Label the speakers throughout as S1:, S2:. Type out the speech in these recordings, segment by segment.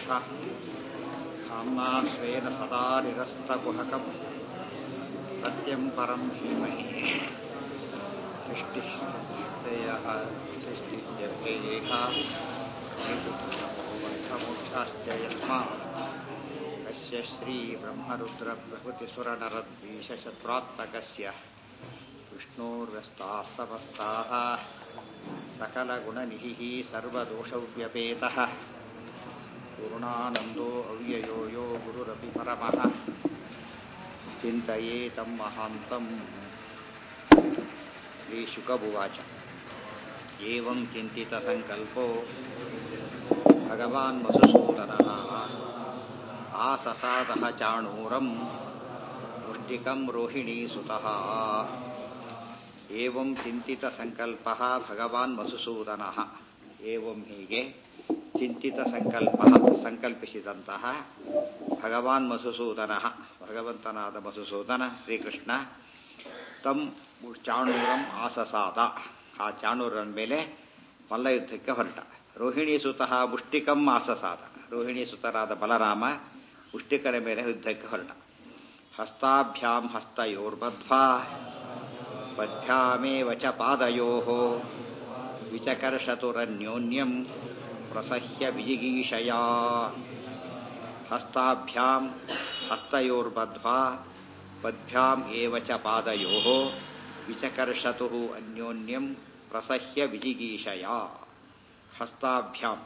S1: धाम्ना स्वेन सदा निरस्तकुहकम् सत्यं परं धीमहि सृष्टिस्थित्यप्ययेहा हेतुमोक्षाश्च यस्मात् कस्य श्रीब्रह्मरुद्रप्रभृतिसुरनरद्वीषशत्रुत्मकस्य विष्णोर्व्यस्ताः समस्ताः सकलगुणनिधिः सर्वदोषव्यपेतः पूर्णानन्दो अव्ययो यो गुरुरपि परमः चिन्तयेतं महान्तम् श्रीशुकउवाच एवं चिन्तितसङ्कल्पो भगवान् मधुसूदनः आससादः चाणूरं मुष्टिकं रोहिणीसुतः एवं चिन्तितसङ्कल्पः भगवान् मधुसूदनः एवಂ ಹೀಗೆ ಚಿಂತಿತ ಸಂಕಲ್ಪಿಸಿದಂತಹ ಭಗವಾನ್ ಮಧುಸೂದನಃ ಭಗವಂತನಾದ ಮಧುಸೂದನ ಶ್ರೀಕೃಷ್ಣ ತಂ ಚಾಣೂರಂ ಆಸಸಾದ ಆ ಚಾಣೂರನ ಮೇಲೆ ಮಲ್ಲಯುದ್ಧಕ್ಕೆ ಹೊರಟ ರೋಹಿಣಿ ಸುತಃ ಮುಷ್ಟಿಕಂ ಆಸಸಾದ ರೋಹಿಣಿ ಸುತರಾದ ಬಲರಾಮ ಮುಷ್ಟಿಕರ ಮೇಲೆ ಯುದ್ಧಕ್ಕೆ ಹೊರಟ ಹಸ್ತಾಭ್ಯಾಂ ಹಸ್ತಯೋರ್ಬದ್ಧ್ವಾ ಪದ್ಭ್ಯಾಮೇವ ಚ ಪಾದಯೋಃ ವಿಚಕರ್ಷತುರನ್ಯೋನ್ಯಂ ಪ್ರಸಹ್ಯ ವಿಜಿಗೀಷಯಾ ಹಸ್ತಾಭ್ಯಾಂ ಹಸ್ತಯೋರ್ಬದ್ಧ್ವಾ ಪದ್ಭ್ಯಾಂ ಏವ ಚ ಪಾದಯೋಃ ವಿಚಕರ್ಷತುಃ ಅನ್ಯೋನ್ಯಂ ಪ್ರಸಹ್ಯ ವಿಜಿಗೀಷಯಾ ಹಸ್ತಾಭ್ಯಾಂ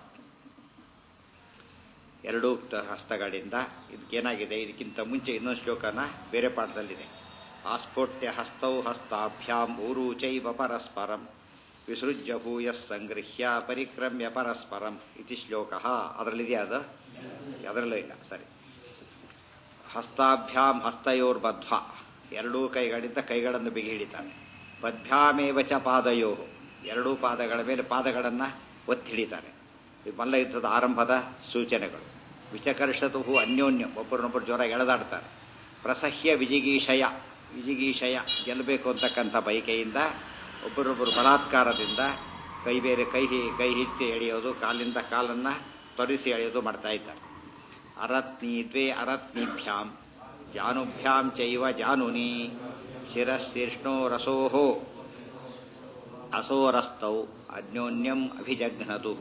S1: ಎರಡೂ ಹಸ್ತಗಳಿಂದ ಇದಕ್ಕೇನಾಗಿದೆ ಇದಕ್ಕಿಂತ ಮುಂಚೆ ಇನ್ನೊಂದು ಶ್ಲೋಕನ ಬೇರೆ ಪಾಠದಲ್ಲಿದೆ ಆಸ್ಫೋಟ್ಯ ಹಸ್ತೌ ಹಸ್ತಾಭ್ಯಾಂ ಊರೂಚೈವ ಪರಸ್ಪರಂ ವಿಸೃಜ್ಯ ಭೂಯಃ ಸಂಗೃಹ್ಯ ಪರಿಕ್ರಮ್ಯ ಪರಸ್ಪರಂ ಇತಿ ಶ್ಲೋಕಃ ಅದರಲ್ಲಿದೆಯಾ ಅದು ಅದರಲ್ಲೂ ಇಲ್ಲ ಸರಿ ಹಸ್ತಾಭ್ಯಾಂ ಹಸ್ತಯೋರ್ಬದ್ಧ್ವ ಎರಡೂ ಕೈಗಳಿಂದ ಕೈಗಳನ್ನು ಬಿಗಿ ಹಿಡಿತಾನೆ ಪದ್ಭ್ಯಾಮೇವ ಚ ಪಾದಯೋ ಎರಡೂ ಪಾದಗಳ ಮೇಲೆ ಪಾದಗಳನ್ನು ಒತ್ತಿ ಹಿಡಿತಾನೆ ಈ ಮಲ್ಲ ಯುದ್ಧದ ಆರಂಭದ ಸೂಚನೆಗಳು ವಿಚಕರ್ಷತು ಅನ್ಯೋನ್ಯಂ ಒಬ್ಬರನ್ನೊಬ್ಬರು ಜೋರಾಗಿ ಎಳೆದಾಡ್ತಾರೆ ಪ್ರಸಹ್ಯ ವಿಜಿಗೀಷಯ ಗೆಲ್ಲಬೇಕು ಅಂತಕ್ಕಂಥ ಬಯಕೆಯಿಂದ ಒಬ್ಬರೊಬ್ಬರು ಬಲಾತ್ಕಾರದಿಂದ ಕೈ ಬೇರೆ ಕೈ ಹಿಡಿದು ಎಳೆಯೋದು ಕಾಲಿಂದ ಕಾಲನ್ನು ತೊರಿಸಿ ಎಳೆಯೋದು ಮಾಡ್ತಾ ಇದ್ದಾರೆ ಅರತ್ನಿ ದ್ವೇ ಅರತ್ನಿಭ್ಯಾಂ ಜಾನುಭ್ಯಾಂ ಚೈವ ಜಾನುನಿ ಶಿರಶೀರ್ಷ್ಣೋ ರಸೋಃ ಅಸೋರಸ್ತೌ ಅನ್ಯೋನ್ಯಂ ಅಭಿಜಘ್ನತು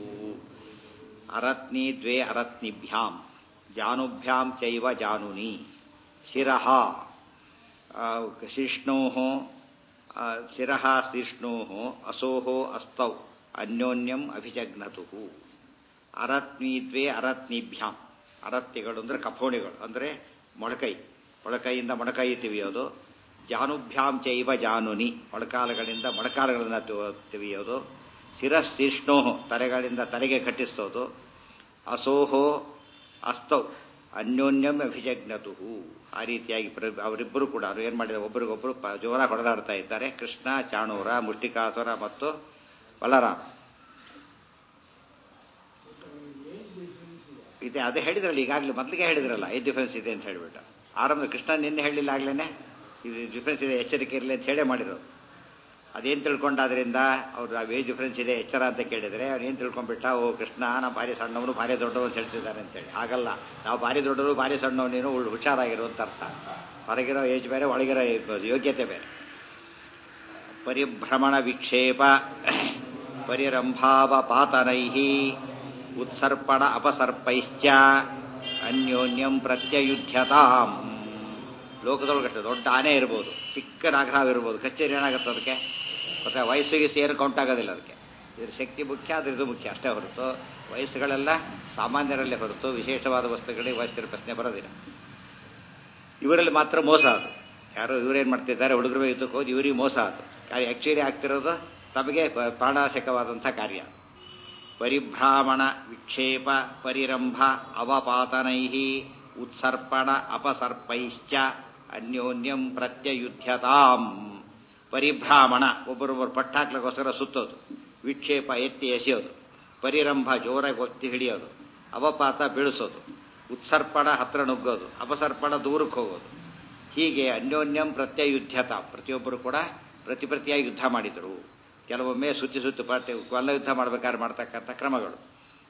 S1: ಅರತ್ನಿ ದ್ವೇ ಅರತ್ನಿಭ್ಯಾಂ ಜಾನುಭ್ಯಾಂ ಚೈವ ಜಾನುನಿ ಶಿರಃ ಶೀರ್ಷ್ಣೋಃ ಶಿರಃ ಶೀರ್ಷ್ಣೋಃ ಅಸೋಃ ಅಸ್ತೌ ಅನ್ಯೋನ್ಯಂ ಅಭಿಜಘ್ನತು ಅರತ್ನಿ ದ್ವೇ ಅರತ್ನಿಭ್ಯಾಂ ಅರತ್ನಿಗಳು ಅಂದರೆ ಕಫೋಣಿಗಳು ಅಂದರೆ ಮೊಳಕೈಯಿಂದ ಮೊಣಕೈ ತಿವಿಯೋದು ಜಾನುಭ್ಯಾಂ ಚೈವ ಜಾನುನಿ ಮೊಳಕಾಲುಗಳಿಂದ ಮೊಳಕಾಲುಗಳನ್ನು ತಿವಿಯೋದು ಶಿರಶೀರ್ಷ್ಣೋಃ ತಲೆಗಳಿಂದ ತಲೆಗೆ ಕಟ್ಟಿಸೋದು ಅಸೋಹೋ ಅಸ್ತೌ ಅನ್ಯೋನ್ಯಂ ಅಭಿಜಜ್ಞತು ಆ ರೀತಿಯಾಗಿ ಅವರಿಬ್ಬರು ಕೂಡ ಏನು ಮಾಡಿದ್ದಾರೆ ಒಬ್ಬರಿಗೊಬ್ಬರು ಜೋರಾಗಿ ಹೊಡೆದಾಡ್ತಾ ಇದ್ದಾರೆ ಕೃಷ್ಣ ಚಾಣೂರ ಮುಷ್ಟಿಕಾಸುರ ಮತ್ತು ಬಲರಾಮ ಇದೆ ಅದೇ ಹೇಳಿದ್ರಲ್ಲ ಈಗಾಗಲೇ ಮೊದಲಿಗೆ ಹೇಳಿದ್ರಲ್ಲ ಏನು ಡಿಫ್ರೆನ್ಸ್ ಇದೆ ಅಂತ ಹೇಳಿಬಿಟ್ಟು ಆರಂಭ ಕೃಷ್ಣ ನಿನ್ನೆ ಹೇಳಿಲ್ಲ ಆಗ್ಲೇ ಇದು ಡಿಫ್ರೆನ್ಸ್ ಇದೆ ಎಚ್ಚರಿಕೆ ಇರಲಿ ಅಂತ ಹೇಳೇ ಮಾಡಿರೋದು ಅದೇನು ತಿಳ್ಕೊಂಡಾದ್ರಿಂದ ಅವ್ರು ಏಜ್ ಡಿಫ್ರೆನ್ಸ್ ಇದೆ ಎಚ್ಚರ ಅಂತ ಕೇಳಿದರೆ ಅವ್ರು ಏನು ತಿಳ್ಕೊಂಡ್ಬಿಟ್ಟ ಓ ಕೃಷ್ಣ ನಾವು ಭಾರಿ ಸಣ್ಣವನು ಭಾರಿ ದೊಡ್ಡವರು ಅಂತ ಹೇಳ್ತಿದ್ದಾರೆ ಅಂತೇಳಿ ಹಾಗಲ್ಲ ನಾವು ಭಾರಿ ದೊಡ್ಡವರು ಭಾರಿ ಸಣ್ಣವು ನೀನು ಹುಷಾರಾಗಿರುವಂತ ಅರ್ಥ ಹೊರಗಿರೋ ಏಜ್ ಬೇರೆ ಒಳಗಿರೋ ಯೋಗ್ಯತೆ ಬೇರೆ ಪರಿಭ್ರಮಣ ವಿಕ್ಷೇಪ ಪರಿರಂಭಾವ ಪಾತನೈ ಉತ್ಸರ್ಪಣ ಅಪಸರ್ಪೈಶ್ಚ ಅನ್ಯೋನ್ಯಂ ಪ್ರತ್ಯಯುಧ್ಯತಾಂ ಲೋಕದೊಳಗಷ್ಟೇ ದೊಡ್ಡ ಆನೆ ಇರ್ಬೋದು ಚಿಕ್ಕ ನಾಗರಾವ್ ಇರ್ಬೋದು ಕಚ್ಚೇರಿ ಏನಾಗುತ್ತೆ ಅದಕ್ಕೆ ಮತ್ತೆ ವಯಸ್ಸಿಗೆ ಸೇರಿ ಕೌಂಟ್ ಆಗೋದಿಲ್ಲ ಅದಕ್ಕೆ ಇದ್ರ ಶಕ್ತಿ ಮುಖ್ಯ ಅದ್ರ ಇದು ಮುಖ್ಯ ಅಷ್ಟೇ ಹೊರತು ವಯಸ್ಸುಗಳೆಲ್ಲ ಸಾಮಾನ್ಯರಲ್ಲೇ ಹೊರತು ವಿಶೇಷವಾದ ವಸ್ತುಗಳಿಗೆ ವಯಸ್ಸಿನ ಪ್ರಶ್ನೆ ಬರೋದಿಲ್ಲ ಇವರಲ್ಲಿ ಮಾತ್ರ ಮೋಸ ಅದು ಯಾರು ಇವರೇನು ಮಾಡ್ತಿದ್ದಾರೆ ಹುಡುಗರು ಯುದ್ಧಕ್ಕೆ ಹೋಗಿ ಇವರಿಗೆ ಮೋಸ ಅದು ಆ್ಯಕ್ಚುಲಿ ಆಗ್ತಿರೋದು ತಮಗೆ ಪ್ರಾಣಾಶಕವಾದಂಥ ಕಾರ್ಯ ಪರಿಭ್ರಾಮಣ ವಿಕ್ಷೇಪ ಪರಿರಂಭ ಅವಪಾತನೈ ಉತ್ಸರ್ಪಣ ಅಪಸರ್ಪೈಶ್ಚ ಅನ್ಯೋನ್ಯಂ ಪ್ರತ್ಯಯುಧ್ಯತಾಂ ಪರಿಭ್ರಾಮಣ ಒಬ್ಬರೊಬ್ಬರು ಪಟ್ಟಾಕ್ಲಿಗೋಸ್ಕರ ಸುತ್ತೋದು ವಿಕ್ಷೇಪ ಎತ್ತಿ ಎಸೆಯೋದು ಪರಿರಂಭ ಜೋರಾಗಿ ಒತ್ತಿ ಹಿಡಿಯೋದು ಅವಪಾತ ಬೀಳಿಸೋದು ಉತ್ಸರ್ಪಣ ಹತ್ರ ನುಗ್ಗೋದು ಅಪಸರ್ಪಣ ದೂರಕ್ಕೆ ಹೋಗೋದು ಹೀಗೆ ಅನ್ಯೋನ್ಯಂ ಪ್ರತ್ಯಯುಧ್ಯತ ಪ್ರತಿಯೊಬ್ಬರು ಕೂಡ ಪ್ರತಿಯಾಗಿ ಯುದ್ಧ ಮಾಡಿದರು ಕೆಲವೊಮ್ಮೆ ಸುತ್ತಿ ಕೊಲ್ಲ ಯುದ್ಧ ಮಾಡಬೇಕಾದ್ರೆ ಮಾಡ್ತಕ್ಕಂಥ ಕ್ರಮಗಳು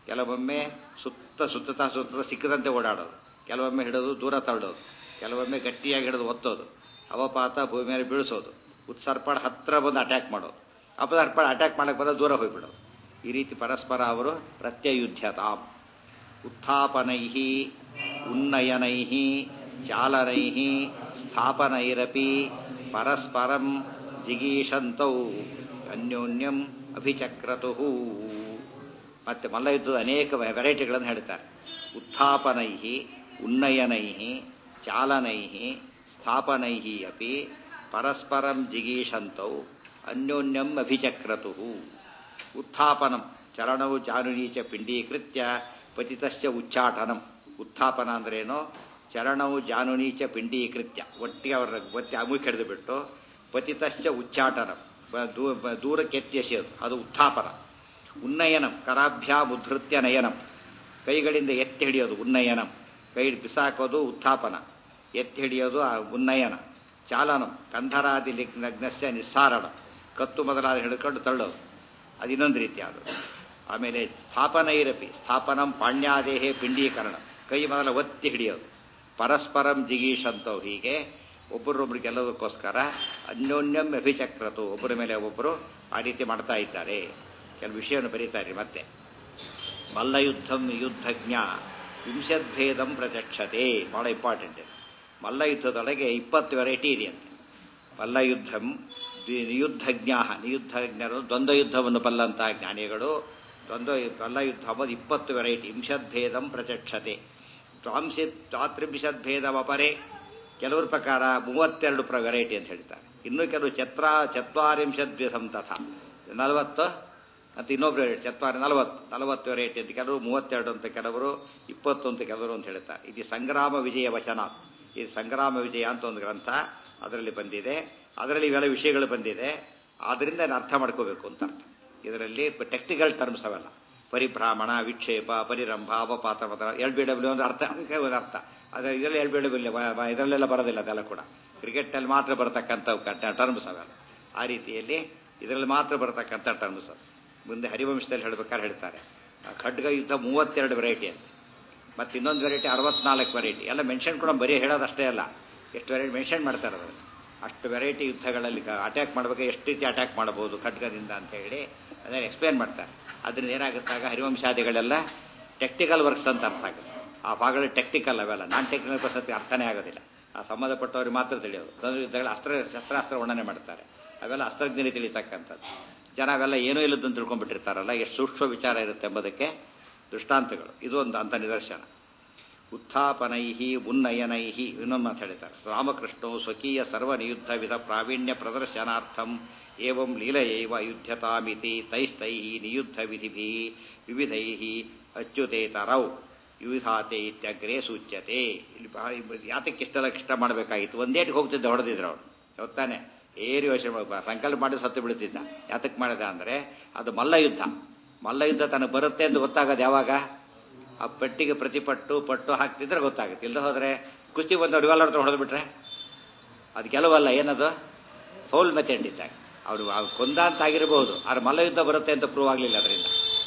S1: ಕೆಲವೊಮ್ಮೆ ಸುತ್ತತಾ ಸಿಕ್ಕದಂತೆ ಓಡಾಡೋದು, ಕೆಲವೊಮ್ಮೆ ಹಿಡಿದು ದೂರ ತಳ್ಳೋದು, ಕೆಲವೊಮ್ಮೆ ಗಟ್ಟಿಯಾಗಿ ಹಿಡಿದು ಒತ್ತೋದು, ಅವಪಾತ ಭೂಮಿ ಮೇಲೆ ಬೀಳಿಸೋದು, ಉತ್ಸರ್ಪಣ ಹತ್ರ ಬಂದು ಅಟ್ಯಾಕ್ ಮಾಡೋದು, ಅಪಸರ್ಪಣ ಅಟ್ಯಾಕ್ ಮಾಡಕ್ಕೆ ಬಂದ ದೂರ ಹೋಗ್ಬಿಡೋದು. ಈ ರೀತಿ ಪರಸ್ಪರ ಅವರು ಪ್ರತ್ಯಯುಧ್ಯತಾಂ. ಉತ್ಥಾಪನೈ ಉನ್ನಯನೈ ಚಾಲನೈ ಸ್ಥಾಪನೈರಪಿ ಪರಸ್ಪರಂ ಜಿಗೀಷಂತೌ ಅನ್ಯೋನ್ಯಂ ಅಭಿಚಕ್ರತು. ಮತ್ತೆ ಮಲ್ಲಯುದ್ಧದ ಅನೇಕ ವೆರೈಟಿಗಳನ್ನು ಹೇಳ್ತಾರೆ. ಉತ್ಥಾಪನೈ ಉನ್ನಯನೈ ಚಾಲನೈ ಸ್ಥಾಪನೈ ಅಪಿ ಪರಸ್ಪರಂ ಜಿಗೀಷಂತೌ ಅನ್ಯೋನ್ಯಂ ಅಭಿಚಕ್ರತು. ಉತ್ಥಾಪನಂ ಚಲನವು ಜಾನುನೀಚ ಪಿಂಡೀಕೃತ್ಯ ಪತಿತಸ್ಯ ಉಚ್ಚಾಟನಂ. ಉತ್ಥಾಪನ ಅಂದ್ರೇನು? ಚರಣವು ಜಾನುನೀಚ ಪಿಂಡೀಕೃತ್ಯ, ಒಟ್ಟಿಗೆ ಅವರ ಒತ್ತಿ ಅಮುಖ ಹಿಡಿದು ಬಿಟ್ಟು ಪತಿತಸ್ಯ ಉಚ್ಚಾಟನಂ ದೂರಕ್ಕೆ ಎತ್ತಿ ಎಸೆಯೋದು, ಅದು ಉತ್ಥಾಪನ. ಉನ್ನಯನಂ ಕರಾಭ್ಯಾಮ್ ಉದ್ಧೃತ್ಯ ನಯನಂ, ಕೈಗಳಿಂದ ಎತ್ತಿ ಹಿಡಿಯೋದು ಉನ್ನಯನಂ, ಕೈ ಬಿಸಾಕೋದು ಉತ್ಥಾಪನ, ಎತ್ತಿ ಹಿಡಿಯೋದು ಉನ್ನಯನ. ಚಾಲನಂ ಕಂಧರಾದಿ ಲಗ್ನಸ್ಯ ನಿಸ್ಸಾರಣ, ಕತ್ತು ಮೊದಲಾದ ಹಿಡ್ಕೊಂಡು ತಳ್ಳೋದು, ಅದು ಇನ್ನೊಂದು ರೀತಿ ಅದು. ಆಮೇಲೆ ಸ್ಥಾಪನೈರಪಿ ಸ್ಥಾಪನಂ ಪಾಣ್ಯಾದೇಹೇ ಪಿಂಡೀಕರಣ, ಕೈ ಮೊದಲ ಒತ್ತಿ ಹಿಡಿಯೋದು. ಪರಸ್ಪರಂ ಜಿಗೀಷಂತವು, ಹೀಗೆ ಒಬ್ಬರೊಬ್ರು ಗೆಲ್ಲೋದಕ್ಕೋಸ್ಕರ ಅನ್ಯೋನ್ಯಂ ಅಭಿಚಕ್ರತು, ಒಬ್ಬರ ಮೇಲೆ ಒಬ್ಬರು ಆ ರೀತಿ ಮಾಡ್ತಾ ಇದ್ದಾರೆ. ಕೆಲವು ವಿಷಯವನ್ನು ಬರೀತಾರೆ. ಮತ್ತೆ ಮಲ್ಲಯುದ್ಧಂ ಯುದ್ಧಜ್ಞ ವಿಂಶದ್ಭೇದಂ ಪ್ರಚಕ್ಷತೆ, ಬಹಳ ಇಂಪಾರ್ಟೆಂಟ್. ಮಲ್ಲಯುದ್ಧದೊಳಗೆ 20 ವೆರೈಟಿ ಇದೆಯಂತೆ. ಮಲ್ಲಯುದ್ಧಂ ನಿಯುದ್ಧಜ್ಞ, ನಿಯುದ್ಧಜ್ಞರು ದ್ವಂದ್ವ ಯುದ್ಧವನ್ನು ಬಲ್ಲಂತಹ ಜ್ಞಾನಿಗಳು. ಮಲ್ಲಯುದ್ಧ 20 ವೆರೈಟಿ. ವಿಂಶದ್ಭೇದಂ ಪ್ರಚಕ್ಷತೆ ತ್ವಾತ್ರಿಂಶದ್ಭೇದವಪರೆ, ಕೆಲವ್ರ ಪ್ರಕಾರ 32 ವೆರೈಟಿ ಅಂತ ಹೇಳ್ತಾರೆ. ಇನ್ನು ಕೆಲವು ಚತ್ವಾರಿಂಶದ್ಭೇದಂ ತಥಾ 40 ಅಂತ ಇನ್ನೊಬ್ರು 40 ವೆರೈಟಿ ಅಂತ ಕೆಲವರು, 32 ಅಂತ ಕೆಲವರು, 20 ಅಂತ ಕೆಲವರು ಅಂತ ಹೇಳ್ತಾರೆ. ಇದು ಸಂಗ್ರಾಮ ವಿಜಯ ವಚನ. ಇದು ಸಂಗ್ರಾಮ ವಿಜಯ ಅಂತ ಒಂದು ಗ್ರಂಥ, ಅದರಲ್ಲಿ ಬಂದಿದೆ. ಅದರಲ್ಲಿ ಇವೆಲ್ಲ ವಿಷಯಗಳು ಬಂದಿದೆ. ಆದ್ರಿಂದ ಅರ್ಥ ಮಾಡ್ಕೋಬೇಕು ಅಂತ ಅರ್ಥ. ಇದರಲ್ಲಿ ಟೆಕ್ನಿಕಲ್ ಟರ್ಮ್ಸ್ ಅವೆಲ್ಲ, ಪರಿಭ್ರಾಮಣ, ವಿಕ್ಷೇಪ, ಪರಿರಂಭ, ಅವಪಾತ, LBW ಅಂದ್ರೆ ಅರ್ಥ, ಒಂದು ಅರ್ಥ. ಅದ್ರ ಇದರಲ್ಲಿ LBW ಇದರಲ್ಲೆಲ್ಲ ಬರೋದಿಲ್ಲ, ಅದೆಲ್ಲ ಕೂಡ ಕ್ರಿಕೆಟ್ನಲ್ಲಿ ಮಾತ್ರ ಬರತಕ್ಕಂಥ ಟರ್ಮ್ಸ್ ಅವೆಲ್ಲ. ಆ ರೀತಿಯಲ್ಲಿ ಇದರಲ್ಲಿ ಮಾತ್ರ ಬರತಕ್ಕಂಥ ಟರ್ಮ್ಸ್ ಅದು. ಮುಂದೆ ಹರಿವಂಶದಲ್ಲಿ ಹೇಳ್ಬೇಕಾದ್ರೆ ಹೇಳ್ತಾರೆ, ಖಡ್ಗ ಯುದ್ಧ 32 ವೆರೈಟಿ ಅಂತ, ಮತ್ತೆ ಇನ್ನೊಂದು ವೆರೈಟಿ 64 ವೆರೈಟಿ. ಎಲ್ಲ ಮೆನ್ಷನ್ ಕೂಡ ಬರೀ ಹೇಳೋದಷ್ಟೇ ಅಲ್ಲ, ಎಷ್ಟು ವೆರೈಟಿ ಮೆನ್ಷನ್ ಮಾಡ್ತಾರೆ ಅದರಲ್ಲಿ. ಅಷ್ಟು ವೆರೈಟಿ ಯುದ್ಧಗಳಲ್ಲಿ ಅಟ್ಯಾಕ್ ಮಾಡಬೇಕು, ಎಷ್ಟು ರೀತಿ ಅಟ್ಯಾಕ್ ಮಾಡಬಹುದು ಖಡ್ಗದಿಂದ ಅಂತ ಹೇಳಿ ಅದನ್ನು ಎಕ್ಸ್ಪ್ಲೇನ್ ಮಾಡ್ತಾರೆ. ಅದರಿಂದ ಏನಾಗುತ್ತಾಗ ಹರಿವಂಶಾದಿಗಳೆಲ್ಲ ಟೆಕ್ನಿಕಲ್ ವರ್ಕ್ಸ್ ಅಂತ ಅರ್ಥ ಆಗುತ್ತೆ. ಆ ಭಾಗಗಳು ಟೆಕ್ನಿಕಲ್, ಅವೆಲ್ಲ ನಾನ್ ಟೆಕ್ನಿಕಲ್ ಪ್ರಸಕ್ತಿ ಅರ್ಥನೇ ಆಗೋದಿಲ್ಲ. ಆ ಸಂಬಂಧಪಟ್ಟವ್ರಿಗೆ ಮಾತ್ರ ತಿಳಿಯೋದು. ಯುದ್ಧಗಳು ಶಸ್ತ್ರಾಸ್ತ್ರ ವರ್ಣನೆ ಮಾಡ್ತಾರೆ, ಅವೆಲ್ಲ ಅಸ್ತ್ರಜ್ಞರಿಗೆ ತಿಳಿತಕ್ಕಂಥದ್ದು. ಜನ ಅವೆಲ್ಲ ಏನೂ ಇಲ್ಲದಂತ ತಿಳ್ಕೊಂಡ್ಬಿಟ್ಟಿರ್ತಾರಲ್ಲ, ಎಷ್ಟು ಸೂಕ್ಷ್ಮ ವಿಚಾರ ಇರುತ್ತೆ ಎಂಬುದಕ್ಕೆ ದೃಷ್ಟಾಂತಗಳು. ಇದು ಒಂದು ಅಂತ ನಿದರ್ಶನ. ಉತ್ಥಾಪನೈ ಉನ್ನಯನೈ ಇನ್ನೊಂದು ಮಾತು ಹೇಳ್ತಾರೆ. ರಾಮಕೃಷ್ಣೋ ಸ್ವಕೀಯ ಸರ್ವನಿಯುದ್ಧ ವಿಧ ಪ್ರಾವೀಣ್ಯ ಪ್ರದರ್ಶನಾರ್ಥಂ ಏವಂ ಲೀಲೆಯೈವ ಯುದ್ಧತಾಮಿತಿ ತೈಸ್ತೈ ನಿಯುದ್ಧ ವಿಧಿಭಿ ವಿವಿಧೈ ಅಚ್ಯುತೇತರೌ ವಿವಿಧಾತೆ ಇತ್ಯಗ್ರೇ ಸೂಚ್ಯತೆ. ಇಲ್ಲಿ ಯಾತಕ್ಕೆ ಇಷ್ಟೆಲ್ಲ ಇಷ್ಟ ಮಾಡಬೇಕಾಗಿತ್ತು? ಒಂದೇಟಿಗೆ ಹೋಗ್ತಿದ್ದ ಹೊಡೆದಿದ್ರು ಅವನು, ಗೊತ್ತಾನೆ ಏರಿ ಯೋಚನೆ ಸಂಕಲ್ಪ ಮಾಡಿ ಸತ್ತು ಬಿಡ್ತಿದ್ದ. ಯಾತಕ್ಕೆ ಮಾಡಿದ ಅಂದರೆ ಅದು ಮಲ್ಲಯುದ್ಧ. ಮಲ್ಲಯುದ್ಧ ತನಗೆ ಬರುತ್ತೆ ಎಂದು ಗೊತ್ತಾಗೋದು ಯಾವಾಗ? ಆ ಪಟ್ಟಿಗೆ ಪಟ್ಟು ಹಾಕ್ತಿದ್ರೆ ಗೊತ್ತಾಗುತ್ತೆ. ಇಲ್ಲದ ಹೋದ್ರೆ ಕುಸ್ತಿ ಬಂದು ರಿವಾಲ್ವರ್ ಹೊಡೆದು ಬಿಟ್ರೆ ಅದು ಗೆಲುವಲ್ಲ, ಏನದು ಫೌಲ್ ಮೆಥಡ್ ಇದ್ದಾಗ. ಅವರು ಕೊಂದ ಅಂತ ಆಗಿರಬಹುದು, ಆದ್ರೆ ಮಲ್ಲಯುದ್ಧ ಬರುತ್ತೆ ಅಂತ ಪ್ರೂವ್ ಆಗಲಿಲ್ಲ. ಅದರಿಂದ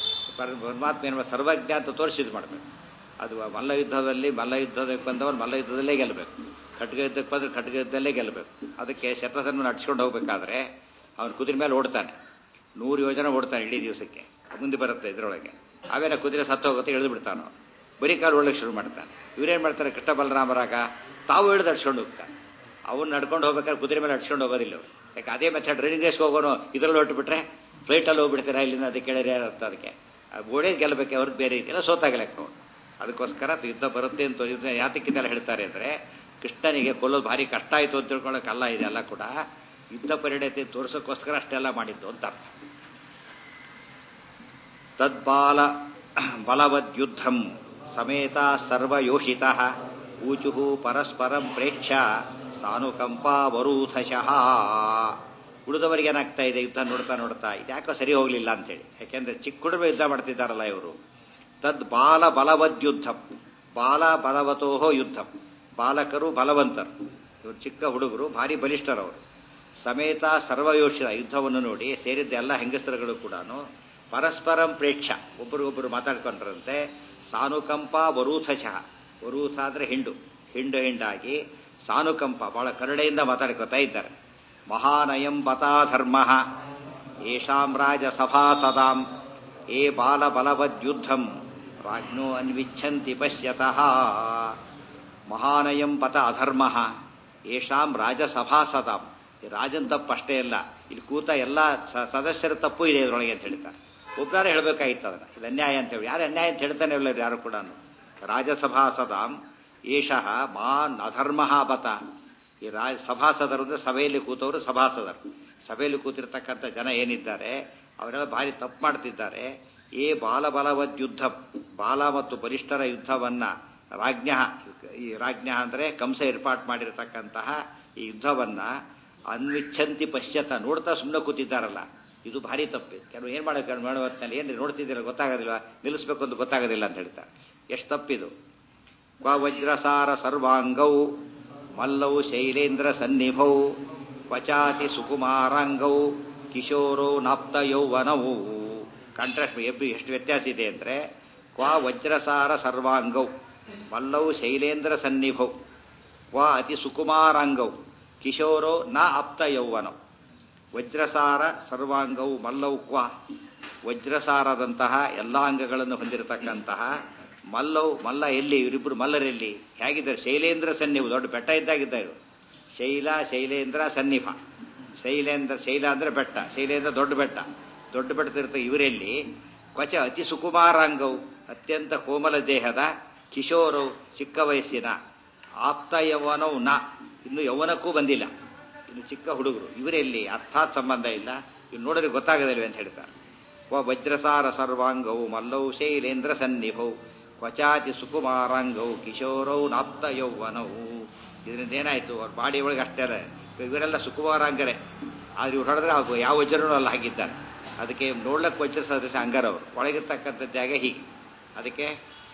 S1: ಪರಮಾತ್ಮ ಏನು ಸರ್ವಜ್ಞ ಅಂತ ತೋರಿಸಿದ್ ಮಾಡಬೇಕು. ಅದು ಮಲ್ಲಯುದ್ಧದಕ್ಕೆ ಬಂದವನು ಮಲ್ಲಯುದ್ಧದಲ್ಲೇ ಗೆಲ್ಲಬೇಕು, ಖಡ್ಗ ಯುದ್ಧಕ್ಕೆ ಬಂದ್ರೆ ಖಡ್ಗ ಯುದ್ಧದಲ್ಲೇ ಗೆಲ್ಲಬೇಕು. ಅದಕ್ಕೆ ಶತಸನ್ನು ನಡ್ಸ್ಕೊಂಡು ಹೋಗ್ಬೇಕಾದ್ರೆ ಅವನು ಕುದುರೆ ಮೇಲೆ ಓಡ್ತಾನೆ, 100 ಯೋಜನೆ ಓಡ್ತಾನೆ ಇಡೀ ದಿವಸಕ್ಕೆ. ಮುಂದೆ ಬರುತ್ತೆ ಇದರೊಳಗೆ. ಆಮೇಲೆ ಕುದುರೆ ಸತ್ತು ಹೋಗುತ್ತೆ, ಇಳಿದು ಬಿಡ್ತಾನೋ, ಬರೀ ಕಾಲು ಓಡಲಿಕ್ಕೆ ಶುರು ಮಾಡ್ತಾನೆ. ಇವರೇನು ಮಾಡ್ತಾರೆ, ಕೃಷ್ಣ ಬಲರಾಮರಾಗ ತಾವು ಇಳಿದು ಅಡ್ಸ್ಕೊಂಡು ಹೋಗ್ತಾನೆ. ಅವ್ನು ನಡ್ಕೊಂಡು ಹೋಗ್ಬೇಕಾದ್ರೆ ಕುದುರೆ ಮೇಲೆ ಅಡ್ಸ್ಕೊಂಡು ಹೋಗೋದಿಲ್ಲ ಅವರು. ಯಾಕೆ ಅದೇ ಮೆಥಡ್ ರನ್ನಿಂಗ್ ರೇಸ್ಗೆ ಹೋಗೋನು ಇದರಲ್ಲಿ ಹೊರಟುಬಿಟ್ರೆ ಫ್ಲೈಟಲ್ಲಿ ಹೋಗ್ಬಿಡ್ತಾರೆ ಇಲ್ಲಿಂದ. ಅದಕ್ಕೆ ಕೇಳಿದ್ರೆ ಯಾರರ್ಥ, ಅದಕ್ಕೆ ಓಡೇ ಗೆಲ್ಲಬೇಕೆ ಅವ್ರದ್ದು ಬೇರೆ ಇದೆಯಲ್ಲ, ಸೋತಾಗಲಕ್ಕೆ ನೋಡಿ. ಅದಕ್ಕೋಸ್ಕರ ಯುದ್ಧ ಬರುತ್ತೆ ಅಂತ ಯುದ್ಧ ಯಾತಕ್ಕಿಂತೆಲ್ಲ ಹೇಳ್ತಾರೆ ಅಂದರೆ, ಕೃಷ್ಣನಿಗೆ ಕೊಲ್ಲೋದು ಭಾರಿ ಕಷ್ಟ ಆಯಿತು ಅಂತ ತಿಳ್ಕೊಳ್ಳೋಕ್ಕಲ್ಲ. ಇದೆಲ್ಲ ಕೂಡ ಯುದ್ಧ ಪರಿಣತಿ ತೋರಿಸೋಕ್ಕೋಸ್ಕರ ಅಷ್ಟೆಲ್ಲ ಮಾಡಿದ್ದು ಅಂತ ಅರ್ಥ. ತದ್ಬಾಲ ಬಲವದ್ಯುದ್ಧಂ ಸಮೇತ ಸರ್ವಯೋಷಿತ ಊಚು ಪರಸ್ಪರಂ ಪ್ರೇಕ್ಷ ಸಾನುಕಂಪಾವರೂಥಶಃ. ಉಳಿದವರಿಗೆ ಏನಾಗ್ತಾ ಇದೆ, ಯುದ್ಧ ನೋಡ್ತಾ ಇದ್ಯಾಕೋ ಸರಿ ಹೋಗಲಿಲ್ಲ ಅಂತೇಳಿ. ಯಾಕೆಂದ್ರೆ ಚಿಕ್ಕ ಹುಡುಗರು ಯುದ್ಧ ಮಾಡ್ತಿದ್ದಾರಲ್ಲ ಇವರು. ತದ್ ಬಾಲ ಬಲವದ್ಯುದ್ಧಂ, ಬಾಲ ಬಲವತೋಹೋ ಯುದ್ಧಂ, ಬಾಲಕರು ಬಲವಂತರು, ಇವರು ಚಿಕ್ಕ ಹುಡುಗರು ಭಾರಿ ಬಲಿಷ್ಠರವರು. ಸಮೇತ ಸರ್ವಯೋಷಿತ ಯುದ್ಧವನ್ನು ನೋಡಿ ಸೇರಿದ್ದ ಎಲ್ಲ ಹೆಂಗಸರುಗಳು ಕೂಡ ಪರಸ್ಪರಂ ಪ್ರೇಕ್ಷ ಒಬ್ಬರಿಗೊಬ್ಬರು ಮಾತಾಡ್ಕೊಂಡ್ರಂತೆ ಸಾನುಕಂಪ ವರೂಥಶಃ ವರೂಥ ಅಂದರೆ ಹಿಂಡು ಹಿಂಡಾಗಿ ಸಾನುಕಂಪ ಬಹಳ ಕರುಣೆಯಿಂದ ಮಾತಾಡ್ಕೊತಾ ಇದ್ದಾರೆ. ಮಹಾನಯಂ ಬತಾಧರ್ಮ ಯೇಷಾಂ ರಾಜಸಭಾಸದಾಂ ಏ ಬಾಲಬಲವದ್ಯುದ್ಧಂ ರಾಜ್ಞೋ ಅನ್ವಿಚ್ಛಂತಿ ಪಶ್ಯತಃ. ಮಹಾನಯಂ ಪತ ಅಧರ್ಮ ಯೇಷಾಂ ರಾಜಸಭಾಸದಾಂ. ಈ ರಾಜನ್ ತಪ್ಪು ಅಷ್ಟೇ ಅಲ್ಲ, ಇಲ್ಲಿ ಕೂತ ಎಲ್ಲ ಸದಸ್ಯರ ತಪ್ಪು ಇದೆ ಇದರೊಳಗೆ ಅಂತ ಹೇಳ್ತಾರೆ. ಒಬ್ಬರೇ ಹೇಳಬೇಕಾಗಿತ್ತು ಅದನ್ನು, ಇದು ಅನ್ಯಾಯ ಅಂತ ಹೇಳಿ. ಯಾರು ಅನ್ಯಾಯ ಅಂತ ಹೇಳ್ತಾನೆ ಇಲ್ಲ ಯಾರು ಕೂಡ. ರಾಜಸಭಾಸದಾಂ ಏಷಃ ಮಾನ್ ಅಧರ್ಮ ಬತ. ಈ ಸಭಾಸದರು ಅಂದರೆ ಸಭೆಯಲ್ಲಿ ಕೂತವರು ಸಭಾಸದರು. ಸಭೆಯಲ್ಲಿ ಕೂತಿರ್ತಕ್ಕಂಥ ಜನ ಏನಿದ್ದಾರೆ ಅವರೆಲ್ಲ ಭಾರಿ ತಪ್ಪು ಮಾಡ್ತಿದ್ದಾರೆ. ಏ ಬಾಲಬಲವದ್ ಯುದ್ಧ, ಬಾಲ ಮತ್ತು ಬಲಿಷ್ಠರ ಯುದ್ಧವನ್ನ ಈ ರಾಜ್ಞ ಅಂದರೆ ಕಂಸ ಏರ್ಪಾಟ್ ಮಾಡಿರತಕ್ಕಂತಹ ಈ ಯುದ್ಧವನ್ನ ಅನ್ವಿಚ್ಛಂತಿ ಪಶ್ಚಾತ್ತ ನೋಡ್ತಾ ಸುಮ್ಮನೆ ಕೂತಿದ್ದಾರಲ್ಲ, ಇದು ಭಾರಿ ತಪ್ಪು. ಕೆಲವು ಏನು ಮಾಡುವತ್ನಲ್ಲಿ ಏನು ನೋಡ್ತಿದ್ದೀರ ಗೊತ್ತಾಗೋದಿಲ್ವ, ನಿಲ್ಲಿಸ್ಬೇಕು ಅಂತ ಗೊತ್ತಾಗೋದಿಲ್ಲ ಅಂತ ಹೇಳ್ತಾರೆ. ಎಷ್ಟು ತಪ್ಪಿದು. ಕ್ವ ವಜ್ರಸಾರ ಸರ್ವಾಂಗೌ ಮಲ್ಲೌ ಶೈಲೇಂದ್ರ ಸನ್ನಿಭೌ ಕ್ವಚಾತಿ ಸುಕುಮಾರಾಂಗೌ ಕಿಶೋರೋ ನಾಪ್ತ ಯೌವನವು. ಕಾಂಟ್ರಾಸ್ಟ್ ಎಷ್ಟು ವ್ಯತ್ಯಾಸ ಇದೆ ಅಂದರೆ, ಕ್ವ ವಜ್ರಸಾರ ಸರ್ವಾಂಗೌ ಮಲ್ಲೌ ಶೈಲೇಂದ್ರ ಸನ್ನಿಭೌ ಕ್ವ ಅತಿ ಸುಕುಮಾರಾಂಗೌ ಕಿಶೋರೋ ನ ಆಪ್ತ ಯೌವನವು. ವಜ್ರಸಾರ ಸರ್ವಾಂಗೌ ಮಲ್ಲೌ ಕ್ವ, ವಜ್ರಸಾರದಂತಹ ಎಲ್ಲ ಅಂಗಗಳನ್ನು ಹೊಂದಿರತಕ್ಕಂತಹ ಮಲ್ಲ ಎಲ್ಲಿ, ಇವರಿಬ್ಬರು ಮಲ್ಲರೆಲ್ಲಿ ಹೇಗಿದ್ದಾರೆ? ಶೈಲೇಂದ್ರ ಸನ್ನಿಭ, ದೊಡ್ಡ ಬೆಟ್ಟ ಇದ್ದಾಗಿದ್ದರು. ಶೈಲೇಂದ್ರ ಸನ್ನಿಭ. ಶೈಲ ಅಂದ್ರೆ ಬೆಟ್ಟ, ಶೈಲೇಂದ್ರ ದೊಡ್ಡ ಬೆಟ್ಟದಿರ್ತ ಇವರೆಲ್ಲಿ. ಕ್ವಚ ಅತಿ ಸುಕುಮಾರಾಂಗವು, ಅತ್ಯಂತ ಕೋಮಲ ದೇಹದ, ಕಿಶೋರವು ಚಿಕ್ಕ ವಯಸ್ಸಿನ, ಆಪ್ತ ಯೌವನವು ನ, ಇನ್ನು ಯೌವನಕ್ಕೂ ಬಂದಿಲ್ಲ, ಇನ್ನು ಚಿಕ್ಕ ಹುಡುಗರು ಇವರೆಲ್ಲಿ. ಅರ್ಥಾತ್ ಸಂಬಂಧ ಇಲ್ಲ, ಇವ್ರು ನೋಡಿದ್ರೆ ಗೊತ್ತಾಗದಿಲ್ವೇ ಅಂತ ಹೇಳ್ತಾರೆ. ವಜ್ರಸಾರ ಸರ್ವಾಂಗವು ಮಲ್ಲೌ ಶೈಲೇಂದ್ರ ಸನ್ನಿಭೌ ಕ್ವಚಾತಿ ಸುಕುಮಾರಾಂಗೌ ಕಿಶೋರೌ ನಾಪ್ತ ಯೌವನವು. ಇದರಿಂದ ಏನಾಯ್ತು, ಅವ್ರ ಬಾಡಿ ಒಳಗೆ ಅಷ್ಟೇ ಅಲ್ಲ, ಇವರೆಲ್ಲ ಸುಕುಮಾರಾಂಗರೇ. ಆದ್ರೆ ಇವ್ರು ಹೊಡೆದ್ರೆ ಯಾವ ವಜ್ರನೂ ಅಲ್ಲ ಹಾಗಿದ್ದಾರೆ. ಅದಕ್ಕೆ ನೋಡ್ಲಕ್ಕೆ ವಜ್ರ ಸದಸ್ಯ ಅಂಗರವರು, ಒಳಗಿರ್ತಕ್ಕಂಥ ಜಾಗ ಹೀಗೆ. ಅದಕ್ಕೆ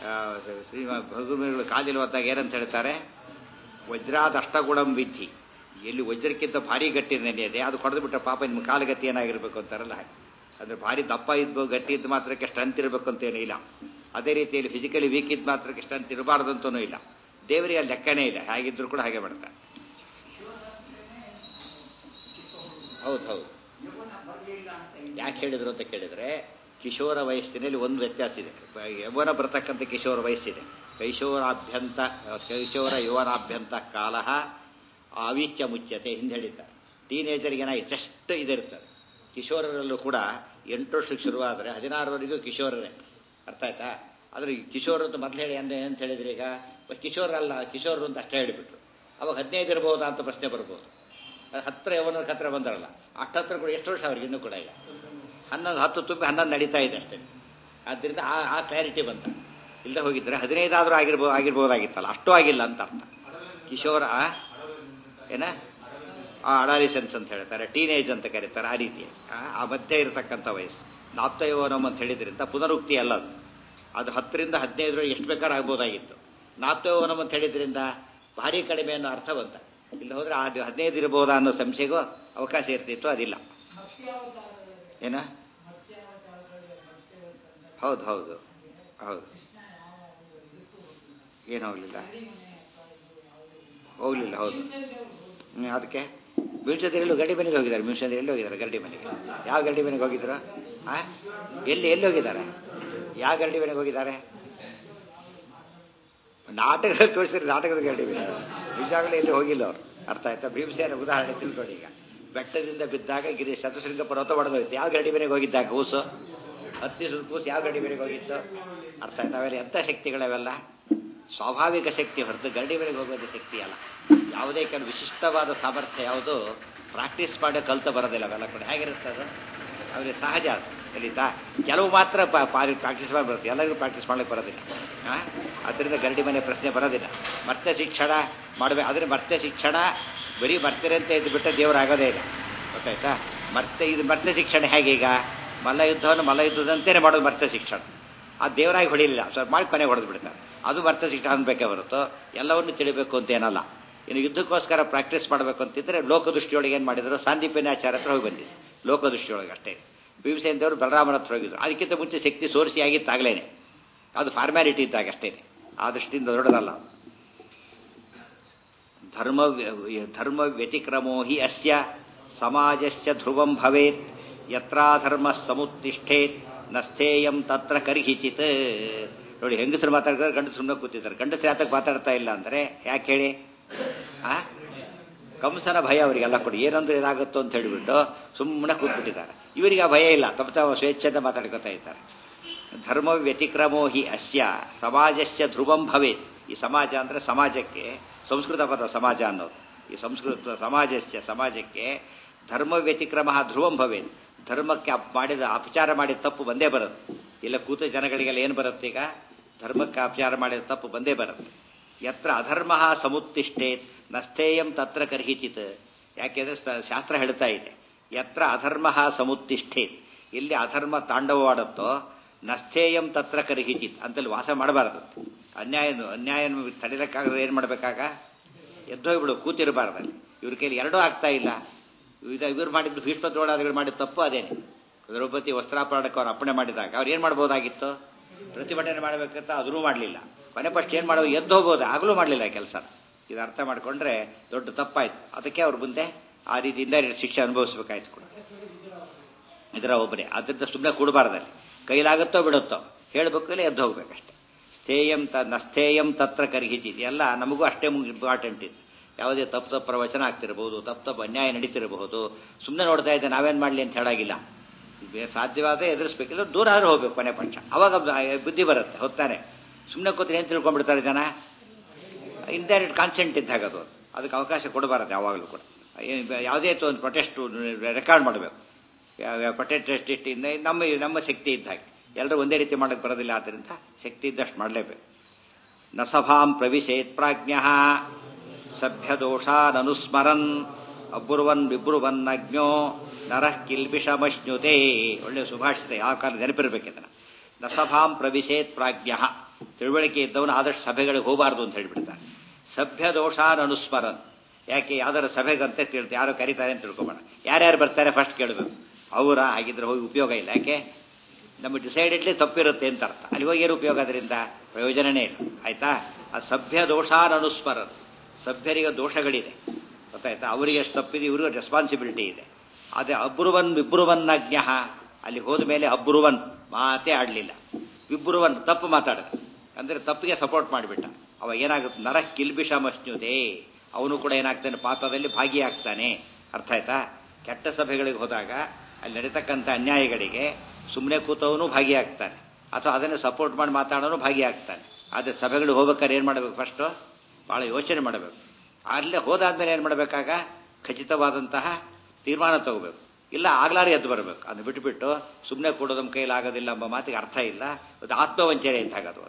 S1: ಭಗುಮಿಗಳು ಕಾಲಿಲ್ ಹೋದಾಗ ಏನಂತ ಹೇಳ್ತಾರೆ, ವಜ್ರಾದ ಅಷ್ಟಗುಣಂ ವಿಧಿ. ಎಲ್ಲಿ ವಜ್ರಕ್ಕಿಂತ ಭಾರಿ ಗಟ್ಟಿ ನೆನೆಯದೆ ಅದು ಹೊಡೆದು ಬಿಟ್ರೆ ಪಾಪ ನಿಮ್ಮ ಕಾಲಗತಿ ಏನಾಗಿರ್ಬೇಕು ಅಂತಾರಲ್ಲ ಹಾಗೆ. ಅಂದ್ರೆ ಭಾರಿ ದಪ್ಪ ಇದ್ದು ಗಟ್ಟಿ ಇದ್ದು ಮಾತ್ರಕ್ಕೆ ಸ್ಟ್ರೆಂತ್ ಇರಬೇಕು ಅಂತೇನೂ ಇಲ್ಲ. ಅದೇ ರೀತಿಯಲ್ಲಿ ಫಿಸಿಕಲಿ ವೀಕ್ ಇದ್ದು ಮಾತ್ರಕ್ಕೆ ಸ್ಟ್ರೆಂತ್ ಇರಬಾರ್ದು ಅಂತನೂ ಇಲ್ಲ. ದೇವರಿಗೆ ಅಲ್ಲಿ ಲೆಕ್ಕನೇ ಇಲ್ಲ, ಹೇಗಿದ್ರು ಕೂಡ ಹಾಗೆ ಮಾಡ್ತಾರೆ. ಹೌದು. ಯಾಕೆ ಹೇಳಿದ್ರು ಅಂತ ಕೇಳಿದ್ರೆ, ಕಿಶೋರ ವಯಸ್ಸಿನಲ್ಲಿ ಒಂದು ವ್ಯತ್ಯಾಸ ಇದೆ. ಯೌವನ ಬರತಕ್ಕಂಥ ಕಿಶೋರ ವಯಸ್ಸಿದೆ. ಕೈಶೋರ ಯೌವನಾಭ್ಯಂತ ಕಾಲ ಆವಿಚ್ಯ ಮುಚ್ಯತೆ ಹಿಂದೆ ಹೇಳಿದ್ದಾರೆ. ಟೀನೇಜರ್ಗೆ ಏನಾಗಿ ಜಸ್ಟ್ ಇದಿರ್ತದೆ. ಕಿಶೋರರಲ್ಲೂ ಕೂಡ 8 ವರ್ಷಕ್ಕೆ ಶುರುವಾದರೆ 16ರವರೆಗೂ ಕಿಶೋರರೇ, ಅರ್ಥ ಆಯ್ತಾ? ಆದರೆ ಕಿಶೋರ ಅಂತ ಮೊದಲು ಹೇಳಿ ಅಂತ ಹೇಳಿದ್ರೆ, ಈಗ ಕಿಶೋರಲ್ಲ ಕಿಶೋರರು ಅಂತ ಅಷ್ಟೇ ಹೇಳಿಬಿಟ್ರು. ಅವಾಗ 15 ಇರ್ಬೋದಾ ಅಂತ ಪ್ರಶ್ನೆ ಬರ್ಬೋದು. ಹತ್ತಿರ ಯೌವನಕ್ಕೆ ಹತ್ರ ಬಂದಾರಲ್ಲ, ಹತ್ರ ಕೂಡ ಎಷ್ಟು ವರ್ಷ ಅವ್ರಿಗೆ ಇನ್ನೂ ಕೂಡ ಇಲ್ಲ. 10 ತುಂಬಿ 11 ನಡೀತಾ ಇದೆ ಅಷ್ಟೇ. ಆದ್ದರಿಂದ ಆ ಕ್ಲಾರಿಟಿ ಬಂತ. ಇಲ್ಲದೆ ಹೋಗಿದ್ರೆ 15 ಆದರೂ ಆಗಿರ್ಬೋದಾಗಿತ್ತಲ್ಲ, ಅಷ್ಟೂ ಆಗಿಲ್ಲ ಅಂತ ಅರ್ಥ. ಕಿಶೋರ ಏನ ಅಡಾಲಿಸೆನ್ಸ್ ಅಂತ ಹೇಳ್ತಾರೆ, ಟೀನೇಜ್ ಅಂತ ಕರೀತಾರೆ. ಆ ರೀತಿ ಆ ಮಧ್ಯೆ ಇರತಕ್ಕಂಥ ವಯಸ್ಸು ನಾಪ್ತ ಯೌವನಂ ಅಂತ ಹೇಳಿದ್ರಿಂದ ಪುನರುಕ್ತಿ ಅಲ್ಲ ಅದು. ಅದು 10ರಿಂದ 15 ಎಷ್ಟು ಬೇಕಾದ್ರೂ ಆಗ್ಬೋದಾಗಿತ್ತು. ನಾಪ್ತ ಯೌವನಂ ಅಂತ ಹೇಳಿದ್ರಿಂದ ಭಾರಿ ಕಡಿಮೆ ಅನ್ನೋ ಅರ್ಥ ಬಂತ. ಇಲ್ಲ ಹೋದ್ರೆ ಅದು 15 ಇರಬಹುದಾ ಅನ್ನೋ ಸಂಶಯಗೂ ಅವಕಾಶ ಇರ್ತಿತ್ತು, ಅದಿಲ್ಲ. ಏನ ಹೌದು ಏನು ಹೋಗ್ಲಿಲ್ಲ. ಹೌದು. ಅದಕ್ಕೆ ಮ್ಯೂಸಿಯದಲ್ಲಿ ಗಡ್ಡಿ ಮನೆಗೆ ಹೋಗಿದ್ದಾರೆ. ಮ್ಯೂಸಿಯದಲ್ಲಿ ಎಲ್ಲಿ ಹೋಗಿದ್ದಾರೆ? ಗಡ್ಡಿ ಮನೆಗೆ. ಯಾವ ಗಡ್ಡಿ ಮನೆಗೆ ಹೋಗಿದ್ರು? ಎಲ್ಲಿ ಹೋಗಿದ್ದಾರೆ? ಯಾವ ಗಡ್ಡಿ ಮನೆಗೆ ಹೋಗಿದ್ದಾರೆ? ನಾಟಕ ತೋರಿಸಿದ್ರೆ ನಾಟಕದ ಗಡ್ಡಿ ಮನೆ. ನಿಜವಾಗ್ಲೂ ಎಲ್ಲಿ ಹೋಗಿಲ್ಲ ಅವರು, ಅರ್ಥ ಆಯ್ತಾ? ಭೀಮಸೇನ ಉದಾಹರಣೆ ತಿಳ್ಕೊಂಡು, ಈಗ ಬೆಟ್ಟದಿಂದ ಬಿದ್ದಾಗ ಗಿರಿ ಶತಶೃಂಗ ಪರ್ವತ ಹೊಡೆದೋಯ್ತು. ಯಾವ ಗಡ್ಡಿ ಮನೆಗೆ ಹೋಗಿದ್ದಾಗ ಕೂಸು? 10 ಕೂಸು ಯಾವ ಗಡ್ಡಿ ಮನೆಗೆ ಹೋಗಿತ್ತು? ಅರ್ಥ ಆಯ್ತು? ಅವೆಲ್ಲ ಎಂಥ ಶಕ್ತಿಗಳವೆಲ್ಲ ಸ್ವಾಭಾವಿಕ ಶಕ್ತಿ ಹೊರತು ಗಡ್ಡಿ ಮನೆಗೆ ಹೋಗೋದು ಶಕ್ತಿ ಅಲ್ಲ. ಯಾವುದೇ ಕೆಲವು ವಿಶಿಷ್ಟವಾದ ಸಾಮರ್ಥ್ಯ ಯಾವುದು ಪ್ರಾಕ್ಟೀಸ್ ಮಾಡಿ ಕಲ್ತು ಬರೋದಿಲ್ಲ. ಅವೆಲ್ಲ ಕೂಡ ಹೇಗಿರುತ್ತೆ ಅದು ಅವರಿಗೆ ಸಹಜ. ಅದು ಕಲಿತಾ ಕೆಲವು ಮಾತ್ರ ಪ್ರಾಕ್ಟೀಸ್ ಮಾಡಿ ಬರುತ್ತೆ, ಎಲ್ಲರಿಗೂ ಪ್ರಾಕ್ಟೀಸ್ ಮಾಡ್ಲಿಕ್ಕೆ ಬರೋದಿಲ್ಲ. ಅದರಿಂದ ಗರಡಿ ಮನೆ ಪ್ರಶ್ನೆ ಬರೋದಿಲ್ಲ. ಮತ್ತೆ ಶಿಕ್ಷಣ ಮಾಡಬೇಕು. ಆದರೆ ಮತ್ತೆ ಶಿಕ್ಷಣ ಬರೀ ಬರ್ತಿರಂತೆ ಇದು ಬಿಟ್ಟರೆ ದೇವರಾಗೋದೇ ಇಲ್ಲ, ಗೊತ್ತಾಯ್ತಾ? ಮತ್ತೆ ಶಿಕ್ಷಣ ಹೇಗೆ? ಈಗ ಮಲ್ಲಯುದ್ಧದಂತೆಯೇ ಮಾಡೋದು ಮತ್ತೆ ಶಿಕ್ಷಣ. ಆ ದೇವರಾಗಿ ಹೊಡಿಲಿಲ್ಲ, ಸ್ವಲ್ಪ ಮಾಡಿ ಕೊನೆಗೆ ಹೊಡೆದು ಬಿಡ್ತಾರೆ. ಅದು ಮತ್ತೆ ಶಿಕ್ಷಣ ಅನ್ಬೇಕೇ ಹೊರತು ಎಲ್ಲವನ್ನೂ ತಿಳಿಬೇಕು ಅಂತ ಏನಲ್ಲ. ಇನ್ನು ಯುದ್ಧಕ್ಕೋಸ್ಕರ ಪ್ರಾಕ್ಟೀಸ್ ಮಾಡಬೇಕು ಅಂತಿದ್ರೆ ಲೋಕದೃಷ್ಟಿಯೊಳಗೆ ಏನು ಮಾಡಿದ್ರು, ಸಾಂದೀಪನ್ಯಾಚಾರ ಹತ್ರ ಹೋಗಿ ಬಂದಿದೆ. ಲೋಕದೃಷ್ಟಿಯೊಳಗೆ ಅಷ್ಟೇ. ಭೀಮಸೇನ ದೇವರು ಬಲರಾಮನ ಹತ್ರ ಹೋಗಿದ್ರು. ಅದಕ್ಕಿಂತ ಮುಂಚೆ ಶಕ್ತಿ ಸೋರಿಸಿ ಆಗಿತ್ತಾಗಲೇನೆ, ಅದು ಫಾರ್ಮ್ಯಾಲಿಟಿ ಇದ್ದಾಗ ಅಷ್ಟೇ. ಆ ದೃಷ್ಟಿಯಿಂದ ದೊಡ್ಡದಲ್ಲ. ಧರ್ಮ ವ್ಯತಿಕ್ರಮೋ ಹಿ ಅಸ್ಯ ಸಮಾಜಸ್ಯ ಧ್ರುವಂ ಭವೇತ್ ಯತ್ರಾಧರ್ಮ ಸಮುತ್ತಿಷ್ಠೇತ್ ನಸ್ಥೇಯಂ ತತ್ರ ಕರ್ಹಿಚಿತ್. ನೋಡಿ, ಹೆಂಗಸರು ಮಾತಾಡ್ತಾರೆ, ಗಂಡಸರು ಸುಮ್ಮನೆ ಕೂತಿದ್ದಾರೆ. ಗಂಡಸರು ಯಾತಕ್ಕೆ ಮಾತಾಡ್ತಾ ಇಲ್ಲ ಅಂದರೆ ಯಾಕೆ ಹೇಳಿ? ಕಂಸನ ಭಯ ಅವರಿಗೆಲ್ಲ ಕೊಡಿ, ಏನಂದ್ರೆ ಏನಾಗುತ್ತೋ ಅಂತ ಹೇಳಿಬಿಟ್ಟು ಸುಮ್ಮನೆ ಕೂತ್ಬಿಟ್ಟಿದ್ದಾರೆ. ಇವರಿಗೆ ಆ ಭಯ ಇಲ್ಲ, ತಮ್ಮ ತಾವು ಸ್ವೇಚ್ಛೆಯಿಂದ ಮಾತಾಡ್ಕೊತಾ ಇದ್ದಾರೆ. ಧರ್ಮ ವ್ಯತಿಕ್ರಮೋ ಹಿ ಅಸ್ಯ ಸಮಾಜಸ್ಯ ಧ್ರುವಂ ಭವೇತ್. ಈ ಸಮಾಜ ಅಂದರೆ ಸಮಾಜಕ್ಕೆ ಸಂಸ್ಕೃತ ಪದ ಸಮಾಜ ಅನ್ನೋದು. ಈ ಸಂಸ್ಕೃತ ಸಮಾಜಕ್ಕೆ ಧರ್ಮ ವ್ಯತಿಕ್ರಮ ಧ್ರುವಂ ಭವೇತ್. ಧರ್ಮಕ್ಕೆ ಮಾಡಿದ ಅಪಚಾರ ಮಾಡಿದ ತಪ್ಪು ಬಂದೇ ಬರುತ್ತೆ. ಇಲ್ಲ ಕೂತ ಜನಗಳಿಗೆಲ್ಲ ಏನು ಬರುತ್ತೆ? ಈಗ ಧರ್ಮಕ್ಕೆ ಅಪಚಾರ ಮಾಡಿದ ತಪ್ಪು ಬಂದೇ ಬರುತ್ತೆ. ಯತ್ರ ಅಧರ್ಮ ಸಮುತ್ತಿಷ್ಠೇತ್ ನಸ್ಥೇಯಂ ತತ್ರ ಕರ್ಹಿಚಿತ್. ಯಾಕೆಂದ್ರೆ ಶಾಸ್ತ್ರ ಹೇಳ್ತಾ ಇದೆ, ಯತ್ರ ಅಧರ್ಮ ಸಮುತ್ತಿಷ್ಠೇತ್, ಎಲ್ಲಿ ಅಧರ್ಮ ತಾಂಡವವಾಡುತ್ತೋ ನಸ್ಥೇಯಂ ತತ್ರ ಕರ್ಹಿಚಿತ್ ಅಂತಲ್ಲಿ ವಾಸ ಮಾಡಬಾರದು. ಅನ್ಯಾಯ ತಡೆದಕ್ಕಾಗದ್ರೆ ಏನು ಮಾಡಬೇಕಾಗ? ಎದ್ದೋಗ್ಬಿಡು, ಕೂತಿರಬಾರ್ದಲ್ಲಿ. ಇವ್ರ ಕೈಲಿ ಎರಡೂ ಆಗ್ತಾ ಇಲ್ಲ. ಇವ್ರು ಮಾಡಿದ್ದು ಭೀಷ್ಮದ್ರೋಣಾದಿಗಳು ಮಾಡಿದ ತಪ್ಪು ಅದೇನೆ. ದ್ರೌಪದಿ ವಸ್ತ್ರಾಪರಣಕ್ಕೆ ಅವ್ರು ಅಪ್ಪಣೆ ಮಾಡಿದಾಗ ಅವ್ರು ಏನು ಮಾಡ್ಬೋದಾಗಿತ್ತು? ಪ್ರತಿಭಟನೆ ಮಾಡಬೇಕಂತ ಅದನ್ನೂ ಮಾಡಲಿಲ್ಲ. ಕೊನೆ ಪಕ್ಷ ಏನು ಮಾಡೋದು? ಎದ್ದು ಹೋಗ್ಬೋದು, ಆಗಲೂ ಮಾಡಲಿಲ್ಲ ಕೆಲಸ. ಇದು ಅರ್ಥ ಮಾಡಿಕೊಂಡ್ರೆ ದೊಡ್ಡ ತಪ್ಪಾಯ್ತು. ಅದಕ್ಕೆ ಅವ್ರ ಮುಂದೆ ಆ ರೀತಿಯಿಂದ ಶಿಕ್ಷೆ ಅನುಭವಿಸ್ಬೇಕಾಯ್ತು ಕೂಡ. ಇದರ ಒಬ್ಬರೇ. ಅದರಿಂದ ಸುಮ್ಮನೆ ಕೂಡಬಾರ್ದಲ್ಲಿ. ಕೈಲಾಗುತ್ತೋ ಬಿಡುತ್ತೋ ಹೇಳಬೇಕು, ಇಲ್ಲ ಎದ್ದು ಹೋಗ್ಬೇಕಷ್ಟೆ. ನಸ್ಥೇಯಂ ತತ್ರ ಕರ್ಹಿಚಿತ್ ಎಲ್ಲ ನಮಗೂ ಅಷ್ಟೇ ಇಂಪಾರ್ಟೆಂಟ್ ಇದೆ. ಯಾವುದೇ ತಪ್ಪು ಪ್ರವಚನ ಆಗ್ತಿರಬಹುದು, ತಪ್ಪು ಅನ್ಯಾಯ ನಡೀತಿರಬಹುದು, ಸುಮ್ಮನೆ ನೋಡ್ತಾ ಇದ್ದೆ ನಾವೇನು ಮಾಡಲಿ ಅಂತ ಹೇಳಾಗಿಲ್ಲ. ಸಾಧ್ಯವಾದರೆ ಎದುರಿಸ್ಬೇಕಿಲ್ಲ, ದೂರ ಆದ್ರೂ ಹೋಗ್ಬೇಕು ಕೊನೆ ಪಕ್ಷ. ಅವಾಗ ಬುದ್ಧಿ ಬರುತ್ತೆ. ಹೊತ್ತಾನೆ ಸುಮ್ಮನೆ ಕೂತ್ರೆ ಏನು ತಿಳ್ಕೊಂಡ್ಬಿಡ್ತಾರೆ ಜನ? ಇಂಡೈರೆಕ್ಟ್ ಕಾನ್ಸೆಂಟ್ ಇದ್ದಾಗದು. ಅದಕ್ಕೆ ಅವಕಾಶ ಕೊಡಬಾರದು ಯಾವಾಗಲೂ ಕೂಡ. ಯಾವುದೇ ಒಂದು ಪ್ರೊಟೆಸ್ಟ್ ರೆಕಾರ್ಡ್ ಮಾಡಬೇಕು. ಪ್ರೊಟೆಸ್ಟ್ ನಮ್ಮ ಶಕ್ತಿ ಇದ್ದ ಹಾಗೆ. ಎಲ್ಲರೂ ಒಂದೇ ರೀತಿ ಮಾಡಕ್ಕೆ ಬರೋದಿಲ್ಲ. ಆದ್ದರಿಂದ ಶಕ್ತಿ ಇದ್ದಷ್ಟು ಮಾಡಲೇಬೇಕು. ನ ಸಭಾಂ ಪ್ರವಿಶೇತ್ ಪ್ರಾಜ್ಞಃ ಸಭ್ಯದೋಷಾನನುಸ್ಮರನ್ ಅಬ್ರುವನ್ ವಿಬ್ರುವನ್ನಜ್ಞೋ ನರಃ ಕಿಲ್ಬಿಷಮಶ್ನುತೆ. ಒಳ್ಳೆಯ ಸುಭಾಷಿತ, ಯಾವ ಕಾಲ ನೆನಪಿರ್ಬೇಕಿದನ್ನ. ನ ಸಭಾಂ ಪ್ರವಿಶೇತ್ ಪ್ರಾಜ್ಞಃ, ತಿಳುವಳಿಕೆ ಇದ್ದವನು ಆದಷ್ಟು ಸಭೆಗಳಿಗೆ ಹೋಗಬಾರ್ದು ಅಂತ ಹೇಳಿಬಿಡ್ತಾರೆ. ಸಭ್ಯದೋಷಾನನುಸ್ಮರನ್, ಯಾಕೆ ಯಾವ್ದಾರ ಸಭೆಗಂತೆ ತಿಳ್ತು ಯಾರು ಕರೀತಾರೆ ಅಂತ ತಿಳ್ಕೊಬೇಡ. ಯಾರ್ಯಾರು ಬರ್ತಾರೆ ಫಸ್ಟ್ ಕೇಳಬೇಕು. ಅವರ ಆಗಿದ್ರೆ ಹೋಗಿ ಉಪಯೋಗ ಇಲ್ಲ. ಯಾಕೆ? ನಮಗೆ ಡಿಸೈಡೆಡ್ಲಿ ತಪ್ಪಿರುತ್ತೆ ಅಂತ ಅರ್ಥ. ಅಲ್ಲಿ ಹೋಗಿ ಏನು ಉಪಯೋಗ? ಅದರಿಂದ ಪ್ರಯೋಜನನೇ ಇಲ್ಲ. ಆಯ್ತಾ? ಆ ಸಭ್ಯ ದೋಷಾನನುಸ್ಮರನ್, ಸಭ್ಯರಿಗೆ ದೋಷಗಳಿದೆ, ಗೊತ್ತಾಯ್ತಾ? ಅವರಿಗೆ ಎಷ್ಟು ತಪ್ಪಿದೆ, ಇವ್ರಿಗೂ ರೆಸ್ಪಾನ್ಸಿಬಿಲಿಟಿ ಇದೆ. ಅದೇ ಅಬ್ರುವನ್ ವಿಬ್ರುವನ್ನಜ್ಞ, ಅಲ್ಲಿ ಹೋದ ಮೇಲೆ ಅಬ್ರುವನ್ ಮಾತೇ ಆಡಲಿಲ್ಲ, ವಿಬ್ರುವನ್ ತಪ್ಪು ಮಾತಾಡಿದ ಅಂದರೆ ತಪ್ಪಿಗೆ ಸಪೋರ್ಟ್ ಮಾಡಿಬಿಟ್ಟ. ಅವ ಏನಾಗುತ್ತೆ? ನರಃ ಕಿಲ್ಬಿಷಮಶ್ನುತೆ, ಅವನು ಕೂಡ ಏನಾಗ್ತಾನೆ? ಪಾಪದಲ್ಲಿ ಭಾಗಿಯಾಗ್ತಾನೆ. ಅರ್ಥ ಆಯ್ತಾ? ಕೆಟ್ಟ ಸಭೆಗಳಿಗೆ ಹೋದಾಗ ಅಲ್ಲಿ ನಡೀತಕ್ಕಂಥ ಅನ್ಯಾಯಗಳಿಗೆ ಸುಮ್ಮನೆ ಕೂತವನು ಭಾಗಿಯಾಗ್ತಾನೆ, ಅಥವಾ ಅದನ್ನು ಸಪೋರ್ಟ್ ಮಾಡಿ ಮಾತಾಡೋನು ಭಾಗಿಯಾಗ್ತಾನೆ. ಆದರೆ ಸಭೆಗಳಿಗೆ ಹೋಗ್ಬೇಕಾದ್ರೆ ಏನು ಮಾಡಬೇಕು? ಫಸ್ಟು ಭಾಳ ಯೋಚನೆ ಮಾಡಬೇಕು. ಅಲ್ಲೇ ಹೋದಾದ್ಮೇಲೆ ಏನು ಮಾಡಬೇಕಾಗ? ಖಚಿತವಾದಂತಹ ತೀರ್ಮಾನ ತಗೋಬೇಕು. ಇಲ್ಲ ಆಗ್ಲಾರೆ ಎದ್ದು ಬರಬೇಕು. ಅದನ್ನು ಬಿಟ್ಟುಬಿಟ್ಟು ಸುಮ್ಮನೆ ಕೊಡೋದು ನಮ್ಮ ಕೈಲಾಗೋದಿಲ್ಲ ಎಂಬ ಮಾತಿಗೆ ಅರ್ಥ ಇಲ್ಲ. ಅದು ಆತ್ಮವಂಚನೆ ಇದ್ದಾಗದು.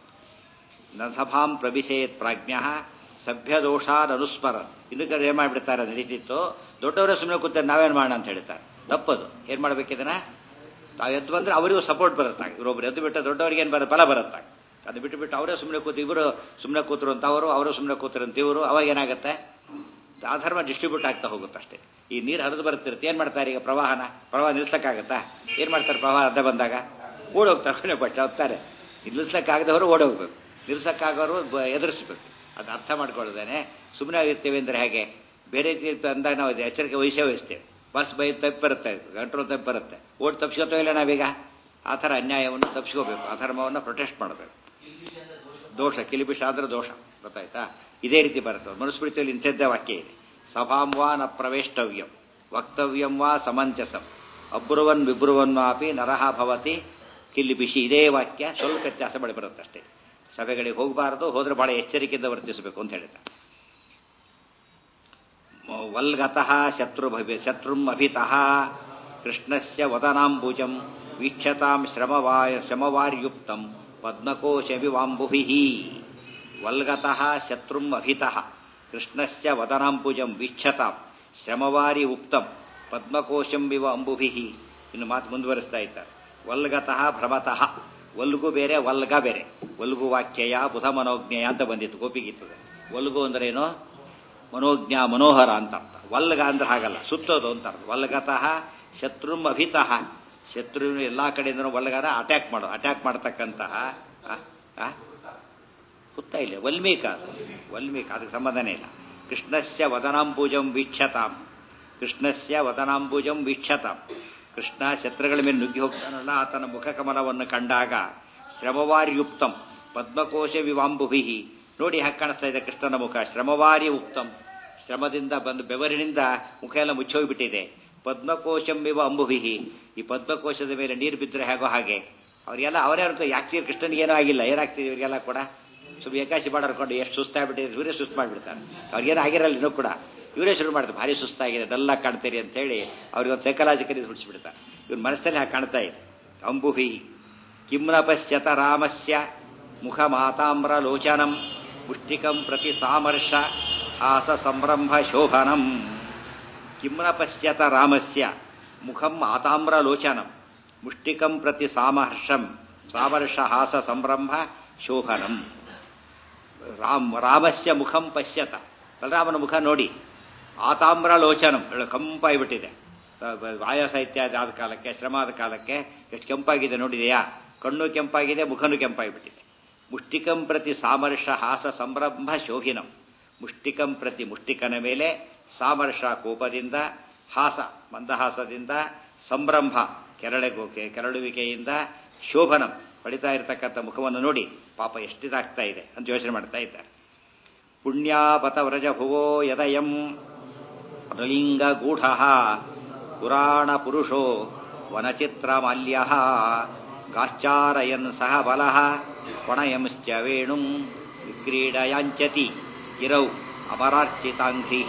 S1: ನ ಸಭಾಂ ಪ್ರವಿಶೇತ್ ಪ್ರಾಜ್ಞಃ ಸಭ್ಯದೋಷಾನನುಸ್ಮರ. ಇನ್ನು ಕಡೆ ಏನು ಮಾಡಿಬಿಡ್ತಾರೆ? ನಡೀತಿತ್ತು, ದೊಡ್ಡವರೇ ಸುಮ್ಮನೆ ಕೂತಾರೆ, ನಾವೇನು ಮಾಡೋಣ ಅಂತ ಹೇಳ್ತಾರೆ. ತಪ್ಪದು. ಏನು ಮಾಡ್ಬೇಕಿದನ್ನ? ತಾವು ಎದ್ದು ಬಂದರೆ ಅವರಿಗೂ ಸಪೋರ್ಟ್ ಬರುತ್ತಾಗ. ಇವರೊಬ್ರು ಎದ್ದು ಬಿಟ್ಟು ದೊಡ್ಡವ್ರಿಗೆ ಏನು ಬಲ ಬರುತ್ತಾಗ. ಅದು ಬಿಟ್ಟು ಅವರೇ ಸುಮ್ಮನೆ ಕೂತು, ಇವರು ಸುಮ್ಮನೆ ಕೂತರು ಅಂತ ಅವರು ಸುಮ್ಮನೆ ಕೂತರು ಅಂತ ಇವರು, ಅವಾಗ ಏನಾಗುತ್ತೆ? ಅಧರ್ಮ ಡಿಸ್ಟ್ರಿಬ್ಯೂಟ್ ಆಗ್ತಾ ಹೋಗುತ್ತೆ ಅಷ್ಟೇ. ಈ ನೀರು ಹರಿದು ಬರುತ್ತಿರುತ್ತೆ. ಏನು ಮಾಡ್ತಾರೆ? ಈಗ ಪ್ರವಾಹ ನಿಲ್ಲಿಸ್ಲಿಕ್ಕಾಗತ್ತಾ? ಏನು ಮಾಡ್ತಾರೆ? ಪ್ರವಾಹ ಅರ್ಧ ಬಂದಾಗ ಓಡೋಗ್ತಾರೆ. ಬಟ್ ಹೋಗ್ತಾರೆ. ನಿಲ್ಲಿಸ್ಲಿಕ್ಕಾಗದವರು ಓಡೋಗ್ಬೇಕು, ನಿಲ್ಲಿಸಕ್ಕಾಗೋರು ಎದುರಿಸ್ಬೇಕು. ಅದು ಅರ್ಥ ಮಾಡ್ಕೊಳ್ಳೋದೇನೆ. ಸುಮ್ಮನೆ ಆಗಿರ್ತೀವಿ ಅಂದರೆ ಹೇಗೆ? ಬೇರೆ ರೀತಿ ಅಂದಾಗ ನಾವು ಎಚ್ಚರಿಕೆ ವಹಿಸ್ತೇವೆ. ಬಸ್ ತಪ್ಪು ಬರುತ್ತೆ, ಕಂಟ್ರೋಲ್ ತಪ್ಪು ಬರುತ್ತೆ, ಓಟ್ ತಪ್ಪಿಸ್ಕೊತೋ ಇಲ್ಲ ನಾವೀಗ. ಆ ಥರ ಅನ್ಯಾಯವನ್ನು ತಪ್ಪಿಸ್ಕೋಬೇಕು, ಅಧರ್ಮವನ್ನು ಪ್ರೊಟೆಸ್ಟ್ ಮಾಡಬೇಕು. ದೋಷ, ಕಿಲಿಬಿಷ ಅಂದ್ರೆ ದೋಷ, ಗೊತ್ತಾಯ್ತಾ? ಇದೇ ರೀತಿ ಬರುತ್ತೆ. ಮನುಸ್ಮೃತಿಯಲ್ಲಿ ಇಂಥದ್ದೇ ವಾಕ್ಯ ಇದೆ. ಸಭಾಂ ವಾ ನ ಪ್ರವೇಷ್ಟವ್ಯಂ ವಕ್ತವ್ಯಂ ವಾ ಸಮಂಜಸಂ ಅಬ್ರುವನ್ ವಿಬ್ರುವನ್ನಾಪಿ ನರಹ ಭವತಿ ಕಿಲಿಬಿಷಿ. ಇದೇ ವಾಕ್ಯ ಸ್ವಲ್ಪ ವ್ಯತ್ಯಾಸ ಬರುತ್ತೆ ಅಷ್ಟೇ. ಸಭೆಗಳಿಗೆ ಹೋಗಬಾರದು, ಹೋದ್ರೆ ಬಹಳ ಎಚ್ಚರಿಕೆಯಿಂದ ವರ್ತಿಸಬೇಕು ಅಂತ ಹೇಳಿದ. ವಲ್ಗತಃ ಶತ್ರುಂ ಅಭಿತಃ ಕೃಷ್ಣಸ್ಯ ವದನಾಂಬುಜಂ ವೀಕ್ಷತಾಂ ಶ್ರಮವಾರ್ಯುಕ್ತಂ ಪದ್ಮಕೋಶವಿವಾಂಬುಭಿಃ. ವಲ್ಗತಃ ಶತ್ರುಂ ಅಭಿತಃ ಕೃಷ್ಣಸ್ಯ ವದನಾಂಬುಜಂ ವೀಕ್ಷತಾಂ ಶ್ರಮವಾರಿ ಉಕ್ತಂ ಪದ್ಮಕೋಶಂ ವಿವ ಅಂಬುಭಿಃ. ಇನ್ನು ಮಾತು ಮುಂದುವರಿಸ್ತಾ ಇದ್ದಾರೆ. ವಲ್ಗತಃ ಭ್ರಮತಃ, ವಲ್ಗು ಬೇರೆ ವಲ್ಗ ಬೇರೆ. ವಲ್ಗು ವಾಕ್ಯಯ ಬುಧ ಮನೋಜ್ಞೆಯ ಅಂತ ಬಂದಿತ್ತು ಗೋಪಿಗೀತದೆ. ವಲ್ಗು ಅಂದ್ರೇನು? ಮನೋಜ್ಞ, ಮನೋಹರ ಅಂತ ಅರ್ಥ. ವಲ್ಗ ಅಂದ್ರೆ ಹಾಗಲ್ಲ, ಸುತ್ತೋದು ಅಂತ ಅರ್ಥ. ವಲ್ಗತಃ ಶತ್ರುಂ ಅಭಿತಃ, ಶತ್ರುವಿನ ಎಲ್ಲಾ ಕಡೆಯಿಂದ ಒಳಗಾರ ಅಟ್ಯಾಕ್ ಮಾಡತಕ್ಕಂತಹ ಹುತ್ತ ಇಲ್ಲ ವಲ್ಮೀಕ ಅದಕ್ಕೆ ಸಂಬಂಧನೇ ಇಲ್ಲ. ಕೃಷ್ಣಸ್ಯ ವದನಾಂಬುಜಂ ವೀಕ್ಷತಾಂ ಕೃಷ್ಣ ಶತ್ರುಗಳ ಮೇಲೆ ನುಗ್ಗಿ ಹೋಗ್ತಾನಲ್ಲ, ಆತನ ಮುಖಕಮಲವನ್ನು ಕಂಡಾಗ ಶ್ರಮವಾರ್ಯುಕ್ತಂ ಪದ್ಮಕೋಶ ವಿವಾಂಬುಭಿ, ನೋಡಿ ಹಾಗೆ ಕಾಣಿಸ್ತಾ ಇದೆ ಕೃಷ್ಣನ ಮುಖ. ಶ್ರಮವಾರಿ ಉಕ್ತಂ, ಶ್ರಮದಿಂದ ಬಂದು ಬೆವರಿನಿಂದ ಮುಖ ಎಲ್ಲ ಮುಚ್ಚೋಗ್ಬಿಟ್ಟಿದೆ. ಪದ್ಮಕೋಶಂ ವಿವ ಅಂಬುಭಿ, ಈ ಪದ್ಮಕೋಶದ ಮೇಲೆ ನೀರು ಬಿದ್ದರೆ ಹೇಗೋ ಹಾಗೆ. ಅವರಿಗೆಲ್ಲ ಅವರೇ ಆಕ್ಚುಲಿ ಕೃಷ್ಣನಿಗೆ ಏನೂ ಆಗಿಲ್ಲ, ಏನಾಗ್ತಿದೆ ಇವರಿಗೆಲ್ಲ ಕೂಡ ಸುಮ್ಮನೆ ಏಕಾಶಿ ಮಾಡರ್ಕೊಂಡು ಎಷ್ಟು ಸುಸ್ತಾಗ್ಬಿಟ್ಟಿದೆ, ಇವರೇ ಸುಸ್ತು ಮಾಡಿಬಿಡ್ತಾರೆ. ಅವ್ರಿಗೇನು ಆಗಿರಲ್ಲ ಇನ್ನೂ ಕೂಡ, ಇವರೇ ಶುರು ಮಾಡ್ತಾರೆ ಭಾರಿ ಸುಸ್ತಾಗಿದೆ ಅದೆಲ್ಲ ಕಾಣ್ತೀರಿ ಅಂತ ಹೇಳಿ ಅವ್ರಿಗೊಂದು ಸೈಕಲಾಜಿಕಲಿ ಹುಡಿಸ್ಬಿಡ್ತಾರೆ. ಇವ್ರ ಮನಸ್ಸಲ್ಲಿ ಹಾಗೆ ಕಾಣ್ತಾ ಇದೆ. ಅಂಬುಭಿ ಕಿಮ್ನ ಪಶ್ಯತ ರಾಮಸ್ಯ ಮುಖ ಮಾತಾಮ್ರ ಲೋಚನಂ ಮುಷ್ಟಿಕಂ ಪ್ರತಿ ಸಾಮರ್ಷ ಹಾಸ ಸಂರಂಭ ಶೋಭನಂ. ಕಿಮ್ನ ಪಶ್ಯತ ರಾಮಸ್ಯ ಮುಖಂ ಆತಾಮ್ರ ಲೋಚನಂ ಮುಷ್ಟಿಕಂ ಪ್ರತಿ ಸಾಮರ್ಷ ಹಾಸ ಸಂರಂಭ ಶೋಭನಂ. ರಾಮಸ್ಯ ಮುಖಂ ಪಶ್ಯತ, ಬಲರಾಮನ ಮುಖ ನೋಡಿ. ಆತಾಮ್ರ ಲೋಚನಂ, ಕಂಪಾಗಿಬಿಟ್ಟಿದೆ. ಆಯಾಸ ಇತ್ಯಾದಿ ಆದ ಕಾಲಕ್ಕೆ, ಶ್ರಮ ಆದ ಕಾಲಕ್ಕೆ ಎಷ್ಟು ಕೆಂಪಾಗಿದೆ ನೋಡಿದೆಯಾ? ಕಣ್ಣು ಕೆಂಪಾಗಿದೆ, ಮುಖನೂ ಕೆಂಪಾಗಿಬಿಟ್ಟಿದೆ. ಮುಷ್ಟಿಕಂ ಪ್ರತಿ ಸಾಮರ್ಷ ಹಾಸ ಸಂರಂಭ ಶೋಭಿನಂ, ಮುಷ್ಟಿಕಂ ಪ್ರತಿ ಮುಷ್ಟಿಕನ ಮೇಲೆ ಸಾಮರ್ಷ ಕೋಪದಿಂದ, ಹಾಸ ಮಂದಹಾಸದಿಂದ, ಸಂಭ್ರಂಭ ಕೆರಳುವಿಕೆಯಿಂದ, ಶೋಭನಂ ಪಡಿತಾ ಇರತಕ್ಕಂಥ ಮುಖವನ್ನು ನೋಡಿ ಪಾಪ ಎಷ್ಟಿದಾಗ್ತಾ ಇದೆ ಅಂತ ಯೋಚನೆ ಮಾಡ್ತಾ ಇದ್ದಾರೆ. ಪುಣ್ಯಾಪತ ವ್ರಜಭುವೋ ಯದಯಂ ನೃಲಿಂಗ ಗೂಢ ಪುರಾಣ ಪುರುಷೋ ವನಚಿತ್ರ ಮಾಲ್ಯ ಗಾಶ್ಚಾರಯನ್ ಸಹ ಬಲಃ ಕೊಣಯಂಶ್ಚ ವೇಣುಂ ವಿಕ್ರೀಡಯಾಂಚತಿ ಗಿರೌ ಅಮರಾರ್ಚಿತಾಂಘ್ರಿ.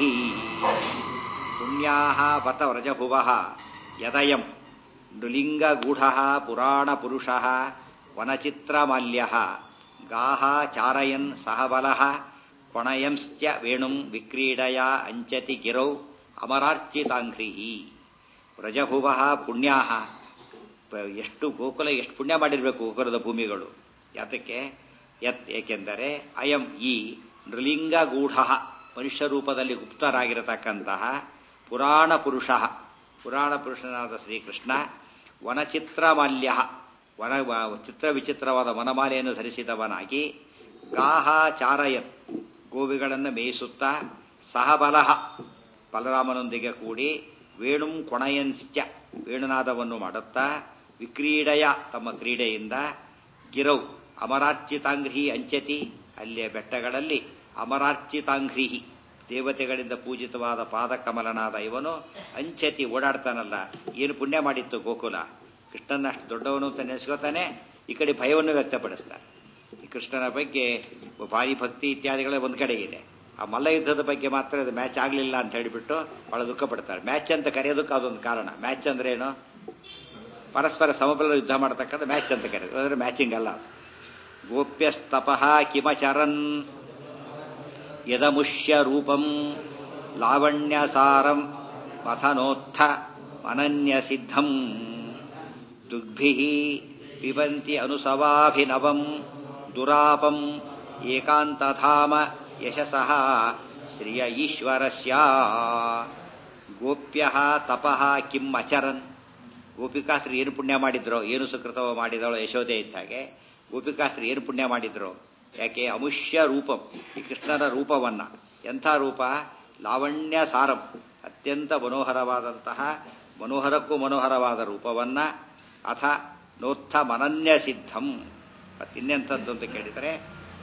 S1: ಪುಣ್ಯಾಃ ಬತ ವ್ರಜಭುವಃ ಯದಯಂ ನೃಲಿಂಗ ಗೂಢ ಪುರಾಣ ಪುರುಷಃ ವನಚಿತ್ರ ಮಾಲ್ಯ ಗಾಹ ಚಾರಯನ್ ಸಹ ಬಲಃ ಕೊಣಯಂಶ್ಚ ವೇಣುಂ ವಿಕ್ರೀಡಯ ಅಂಚತಿ ಗಿರೌ ಅಮರಾರ್ಚಿತಾಂಘ್ರಿ. ವ್ರಜಭುವಃ ಪುಣ್ಯಾಹ, ಎಷ್ಟು ಗೋಕುಲ ಎಷ್ಟು ಪುಣ್ಯ ಮಾಡಿರಬೇಕು ಗೋಕುಲದ ಭೂಮಿಗಳು. ಯಾತಕ್ಕೆ? ಏಕೆಂದರೆ ಅಯಂ ಈ ನೃಲಿಂಗ ಗೂಢ, ಮನುಷ್ಯ ರೂಪದಲ್ಲಿ ಗುಪ್ತರಾಗಿರತಕ್ಕಂತಹ ಪುರಾಣ ಪುರುಷನಾದ ಶ್ರೀಕೃಷ್ಣ, ವನಚಿತ್ರ ಮಾಲ್ಯ ಚಿತ್ರ ವಿಚಿತ್ರವಾದ ವನಮಾಲೆಯನ್ನು ಧರಿಸಿದವನಾಗಿ, ಗಾಹ ಚಾರಯನ್ ಗೋವಿಗಳನ್ನು ಮೇಯಿಸುತ್ತಾ, ಸಹಬಲಃ ಬಲರಾಮನೊಂದಿಗೆ ಕೂಡಿ, ವೇಣುಂ ಕೊಣಯಂಶ್ಚ ವೇಣುನಾದವನ್ನು ಮಾಡುತ್ತಾ, ವಿಕ್ರೀಡಯ ತಮ್ಮ ಕ್ರೀಡೆಯಿಂದ, ಗಿರೌ ಅಮರಾರ್ಚಿತಾಂಘ್ರಿ ಅಂಚತಿ ಅಲ್ಲಿಯ ಬೆಟ್ಟಗಳಲ್ಲಿ ಅಮರಾರ್ಚಿತಾಂಘ್ರಿ ದೇವತೆಗಳಿಂದ ಪೂಜಿತವಾದ ಪಾದಕಮಲನಾದ ಇವನು ಅಂಚತಿ ಓಡಾಡ್ತಾನಲ್ಲ. ಏನು ಪುಣ್ಯ ಮಾಡಿತ್ತು ಗೋಕುಲ. ಕೃಷ್ಣನ ಅಷ್ಟು ದೊಡ್ಡವನು ಅಂತ ನೆನೆಸ್ಕೋತಾನೆ, ಈ ಕಡೆ ಭಯವನ್ನು ವ್ಯಕ್ತಪಡಿಸ್ತಾನೆ. ಈ ಕೃಷ್ಣನ ಬಗ್ಗೆ ಭಾರಿ ಭಕ್ತಿ ಇತ್ಯಾದಿಗಳೇ ಒಂದು ಕಡೆಗಿದೆ. ಆ ಮಲ್ಲ ಯುದ್ಧದ ಬಗ್ಗೆ ಮಾತ್ರ ಅದು ಮ್ಯಾಚ್ ಆಗಲಿಲ್ಲ ಅಂತ ಹೇಳಿಬಿಟ್ಟು ಬಹಳ ದುಃಖ ಪಡ್ತಾರೆ. ಮ್ಯಾಚ್ ಅಂತ ಕರೆಯೋದಕ್ಕೆ ಅದೊಂದು ಕಾರಣ. ಮ್ಯಾಚ್ ಅಂದ್ರೆ ಏನು? ಪರಸ್ಪರ ಸಮಬಲ ಯುದ್ಧ ಮಾಡತಕ್ಕಂಥ ಮ್ಯಾಚ್ ಅಂತ ಕರೆಯೋದು, ಅಂದ್ರೆ ಮ್ಯಾಚಿಂಗ್ ಅಲ್ಲ. ಗೋಪ್ಯಸ್ತಪಃ ಕಿಮಚರನ್ ಯದಮುಷ್ಯ ರೂಪಂ ಲಾವಣ್ಯಸಾರಂ ಮಥನೋತ್ಥ ಅನನ್ಯ ಸಿದ್ಧಂ ದುಗ್ಭಿಃ ಪಿಬಂತಿ ಅನುಸವಾಭಿನವಂ ದುರಾಪಂ ಏಕಾಂತಧಾಮ ಯಶಸಃ ಶ್ರಿಯ ಈಶ್ವರಸ್ಯ. ಗೋಪ್ಯಃ ತಪಃ ಕಿಂ ಅಚರನ್, ಗೋಪಿಕಾಸ್ತ್ರೀ ಏನು ಪುಣ್ಯ ಮಾಡಿದ್ರೋ, ಏನು ಸುಕೃತವ ಮಾಡಿದಳೋ ಯಶೋದೆ ಇದ್ದ ಹಾಗೆ ಗೋಪಿಕಾಸ್ತ್ರೀ ಏನು ಪುಣ್ಯ ಮಾಡಿದ್ರು. ಯಾಕೆ? ಅಮುಷ್ಯ ರೂಪಂ, ಈ ಕೃಷ್ಣನ ರೂಪವನ್ನ, ಎಂಥ ರೂಪ? ಲಾವಣ್ಯ ಸಾರಂ, ಅತ್ಯಂತ ಮನೋಹರವಾದಂತಹ, ಮನೋಹರಕ್ಕೂ ಮನೋಹರವಾದ ರೂಪವನ್ನ, ಅಥ ನೋತ್ಥ ಮನನ್ಯ ಸಿದ್ಧಂ, ಮತ್ತಿನ್ನೆಂಥದ್ದು ಅಂತ ಕೇಳಿದರೆ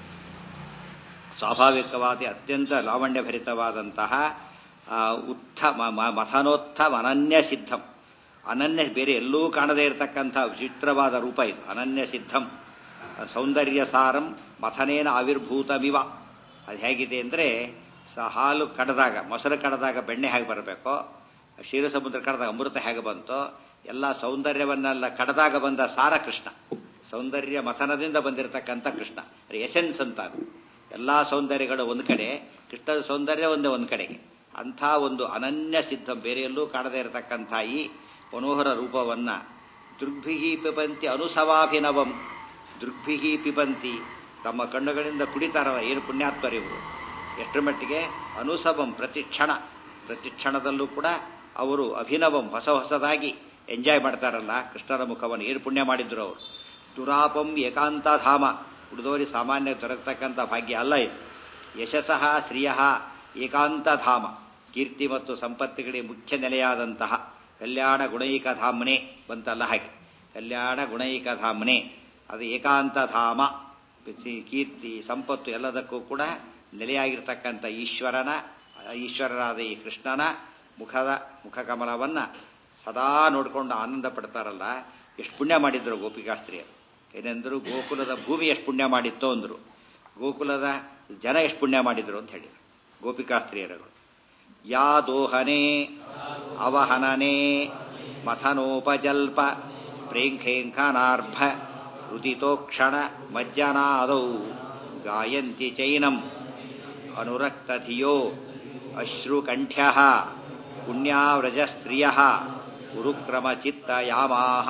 S1: ಸ್ವಾಭಾವಿಕವಾದ ಅತ್ಯಂತ ಲಾವಣ್ಯ ಭರಿತವಾದಂತಹ ಮಥನೋತ್ಥ ಅನನ್ಯ ಸಿದ್ಧಂ, ಅನನ್ಯ ಬೇರೆ ಎಲ್ಲೂ ಕಾಣದೇ ಇರತಕ್ಕಂಥ ವಿಚಿತ್ರವಾದ ರೂಪ ಇದು. ಅನನ್ಯ ಸಿದ್ಧಂ ಸೌಂದರ್ಯ ಸಾರಂ ಮಥನೇನ ಆವಿರ್ಭೂತಮಿವ. ಅದು ಹೇಗಿದೆ ಅಂದರೆ, ಹಾಲು ಕಡದಾಗ, ಮೊಸರು ಕಡದಾಗ ಬೆಣ್ಣೆ ಹೇಗೆ ಬರಬೇಕೋ, ಕ್ಷೀರ ಸಮುದ್ರ ಕಡದಾಗ ಅಮೃತ ಹೇಗೆ ಬಂತೋ, ಎಲ್ಲ ಸೌಂದರ್ಯವನ್ನೆಲ್ಲ ಕಡದಾಗ ಬಂದ ಸಾರ ಕೃಷ್ಣ. ಸೌಂದರ್ಯ ಮಥನದಿಂದ ಬಂದಿರತಕ್ಕಂಥ ಕೃಷ್ಣ, ಎಸೆನ್ಸ್ ಅಂತ. ಎಲ್ಲ ಸೌಂದರ್ಯಗಳು ಒಂದು ಕಡೆ, ಕೃಷ್ಣದ ಸೌಂದರ್ಯ ಒಂದೇ ಒಂದು ಕಡೆಗೆ. ಅಂಥ ಒಂದು ಅನನ್ಯ ಸಿದ್ಧಂ, ಬೇರೆ ಎಲ್ಲೂ ಕಾಣದೇ ಇರತಕ್ಕಂಥ ಈ ಮನೋಹರ ರೂಪವನ್ನ ದೃಗ್ಭಿಹಿ ಪಿಬಂತಿ ಅನುಸವಾಭಿನವಂ, ದೃಗ್ಭಿಹಿ ಪಿಬಂತಿ ತಮ್ಮ ಕಣ್ಣುಗಳಿಂದ ಕುಡಿತಾರಲ್ಲ, ಏನು ಪುಣ್ಯಾತ್ಮರಿವರು. ಎಷ್ಟರ ಮಟ್ಟಿಗೆ? ಅನುಸವಂ ಪ್ರತಿ ಕ್ಷಣದಲ್ಲೂ ಕೂಡ ಅವರು ಅಭಿನವಂ ಹೊಸದಾಗಿ ಎಂಜಾಯ್ ಮಾಡ್ತಾರಲ್ಲ ಕೃಷ್ಣನ ಮುಖವನ್ನು ಏನು ಪುಣ್ಯ ಮಾಡಿದ್ರು ಅವರು. ದುರಾಪಂ ಏಕಾಂತ ಧಾಮ, ಉಳಿದೋರಿ ಸಾಮಾನ್ಯ ದೊರಕತಕ್ಕಂಥ ಭಾಗ್ಯ ಅಲ್ಲ ಇದು. ಯಶಸ್ಸಃ ಶ್ರಿಯ ಏಕಾಂತ ಧಾಮ, ಕೀರ್ತಿ ಮತ್ತು ಸಂಪತ್ತಿಗಳಿಗೆ ಮುಖ್ಯ ನೆಲೆಯಾದಂತಹ ಕಲ್ಯಾಣ ಗುಣೈಕ ಧಾಮನೆ ಬಂತಲ್ಲ ಹಾಗೆ, ಕಲ್ಯಾಣ ಗುಣೈಕ ಧಾಮನೆ ಅದು ಏಕಾಂತ ಧಾಮ. ಕೀರ್ತಿ ಸಂಪತ್ತು ಎಲ್ಲದಕ್ಕೂ ಕೂಡ ನೆಲೆಯಾಗಿರ್ತಕ್ಕಂಥ ಈಶ್ವರನಾದ ಈ ಕೃಷ್ಣನ ಮುಖಕಮಲವನ್ನ ಸದಾ ನೋಡಿಕೊಂಡು ಆನಂದ ಪಡ್ತಾರಲ್ಲ, ಎಷ್ಟು ಪುಣ್ಯ ಮಾಡಿದ್ರು ಗೋಪಿಕಾಸ್ತ್ರೀಯರು. ಏನೆಂದರು, ಗೋಕುಲದ ಭೂಮಿ ಎಷ್ಟು ಪುಣ್ಯ ಮಾಡಿತ್ತೋ ಅಂದರು, ಗೋಕುಲದ ಜನ ಎಷ್ಟು ಪುಣ್ಯ ಮಾಡಿದ್ರು ಅಂತ ಹೇಳಿದರು ಗೋಪಿಕಾಸ್ತ್ರೀಯರುಗಳು. ಯಾ ದೋಹನೆ ಅವಹನನೆ ಮಥನೋಪಜಲ್ಪ ಪ್ರೇಂಖೇಂಖನಾರ್ಭ ರುದಿತೋಕ್ಷಣ ಮಜ್ಜನಾದೌ ಗಾಯಂತಿ ಚೈನಂ ಅನುರಕ್ತಧಿಯೋ ಅಶ್ರುಕಂಠ್ಯಃ ಪುಣ್ಯಾವ್ರಜಸ್ತ್ರಿಯಃ ಉರುಕ್ರಮಚಿತ್ತಯಾಮಾಹ.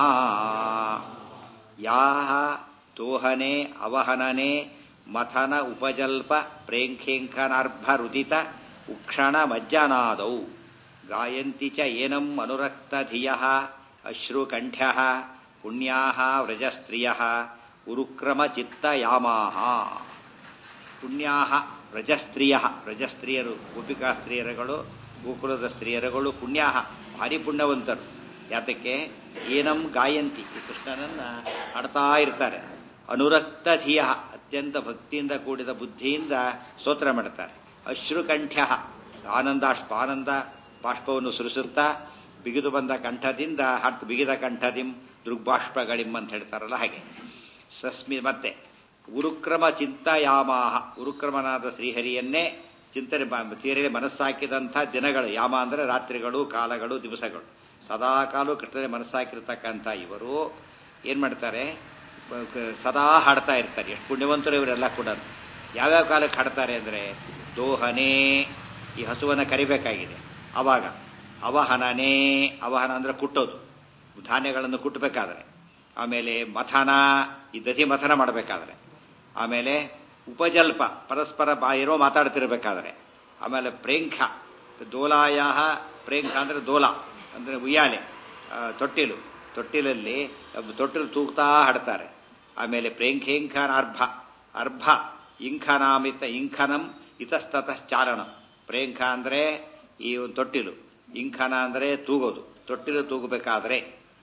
S1: ಯಾಹ ದೋಹನೆ ಅವಹನನೆ ಮಥನ ಉಪಜಲ್ಪ ಪ್ರೇಂಖೇಂಖನಾರ್ಭರುದಿತ ಉಕ್ಷಣ ಮಜ್ಜನಾದೌ ಗಾಯಂತಿ ಚ ಏನಂ ಅನುರಕ್ತಧಿಯಃ ಅಶ್ರುಕಂಠ್ಯಃ ಪುಣ್ಯಾಃ ವ್ರಜಸ್ತ್ರಿಯಃ ಉರುಕ್ರಮಚಿತ್ತಯಾಮಾಹ. ಪುಣ್ಯಾಃ ವ್ರಜಸ್ತ್ರೀಯಃ, ವ್ರಜಸ್ತ್ರೀಯರು ಗೋಪಿಕಾಸ್ತ್ರೀಯರುಗಳು, ಗೋಕುಲದ ಸ್ತ್ರೀಯರುಗಳು ಪುಣ್ಯಾಹ ಭಾರಿ ಪುಣ್ಯವಂತರು. ಯಾತಕ್ಕೆ? ಏನಂ ಗಾಯಂತಿ, ಈ ಕೃಷ್ಣನನ್ನ ಹಾಡ್ತಾ ಇರ್ತಾರೆ. ಅನುರಕ್ತಧಿಯ, ಅತ್ಯಂತ ಭಕ್ತಿಯಿಂದ ಕೂಡಿದ ಬುದ್ಧಿಯಿಂದ ಸ್ತೋತ್ರ ಮಾಡ್ತಾರೆ. ಅಶ್ರುಕಂಠ್ಯ, ಆನಂದ ಬಾಷ್ಪವನ್ನು ಸುರಿಸುತ್ತಾ ಬಿಗಿದು ಬಂದ ಕಂಠದಿಂದ ಬಿಗಿದ ಕಂಠದಿಂ ದೃಗ್ಬಾಷ್ಪಗಳಿಂ ಅಂತ ಹೇಳ್ತಾರಲ್ಲ ಹಾಗೆ. ಮತ್ತೆ ಉರುಕ್ರಮ ಚಿಂತಾಯಾಮಾಹ, ಉರುಕ್ರಮನಾದ ಶ್ರೀಹರಿಯನ್ನೇ ಚಿಂತನೆ ಶ್ರೀಹರಿಯ ಮನಸ್ಸಾಕಿದಂಥ ದಿನಗಳು, ಯಾಮ ಅಂದರೆ ರಾತ್ರಿಗಳು, ಕಾಲಗಳು, ದಿವಸಗಳು, ಸದಾ ಕಾಲು ಕೃಷ್ಣನೇ ಮನಸ್ಸಾಕಿರ್ತಕ್ಕಂಥ ಇವರು ಏನ್ ಮಾಡ್ತಾರೆ, ಸದಾ ಹಾಡ್ತಾ ಇರ್ತಾರೆ. ಎಷ್ಟು ಪುಣ್ಯವಂತರು ಇವರೆಲ್ಲ ಕೂಡ. ಯಾವ್ಯಾವ ಕಾಲಕ್ಕೆ ಹಾಡ್ತಾರೆ ಅಂದರೆ, ದೋಹನೆ, ಈ ಹಸುವನ್ನು ಕರಿಬೇಕಾಗಿದೆ ಅವಾಗ. ಅವಹನನೇ, ಅವಹನ ಅಂದರೆ ಕುಟ್ಟೋದು, ಧಾನ್ಯಗಳನ್ನು ಕುಟ್ಟಬೇಕಾದ್ರೆ. ಆಮೇಲೆ ಮಥನ, ಈ ದಧಿ ಮಥನ ಮಾಡಬೇಕಾದ್ರೆ. ಆಮೇಲೆ ಉಪಜಲ್ಪ, ಪರಸ್ಪರ ಬಾಯಿರೋ ಮಾತಾಡ್ತಿರ್ಬೇಕಾದ್ರೆ. ಆಮೇಲೆ ಪ್ರೇಂಖ, ದೋಲಾಯ, ಪ್ರೇಂಖ ಅಂದರೆ ದೋಲ ಅಂದರೆ ಉಯ್ಯಾಲೆ, ತೊಟ್ಟಿಲಲ್ಲಿ ತೊಟ್ಟಿಲು ತೂಗ್ತಾ ಹಾಡ್ತಾರೆ. ಆಮೇಲೆ ಪ್ರೇಂಖೇಂಖನ ಅರ್ಭ ಇಂಖನಾಮಿತ ಇಂಖನಂ ಇತಸ್ತತಶ್ಚಾರಣಂ. ಪ್ರೇಂಖ ಅಂದರೆ ಈ ಒಂದು ತೊಟ್ಟಿಲು, ಇಂಖನ ಅಂದರೆ ತೂಗೋದು, ತೊಟ್ಟಿಲು ತೂಗಬೇಕಾದ್ರೆ.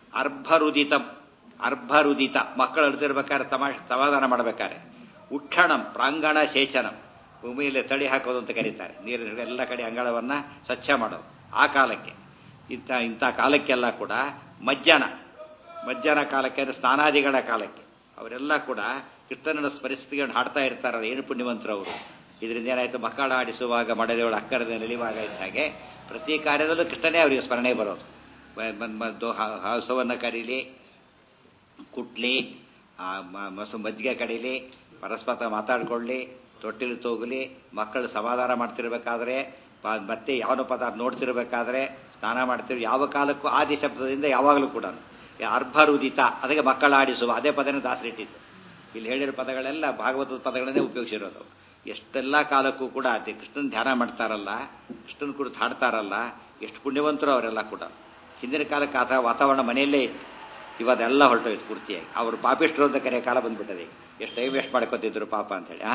S1: ಅರ್ಭರುದಿತ ಮಕ್ಕಳು ಅಳ್ತಿರ್ಬೇಕಾದ್ರೆ ಸಮಾಧಾನ ಮಾಡಬೇಕಾದ್ರೆ. ಉಕ್ಷಣಂ ಪ್ರಾಂಗಣ ಸೇಚನಂ, ಭೂಮಿಯಲ್ಲಿ ತಳಿ ಹಾಕೋದು ಅಂತ ಕರೀತಾರೆ. ನೀರಿನ ಎಲ್ಲ ಕಡೆ ಅಂಗಳವನ್ನ ಸ್ವಚ್ಛ ಮಾಡೋದು ಆ ಕಾಲಕ್ಕೆ. ಇಂಥ ಕಾಲಕ್ಕೆಲ್ಲ ಕೂಡ ಮಜ್ಜನ ಕಾಲಕ್ಕೆ ಅಂದರೆ ಸ್ನಾನಾದಿಗಳ ಕಾಲಕ್ಕೆ ಅವರೆಲ್ಲ ಕೂಡ ಕೃಷ್ಣನ ಪರಿಸ್ಥಿತಿಗಳನ್ನು ಹಾಡ್ತಾ ಇರ್ತಾರಲ್ಲ, ಏನು ಪುಣ್ಯವಂತರವರು. ಇದರಿಂದ ಏನಾಯ್ತು, ಮಕ್ಕಳ ಆಡಿಸುವಾಗ ಮಡದೆಯೊಳ ಅಕ್ಕರದ ನೆಲಿವಾಗ ಇದ್ದ ಹಾಗೆ ಪ್ರತಿ ಕಾರ್ಯದಲ್ಲೂ ಕೃಷ್ಣನೇ ಅವರಿಗೆ ಸ್ಮರಣೆ ಬರೋದು. ಹಸುವನ್ನು ಕರೀಲಿ, ಕುಟ್ಲಿ, ಮಜ್ಜಿಗೆ ಕಡೀಲಿ, ಪರಸ್ಪರ ಮಾತಾಡ್ಕೊಳ್ಳಿ, ತೊಟ್ಟಿಲು ತೂಗಲಿ, ಮಕ್ಕಳು ಸಮಾಧಾನ ಮಾಡ್ತಿರ್ಬೇಕಾದ್ರೆ, ಮತ್ತೆ ಯಾವನ ಪದಾರ್ಥ ನೋಡ್ತಿರ್ಬೇಕಾದ್ರೆ, ಸ್ನಾನ ಮಾಡ್ತಿರ್, ಯಾವ ಕಾಲಕ್ಕೂ ಆದಿ ಶಬ್ದದಿಂದ ಯಾವಾಗಲೂ ಕೂಡ ಅರ್ಭರುದಿತ, ಅದಕ್ಕೆ ಮಕ್ಕಳ ಆಡಿಸುವ ಅದೇ ಪದನೇ ದಾಸರಿಟ್ಟಿದ್ದು. ಇಲ್ಲಿ ಹೇಳಿರೋ ಪದಗಳೆಲ್ಲ ಭಾಗವತದ ಪದಗಳನ್ನೇ ಉಪಯೋಗಿಸಿರೋದು. ಎಷ್ಟೆಲ್ಲ ಕಾಲಕ್ಕೂ ಕೂಡ ಅದೇ ಕೃಷ್ಣನ್ ಧ್ಯಾನ ಮಾಡ್ತಾರಲ್ಲ, ಕೃಷ್ಣನ್ ಕುರಿತು ಹಾಡ್ತಾರಲ್ಲ, ಎಷ್ಟು ಪುಣ್ಯವಂತರು ಅವರೆಲ್ಲ ಕೂಡ. ಹಿಂದಿನ ಕಾಲಕ್ಕೆ ಆತ ವಾತಾವರಣ ಮನೆಯಲ್ಲೇ ಇತ್ತು, ಇವದೆಲ್ಲ ಹೊರಟೋಯ್ತು ಪೂರ್ತಿಯಾಗಿ. ಅವರು ಪಾಪಿಷ್ಟ್ರು ಅಂತ ಕರೆಯ ಕಾಲ ಬಂದ್ಬಿಟ್ಟದೆ. ಎಷ್ಟು ಟೈಮ್ ವೇಸ್ಟ್ ಮಾಡ್ಕೊತಿದ್ರು ಪಾಪ ಅಂತೇಳಿ.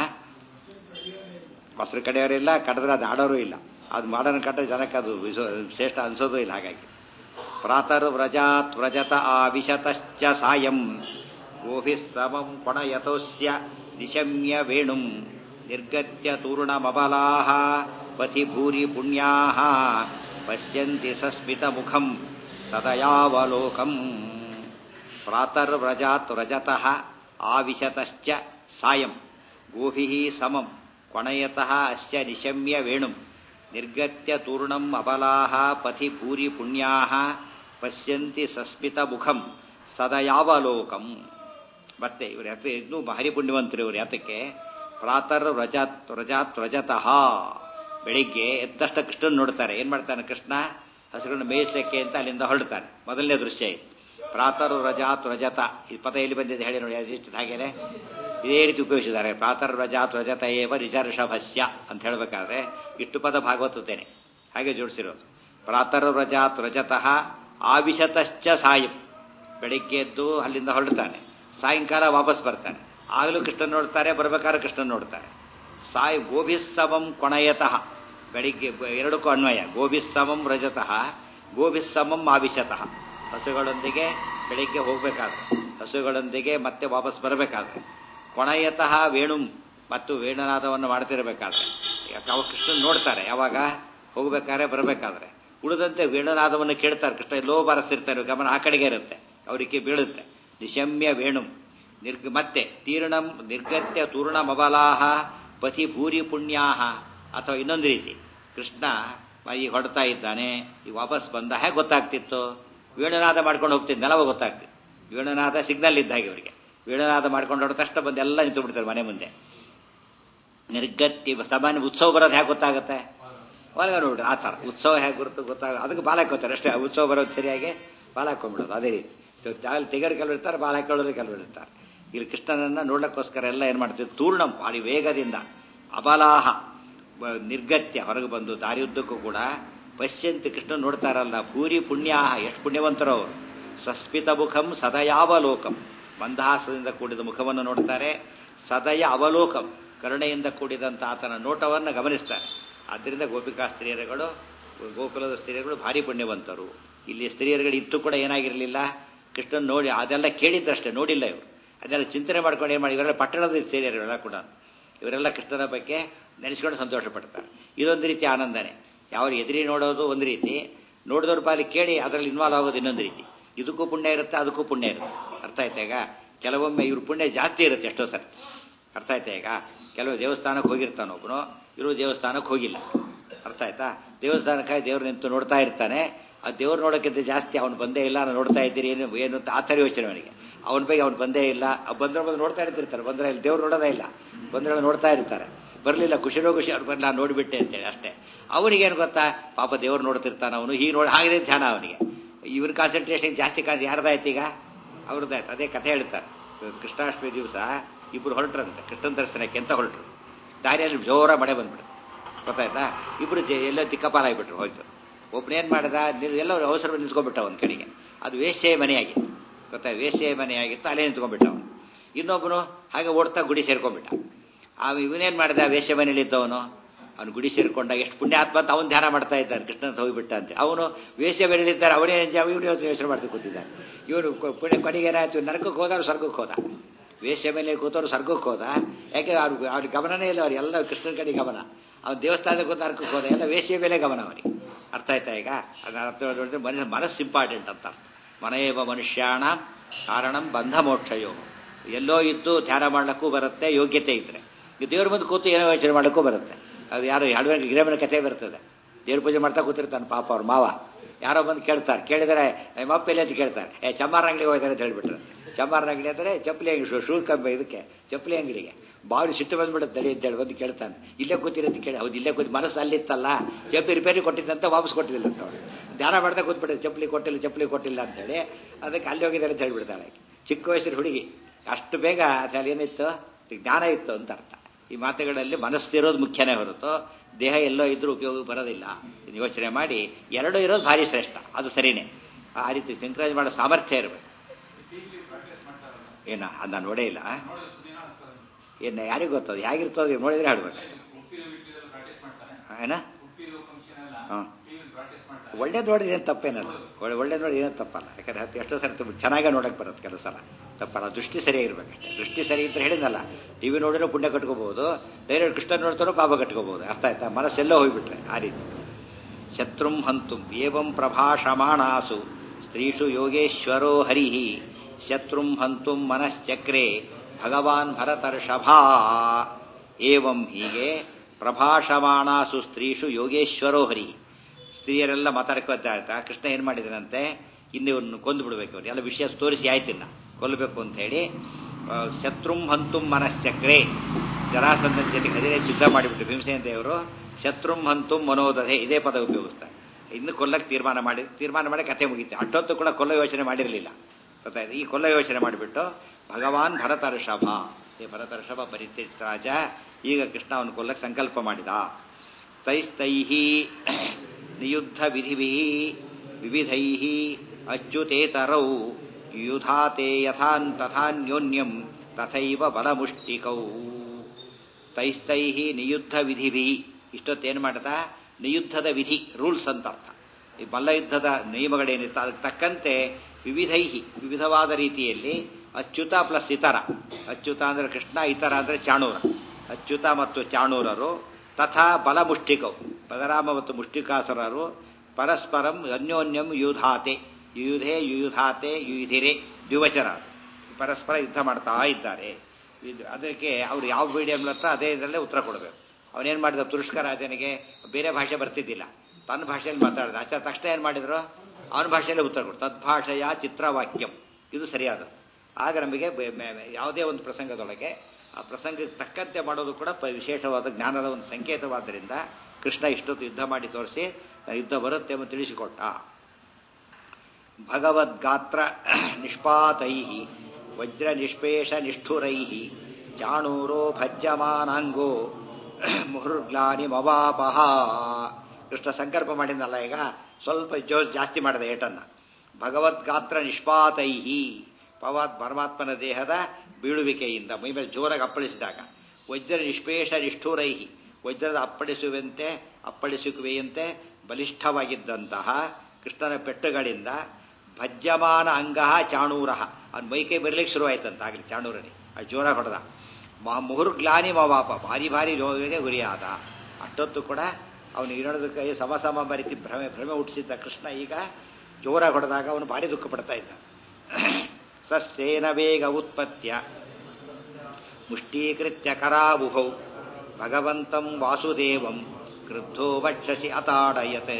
S1: ಮೊಸರು ಕಡೆಯವರಿಲ್ಲ, ಕಡಿದ್ರೆ ಅದು ಆಡೋರು ಇಲ್ಲ. ಅದು ಮಾಡೋಣ ಕಟ್ಟ ಜನಕ್ಕೆ ಅದು ಶ್ರೇಷ್ಠ ಅನ್ಸೋದು ಇಲ್ಲ. ಹಾಗಾಗಿ ಪ್ರಾತರ್ ವ್ರಜಾತ್ ವ್ರಜತ ಆವಿಶತಶ್ಚ ಸಾಯಂ ಗೋಭಿಃ ಸಮಂ ಕೊಣಯತೋಸ್ಯ ನಿಶಮ್ಯ ವೇಣುಂ ನಿರ್ಗತ್ಯ ತೂರ್ಣಮಬಲಾಃ ಪಥಿ ಭೂರಿ ಪುಣ್ಯಾಃ ಪಶ್ಯಂತಿ ಸಸ್ಮಿತ ಮುಖಂ ಸದಯಾವಲೋಕಂ. ಪ್ರಾತರ್ ವ್ರಜಾತ್ ವ್ರಜತಃ ಆವಿಶತಶ್ಚ ಸಾಯಂ ಗೋಭಿಃ ಸಮಂ ಕೊಣಯತಃ ಅಸ್ಯ ನಿಶಮ್ಯ ವೇಣುಂ ನಿರ್ಗತ್ಯ ತೂರ್ಣಂ ಅಬಲಾಃ ಪಥಿ ಭೂರಿ ಪುಣ್ಯಾಃ ಪಶ್ಯಂತಿ ಸಸ್ಮಿತ ಮುಖಂ ಸದಯಾವಲೋಕಂ. ಮತ್ತೆ ಇವರು ಇನ್ನೂ ಭಾರಿ ಪುಣ್ಯವಂತರು ಇವರು. ಯಾತಕ್ಕೆ? ಪ್ರಾತರ್ ವ್ರಜಾತ್ ವ್ರಜತಃ, ಬೆಳಿಗ್ಗೆ ಎದ್ದಷ್ಟ ಕೃಷ್ಣನ್ ನೋಡ್ತಾರೆ. ಏನ್ ಮಾಡ್ತಾನೆ ಕೃಷ್ಣ? ಹಸುಗಳನ್ನ ಮೇಯಿಸ್ಲಿಕ್ಕೆ ಅಂತ ಅಲ್ಲಿಂದ ಹೊರಡ್ತಾನೆ. ಮೊದಲನೇ ದೃಶ್ಯ ಇದು. ಪ್ರಾತರ್ ವ್ರಜಾತ್ ವ್ರಜತ, ಈ ಪದ ಎಲ್ಲಿ ಬಂದಿದೆ ಹೇಳಿ ನೋಡಿ. ಅದಿಷ್ಟು ಹಾಗೇನೆ ಇದೇ ರೀತಿ ಉಪಯೋಗಿಸಿದ್ದಾರೆ. ಪ್ರಾತರ್ ವ್ರಜಾತ್ ವ್ರಜತ ಏವ ರಿಜರ್ಷಭಸ್ಯ ಅಂತ ಹೇಳ್ಬೇಕಾದ್ರೆ ಇಷ್ಟು ಪದ ಭಾಗವತದ್ದೇನೆ ಹಾಗೆ ಜೋಡಿಸಿರೋದು. ಪ್ರಾತರ್ ವ್ರಜಾತ್ ವ್ರಜತಃ ಆವಿಶತಶ್ಚ ಸಾಯಂ, ಬೆಳಿಗ್ಗೆ ಎದ್ದು ಅಲ್ಲಿಂದ ಹೊರಡ್ತಾನೆ, ಸಾಯಂಕಾಲ ವಾಪಸ್ ಬರ್ತಾನೆ. ಆಗಲೂ ಕೃಷ್ಣನ್ ನೋಡ್ತಾರೆ, ಬರ್ಬೇಕಾದ್ರೆ ಕೃಷ್ಣನ್ ನೋಡ್ತಾರೆ. ಗೋಭಿಸ್ಸಮಂ ಕೊಣಯತಃ, ಬೆಳಿಗ್ಗೆ ಎರಡಕ್ಕೂ ಅನ್ವಯ. ಗೋಭಿಸ್ಸಮಂ ರಜತಃ, ಗೋಭಿಸ್ಸಮಂ ಆವಿಶತಃ. ಹಸುಗಳೊಂದಿಗೆ ಬೆಳಿಗ್ಗೆ ಹೋಗ್ಬೇಕಾದ್ರೆ, ಹಸುಗಳೊಂದಿಗೆ ಮತ್ತೆ ವಾಪಸ್ ಬರಬೇಕಾದ್ರೆ, ಕೊಣಯತಃ ವೇಣುಂ, ಮತ್ತು ವೇಣುನಾದವನ್ನು ಮಾಡ್ತಿರ್ಬೇಕಾದ್ರೆ. ಅವ ಕೃಷ್ಣನ್ ನೋಡ್ತಾರೆ ಯಾವಾಗ ಹೋಗ್ಬೇಕಾದ್ರೆ ಬರಬೇಕಾದ್ರೆ. ಉಳಿದಂತೆ ವೇಣುನಾದವನ್ನು ಕೇಳ್ತಾರೆ. ಕೃಷ್ಣ ಎಲ್ಲೋ ಬಾರಿಸ್ತಿರ್ತಾರೆ, ಗಮನ ಆ ಕಡೆಗೆ ಇರುತ್ತೆ, ಅವರಿಗೆ ಬೀಳುತ್ತೆ. ನಿಶಮ್ಯ ವೇಣುಂ ಮತ್ತೆ ತೀರ್ಣಂ ನಿರ್ಗತ್ಯ ತೂರ್ಣಮಬಲಾಹ ಪತಿ ಭೂರಿ ಪುಣ್ಯಾಹ. ಅಥವಾ ಇನ್ನೊಂದು ರೀತಿ, ಕೃಷ್ಣ ಈಗ ಹೊಡ್ತಾ ಇದ್ದಾನೆ, ಈಗ ವಾಪಸ್ ಬಂದ ಹೇಗೆ ಗೊತ್ತಾಗ್ತಿತ್ತು? ವೇಣುನಾದ ಮಾಡ್ಕೊಂಡು ಹೋಗ್ತಿದ್ದ ಅವಾಗ ಗೊತ್ತಾಗ್ತಿತ್ತು. ವೇಣುನಾದ ಸಿಗ್ನಲ್ ಇದ್ದ ಹಾಗೆ ಅವರಿಗೆ. ವೇಣುನಾದ ಮಾಡ್ಕೊಂಡು ಹೊಡೆದ ತಕ್ಷಣ ಬಂದು ಎಲ್ಲ ನಿಂತು ಬಿಡ್ತಾರೆ ಮನೆ ಮುಂದೆ. ನಿರ್ಗತ್ಯ ಸಾಮಾನ್ಯ ಉತ್ಸವ ಬರೋದು ಹೇಗೆ ಗೊತ್ತಾಗುತ್ತೆ? ಒಳಗೆ ನೋಡ್ರಿ ಆ ಥರ ಉತ್ಸವ ಹೇಗೆ ಗುರುತು ಅದಕ್ಕೆ ಬಾಲ ಹಾಕೋತಾರೆ ಅಷ್ಟೇ. ಉತ್ಸವ ಬರೋದು ಸರಿಯಾಗಿ ಬಾಲ ಹಾಕೊಂಡ್ಬಿಡೋದು. ಅದೇ ರೀತಿ ತೆಗರು ಕೆಲವರು ಇರ್ತಾರೆ, ಬಾಲ ಹಾಕೊಳ್ಳೋರು ಕೆಲವರು ಇರ್ತಾರೆ. ಇಲ್ಲಿ ಕೃಷ್ಣನನ್ನ ನೋಡ್ಲಿಕ್ಕೋಸ್ಕರ ಎಲ್ಲ ಏನ್ ಮಾಡ್ತೀವಿ, ತೂರ್ಣಂ ಭಾರಿ ವೇಗದಿಂದ ಅಬಲಾಹ ನಿರ್ಗತ್ಯ ಹೊರಗೆ ಬಂದು ದಾರಿಯುದ್ದಕ್ಕೂ ಕೂಡ ಪಶ್ಯಂತಿ ಕೃಷ್ಣ ನೋಡ್ತಾರಲ್ಲ. ಭೂರಿ ಪುಣ್ಯಾಹ, ಎಷ್ಟು ಪುಣ್ಯವಂತರು ಅವರು. ಸಸ್ಮಿತ ಮುಖಂ ಸದಯ ಅವಲೋಕಂ, ಮಂದಹಾಸದಿಂದ ಕೂಡಿದ ಮುಖವನ್ನು ನೋಡ್ತಾರೆ. ಸದಯ ಅವಲೋಕಂ, ಕರುಣೆಯಿಂದ ಕೂಡಿದಂಥ ಆತನ ನೋಟವನ್ನು ಗಮನಿಸ್ತಾರೆ. ಆದ್ದರಿಂದ ಗೋಪಿಕಾ ಸ್ತ್ರೀಯರುಗಳು, ಗೋಕುಲದ ಸ್ತ್ರೀಯರುಗಳು ಭಾರಿ ಪುಣ್ಯವಂತರು. ಇಲ್ಲಿ ಸ್ತ್ರೀಯರುಗಳು ಇತ್ತು ಕೂಡ ಏನಾಗಿರಲಿಲ್ಲ, ಕೃಷ್ಣನ್ ನೋಡಿ ಅದೆಲ್ಲ ಕೇಳಿದ್ದಷ್ಟೇ, ನೋಡಿಲ್ಲ ಇವರು. ಅದೆಲ್ಲ ಚಿಂತನೆ ಮಾಡ್ಕೊಂಡು ಏನು ಮಾಡಿ, ಇವರೆಲ್ಲ ಪಟ್ಟಣದ ಸ್ತ್ರೀಯರುಗಳೆಲ್ಲ ಕೂಡ ಇವರೆಲ್ಲ ಕೃಷ್ಣನ ಬಗ್ಗೆ ನೆನೆಸ್ಕೊಂಡು ಸಂತೋಷ ಪಡ್ತಾರೆ. ಇದೊಂದು ರೀತಿ ಆನಂದನೆ. ಯಾವ ಎದುರಿ ನೋಡೋದು ಒಂದು ರೀತಿ, ನೋಡಿದವ್ರ ಪಾಲಿ ಕೇಳಿ ಅದರಲ್ಲಿ ಇನ್ವಾಲ್ವ್ ಆಗೋದು ಇನ್ನೊಂದು ರೀತಿ. ಇದಕ್ಕೂ ಪುಣ್ಯ ಇರುತ್ತೆ, ಅದಕ್ಕೂ ಪುಣ್ಯ ಇರುತ್ತೆ. ಅರ್ಥ ಆಯ್ತಾ ಈಗ? ಕೆಲವೊಮ್ಮೆ ಇವ್ರ ಪುಣ್ಯ ಜಾಸ್ತಿ ಇರುತ್ತೆ ಎಷ್ಟೋ ಸರಿ. ಅರ್ಥ ಆಯ್ತಾ ಈಗ? ಕೆಲವು ದೇವಸ್ಥಾನಕ್ಕೆ ಹೋಗಿರ್ತಾನೆ ಒಬ್ಬನು, ಇವರು ದೇವಸ್ಥಾನಕ್ಕೆ ಹೋಗಿಲ್ಲ. ಅರ್ಥ ಆಯ್ತಾ? ದೇವಸ್ಥಾನಕ್ಕಾಗಿ ದೇವ್ರು ನಿಂತು ನೋಡ್ತಾ ಇರ್ತಾನೆ. ಆ ದೇವ್ರು ನೋಡೋಕ್ಕಿಂತ ಜಾಸ್ತಿ ಅವ್ನು ಬಂದೇ ಇಲ್ಲ, ನಾನು ನೋಡ್ತಾ ಇದ್ದೀರಿ ಏನು ಏನು ಅಂತ ಆ ಥರ ಯೋಚನೆ ಅವನಿಗೆ. ಅವನ ಬಗ್ಗೆ ಅವ್ನು ಬಂದೇ ಇಲ್ಲ. ಬಂದ್ರೆ ಬಂದು ನೋಡ್ತಾ ಇರ್ತಿರ್ತಾರೆ, ಬಂದ್ರೆ ಇಲ್ಲಿ ದೇವ್ರು ನೋಡೋದೇ ಇಲ್ಲ, ಬಂದ್ರೆ ನೋಡ್ತಾ ಇರ್ತಾರೆ. ಬರಲಿಲ್ಲ, ಖುಷಿರೋ ಖುಷಿ ಅವ್ರು ಬಂದು ನಾನು ನೋಡಿಬಿಟ್ಟೆ ಅಂತೇಳಿ ಅಷ್ಟೇ. ಅವನಿಗೇನು ಗೊತ್ತಾ, ಪಾಪ ದೇವ್ರು ನೋಡ್ತಿರ್ತಾನೆ ಅವನು, ಹೀಗೆ ನೋಡಿ ಹಾಗೆ ಧ್ಯಾನ ಅವನಿಗೆ. ಇವ್ರ ಕಾನ್ಸಂಟ್ರೇಷನ್ ಜಾಸ್ತಿ ಯಾರ್ದಾಯ್ತು ಈಗ? ಅವ್ರದ್ದಾಯ್ತು. ಅದೇ ಕಥೆ ಹೇಳ್ತಾರೆ. ಕೃಷ್ಣಾಷ್ಟಮಿ ದಿವಸ ಇಬ್ರು ಹೊರಟ್ರಂತೆ ಕೃಷ್ಣನ ದರ್ಶನಕ್ಕೆ ಅಂತ ಹೊರಟ್ರು. ದಾರಿಯಲ್ಲಿ ಜೋರ ಮಳೆ ಬಂದ್ಬಿಡ್ತು, ಗೊತ್ತಾಯ್ತಾ? ಇಬ್ರು ಎಲ್ಲೋ ದಿಕ್ಕಪಾಲಾಗ್ಬಿಟ್ರು. ಹೋಯ್ತು. ಒಬ್ಬನೇನ್ ಮಾಡಿದ, ಎಲ್ಲರೂ ಅವಸರ ನಿಂತ್ಕೊಂಡ್ಬಿಟ್ಟ ಒಂದು ಕಡೆಗೆ. ಅದು ವೇಶ್ಯೆಯ ಮನೆಯಾಗಿತ್ತು, ಗೊತ್ತಾ? ವೇಶ್ಯೆಯ ಮನೆಯಾಗಿತ್ತು, ಅಲ್ಲೇ ನಿಂತ್ಕೊಂಡ್ಬಿಟ್ಟ ಅವನು. ಇನ್ನೊಬ್ಬನು ಹಾಗೆ ಓಡ್ತಾ ಗುಡಿ ಸೇರ್ಕೊಂಡ್ಬಿಟ್ಟ. ಇವನೇನ್ ಮಾಡಿದ, ವೇಶ್ಯ ಮನೇಲಿದ್ದವನು ಅವನು ಗುಡಿ ಸೇರ್ಕೊಂಡ. ಎಷ್ಟು ಪುಣ್ಯಾತ್ಮ ಅಂತ ಅವನು ಧ್ಯಾನ ಮಾಡ್ತಾ ಇದ್ದಾನೆ, ಕೃಷ್ಣನ್ ಹೋಗಿಬಿಟ್ಟ ಅಂತ. ಅವನು ವೇಶ್ಯ ಮನೇಲಿದ್ದಾರೆ, ಅವನೇ ಇವನು ಯೋಚನೆ ಮಾಡ್ತಾ ಕೂತಿದ್ದಾನೆ. ಇವನು ಪುಣ್ಯ ಕೊನೆಗೆ ಏನಾಯ್ತು, ನರಕಕ್ಕೆ ಹೋದವ್ರು ಸ್ವರ್ಗಕ್ಕೆ ಹೋದ. ವೇಶ್ಯ ಮೇಲೆ ಕೂತವ್ರು ಸ್ವರ್ಗಕ್ಕೆ ಹೋದ. ಯಾಕೆ ಅವ್ರ ಗಮನನೇ ಇಲ್ಲ, ಅವ್ರು ಎಲ್ಲ ಕೃಷ್ಣನ ಕಡೆ ಗಮನ. ಅವ್ನು ದೇವಸ್ಥಾನಕ್ಕೆ ಕೂತ ನರಕಕ್ಕೆ ಹೋದ, ಎಲ್ಲ ವೇಶ್ಯ ಮೇಲೆ ಗಮನ ಅವನಿಗೆ. ಅರ್ಥ ಆಯ್ತಾ ಈಗ? ಮನಸ್ಸು ಇಂಪಾರ್ಟೆಂಟ್ ಅಂತ. ಮನೆಯವ ಮನುಷ್ಯಾಣ ಕಾರಣಂ ಬಂಧ ಮೋಕ್ಷಯೋ. ಎಲ್ಲೋ ಇದ್ದು ಧ್ಯಾನ ಮಾಡ್ಲಿಕ್ಕೂ ಬರುತ್ತೆ ಯೋಗ್ಯತೆ ಇದ್ರೆ. ಈಗ ದೇವ್ರ ಮುಂದೆ ಕೂತು ಏನೋ ಯೋಚನೆ ಮಾಡ್ಲಿಕ್ಕೂ ಬರುತ್ತೆ. ಅದು ಯಾರು ಎರಡು ಗಿರಮನ ಕಥೆ ಬರ್ತದೆ. ದೇವ್ರ ಪೂಜೆ ಮಾಡ್ತಾ ಕೂತಿರ್ತಾನೆ ಪಾಪ ಅವ್ರ ಮಾವ. ಯಾರೋ ಬಂದು ಕೇಳ್ತಾರೆ, ಕೇಳಿದರೆ ಮಪ್ಪ ಎಲ್ಲಿ ಅಂತ ಕೇಳ್ತಾರೆ. ಚಮ್ಮಾರ ಅಂಗಡಿಗೆ ಹೋಗ್ತಾರೆ ಅಂತ ಹೇಳ್ಬಿಟ್ರೆ. ಚಮ್ಮಾರ ಅಂಗಡಿ ಅಂದರೆ ಚಪ್ಪಲಿ ಅಂಗಡಿ, ಶೂ ಕಂಬ ಇದಕ್ಕೆ ಚಪ್ಪಲಿ ಅಂಗಡಿಗೆ. ಬಾವಿ ಸಿಟ್ಟು ಬಂದ್ಬಿಡುತ್ತೆ ತಡಿ ಅಂತೇಳಿ ಬಂದು ಕೇಳ್ತಾನೆ. ಇಲ್ಲೇ ಕೂತಿರಿ ಅಂತ ಕೇಳಿ, ಹೌದು ಇಲ್ಲೇ ಕೂತಿ, ಮನಸ್ಸು ಅಲ್ಲಿತ್ತಲ್ಲ, ಚಪ್ಪಲಿ ರಿಪೇರಿ ಕೊಟ್ಟಿದ್ದಂತ ವಾಪಸ್ ಕೊಟ್ಟಿಲ್ಲ ಅಂತ ಅವ್ರು. ಧ್ಯಾನ ಮಾಡ್ತಾ ಕೂತ್ಬಿಟ್ಟೆ, ಚಪ್ಪಲಿ ಕೊಟ್ಟಿಲ್ಲ ಅಂತೇಳಿ. ಅದಕ್ಕೆ ಅಲ್ಲಿ ಹೋಗಿದ್ದಾರೆ ಅಂತ ಹೇಳ್ಬಿಡ್ತಾಳೆ. ಚಿಕ್ಕ ವಯಸ್ಸಿನ ಹುಡುಗಿ, ಅಷ್ಟು ಬೇಗ ಅಲ್ಲಿ ಏನಿತ್ತು, ಜ್ಞಾನ ಇತ್ತು ಅಂತ ಅರ್ಥ. ಈ ಮಾತುಗಳಲ್ಲಿ ಮನಸ್ಸಿರೋದು ಮುಖ್ಯನೇ ಹೊರತು ದೇಹ ಎಲ್ಲೋ ಇದ್ರೂ ಉಪಯೋಗ ಬರೋದಿಲ್ಲ. ಯೋಚನೆ ಮಾಡಿ ಎರಡೂ ಇರೋದು ಭಾರಿ ಶ್ರೇಷ್ಠ, ಅದು ಸರಿನೇ. ಆ ರೀತಿ ಸಿಂಕ್ರೈಸ್ ಮಾಡೋ ಸಾಮರ್ಥ್ಯ ಇರಬೇಕು. ಏನ ಅದು ನಾನು ನೋಡೇ ಇಲ್ಲ. ಏನು ಯಾರಿಗೂ ಗೊತ್ತದು ಹೇಗಿರ್ತದೆ, ನೋಡಿದ್ರೆ ಹಾಡ್ಬೇಕು. ಏನ ಹಾಂ, ಒಳ್ಳೇದು ನೋಡಿದ್ರೆ ಏನು ತಪ್ಪೇನಲ್ಲ. ಒಳ್ಳೇದು ನೋಡಿ ಏನೂ ತಪ್ಪಲ್ಲ. ಯಾಕಂದ್ರೆ ಎಷ್ಟೋ ಸರಿ ಚೆನ್ನಾಗೇ ನೋಡಕ್ಕೆ ಬರುತ್ತೆ, ಕೆಲವು ಸಲ ತಪ್ಪಲ್ಲ. ದೃಷ್ಟಿ ಸರಿಯಾಗಿರ್ಬೇಕಷ್ಟೇ. ದೃಷ್ಟಿ ಸರಿ ಇದ್ರೆ ಹೇಳಿದ್ನಲ್ಲ, ಟಿವಿ ನೋಡಿದ್ರೆ ಪುಣ್ಯ ಕಟ್ಕೋಬಹುದು, ಡೈರೆಕ್ಟ್ ಕೃಷ್ಣ ನೋಡ್ತಾರೋ ಪಾಪ ಕಟ್ಕೋಬಹುದು. ಅರ್ಥ ಆಯ್ತಾ? ಮನಸ್ಸೆಲ್ಲೋ ಹೋಗ್ಬಿಟ್ರೆ ಆ ರೀತಿ. ಶತ್ರುಂ ಹಂತುಂ ಏವಂ ಪ್ರಭಾಷಮಾಣಾಸು ಸ್ತ್ರೀಷು ಯೋಗೇಶ್ವರೋ ಹರಿಹಿ ಶತ್ರುಂ ಹಂತುಂ ಮನಶ್ಚಕ್ರೆ ಭಗವಾನ್ ಭರತರ್ಷಭಾ. ಏವಂ ಹೀಗೆ ಪ್ರಭಾಷಮಾಣಾಸು ಸ್ತ್ರೀಷು ಯೋಗೇಶ್ವರೋ ಹರಿಹಿ. ಸ್ತ್ರೀಯರೆಲ್ಲ ಮಾತಾಡ್ಕೋತಾ ಇರ್ತಾ ಕೃಷ್ಣ ಏನ್ ಮಾಡಿದನಂತೆ, ಇನ್ನಿವ್ರನ್ನ ಕೊಂದು ಬಿಡ್ಬೇಕು, ಅವ್ರು ಎಲ್ಲ ವಿಷಯ ತೋರಿಸಿ ಆಯ್ತಿಲ್ಲ, ಕೊಲ್ಲಬೇಕು ಅಂತ ಹೇಳಿ. ಶತ್ರುಂ ಹಂತುಂ ಮನಶ್ಚಕ್ರೆ, ಜರಾಸಂಧನ ಜೊತೆಗೆ ಅದೇ ಸಿದ್ಧ ಮಾಡಿಬಿಟ್ಟು ಭೀಮಸೇನ ದೇವರು ಶತ್ರುಂ ಹಂತುಂ ಮನೋದಧೆ ಇದೇ ಪದ ಉಪಯೋಗಿಸ್ತಾರೆ. ಇನ್ನು ಕೊಲ್ಲಕ್ಕೆ ತೀರ್ಮಾನ ಮಾಡಿ ಕಥೆ ಮುಗಿತೆ. ಅಷ್ಟೊತ್ತು ಕೂಡ ಕೊಲ್ಲ ಯೋಚನೆ ಮಾಡಿರಲಿಲ್ಲ, ಗೊತ್ತಾಯ್ತು. ಈ ಕೊಲ್ಲ ಯೋಚನೆ ಮಾಡಿಬಿಟ್ಟು ಭಗವಾನ್ ಭರತರ್ಷಭ, ಭರತರ್ಷಭ ಪರಿತ್ರಾಜ. ಈಗ ಕೃಷ್ಣ ಅವನು ಕೊಲ್ಲಕ್ಕೆ ಸಂಕಲ್ಪ ಮಾಡಿದ. ತೈಸ್ತೈಹಿ ನಿಯುದ್ಧ ವಿಧಿಭಿ ವಿವಿಧೈಹಿ ಅಚ್ಯುತೇತರೌ ಯುಧಾತೆ ಯಥಾನ್ ತಥಾನ್ಯೋನ್ಯಂ ತಥೈವ ಬಲಮುಷ್ಟಿಕೌ ತೈಸ್ತೈಃ ನಿಯುದ್ಧ ವಿಧಿಭಿ. ಇಷ್ಟೊತ್ತೇನು ಮಾಡ್ತಾ ನಿಯುದ್ಧದ ವಿಧಿ ರೂಲ್ಸ್ ಅಂತ ಅರ್ಥ. ಈ ಮಲ್ಲಯುದ್ಧದ ನಿಯಮಗಳೇನಿತ್ತು ಅದಕ್ಕೆ ತಕ್ಕಂತೆ ವಿವಿಧವಾದ ರೀತಿಯಲ್ಲಿ ಅಚ್ಯುತ ಪ್ಲಸ್ ಇತರ. ಅಚ್ಯುತ ಅಂದ್ರೆ ಕೃಷ್ಣ, ಇತರ ಅಂದ್ರೆ ಚಾಣೂರ. ಅಚ್ಯುತ ಮತ್ತು ಚಾಣೂರರು ತಥಾ ಬಲಮುಷ್ಟಿಕೌ ಬಲರಾಮ ಮತ್ತು ಮುಷ್ಟಿಕಾಸುರರು ಪರಸ್ಪರಂ ಅನ್ಯೋನ್ಯಂ ಯುಧಾತೆ ಯುಯುಧೆ ಯುಯುಧಾತೆ ಯುಯುಧಿರೆ ದ್ವಿವಚನ ಪರಸ್ಪರ ಯುದ್ಧ ಮಾಡ್ತಾ ಇದ್ದಾರೆ. ಅದಕ್ಕೆ ಅವ್ರು ಯಾವ ಮೀಡಿಯಂ ಹತ್ರ ಅದೇ ಇದರಲ್ಲೇ ಉತ್ತರ ಕೊಡಬೇಕು. ಅವನೇನು ಮಾಡಿದ ತುರುಷ್ಕ ರಾಜನಿಗೆ ಬೇರೆ ಭಾಷೆ ಬರ್ತಿದ್ದಿಲ್ಲ, ತನ್ನ ಭಾಷೆಯಲ್ಲಿ ಮಾತಾಡಿದ. ಆಚಾರ ತಕ್ಷಣ ಏನು ಮಾಡಿದ್ರು, ಅವನ ಭಾಷೆಯಲ್ಲೇ ಉತ್ತರ ಕೊಡು. ತದ್ಭಾಷೆಯ ಚಿತ್ರವಾಕ್ಯಂ, ಇದು ಸರಿಯಾದ. ಆಗ ನಮಗೆ ಯಾವುದೇ ಒಂದು ಪ್ರಸಂಗದೊಳಗೆ ಆ ಪ್ರಸಂಗಕ್ಕೆ ತಕ್ಕಂತೆ ಮಾಡೋದು ಕೂಡ ವಿಶೇಷವಾದ ಜ್ಞಾನದ ಒಂದು ಸಂಕೇತವಾದ್ದರಿಂದ ಕೃಷ್ಣ ಇಷ್ಟೊತ್ತು ಯುದ್ಧ ಮಾಡಿ ತೋರಿಸಿ ಯುದ್ಧ ಬರುತ್ತೆ ಎಂದು ತಿಳಿಸಿಕೊಟ್ಟ. ಭಗವದ್ಗಾತ್ರ ನಿಷ್ಪಾತೈ ವಜ್ರ ನಿಷ್ಪೇಷ ನಿಷ್ಠುರೈ ಚಾಣೂರೋ ಭಜ್ಯಮಾನಾಂಗೋ ಮುಹುರ್ಗ್ಲಾನಿ ಮವಾಪಹ. ಕೃಷ್ಣ ಸಂಕಲ್ಪ ಮಾಡಿದ್ನಲ್ಲ, ಈಗ ಸ್ವಲ್ಪ ಜಾಸ್ತಿ ಮಾಡಿದ ಏಟನ್ನ. ಭಗವದ್ಗಾತ್ರ ನಿಷ್ಪಾತೈ ಪರಮಾತ್ಮನ ದೇಹದ ಬೀಳುವಿಕೆಯಿಂದ ಮೈ ಮೇಲೆ ಜೋರಾಗಿ ಅಪ್ಪಳಿಸಿದಾಗ ವಜ್ರ ನಿಷ್ಪೇಷ ನಿಷ್ಠುರೈ ವಜ್ರದ ಅಪ್ಪಳಿಸುವಿಕೆಯಂತೆ ಬಲಿಷ್ಠವಾಗಿದ್ದಂತಹ ಕೃಷ್ಣನ ಪೆಟ್ಟುಗಳಿಂದ ಭಜ್ಯಮಾನ ಅಂಗಃ ಚಾಣೂರ ಅವ್ನ ಮೈಕೈ ಬರಲಿಕ್ಕೆ ಶುರುವಾಯ್ತಂತ. ಆಗಲಿ ಚಾಣೂರನಿ ಅದು ಜೋರಾಗಿ ಹೊಡೆದ. ಮುಹುರ್ಗ್ಲಾನಿ ಮವಾಪ ಭಾರಿ ಭಾರಿ ರೋಗಕ್ಕೆ ಗುರಿಯಾದ. ಅಷ್ಟೊತ್ತು ಕೂಡ ಅವನು ಇನ್ನೊಂದು ಕೈ ಸಮ ರೀತಿ ಭ್ರಮೆ ಹುಟ್ಟಿಸಿದ್ದ ಕೃಷ್ಣ ಈಗ ಜೋರಾಗಿ ಹೊಡೆದಾಗ ಅವನು ಭಾರಿ ದುಃಖ ಪಡ್ತಾ ಇದ್ದ. ಸಸ್ಯೇನ ವೇಗ ಉತ್ಪತ್ಯ ಮುಷ್ಟೀಕೃತ್ಯ ಕರಾವುಹೌ ಭಗವಂತಂ ವಾಸುದೇವಂ ಕ್ರುದ್ಧೋ ವಕ್ಷಸಿ ಅತಾಡಯತ್.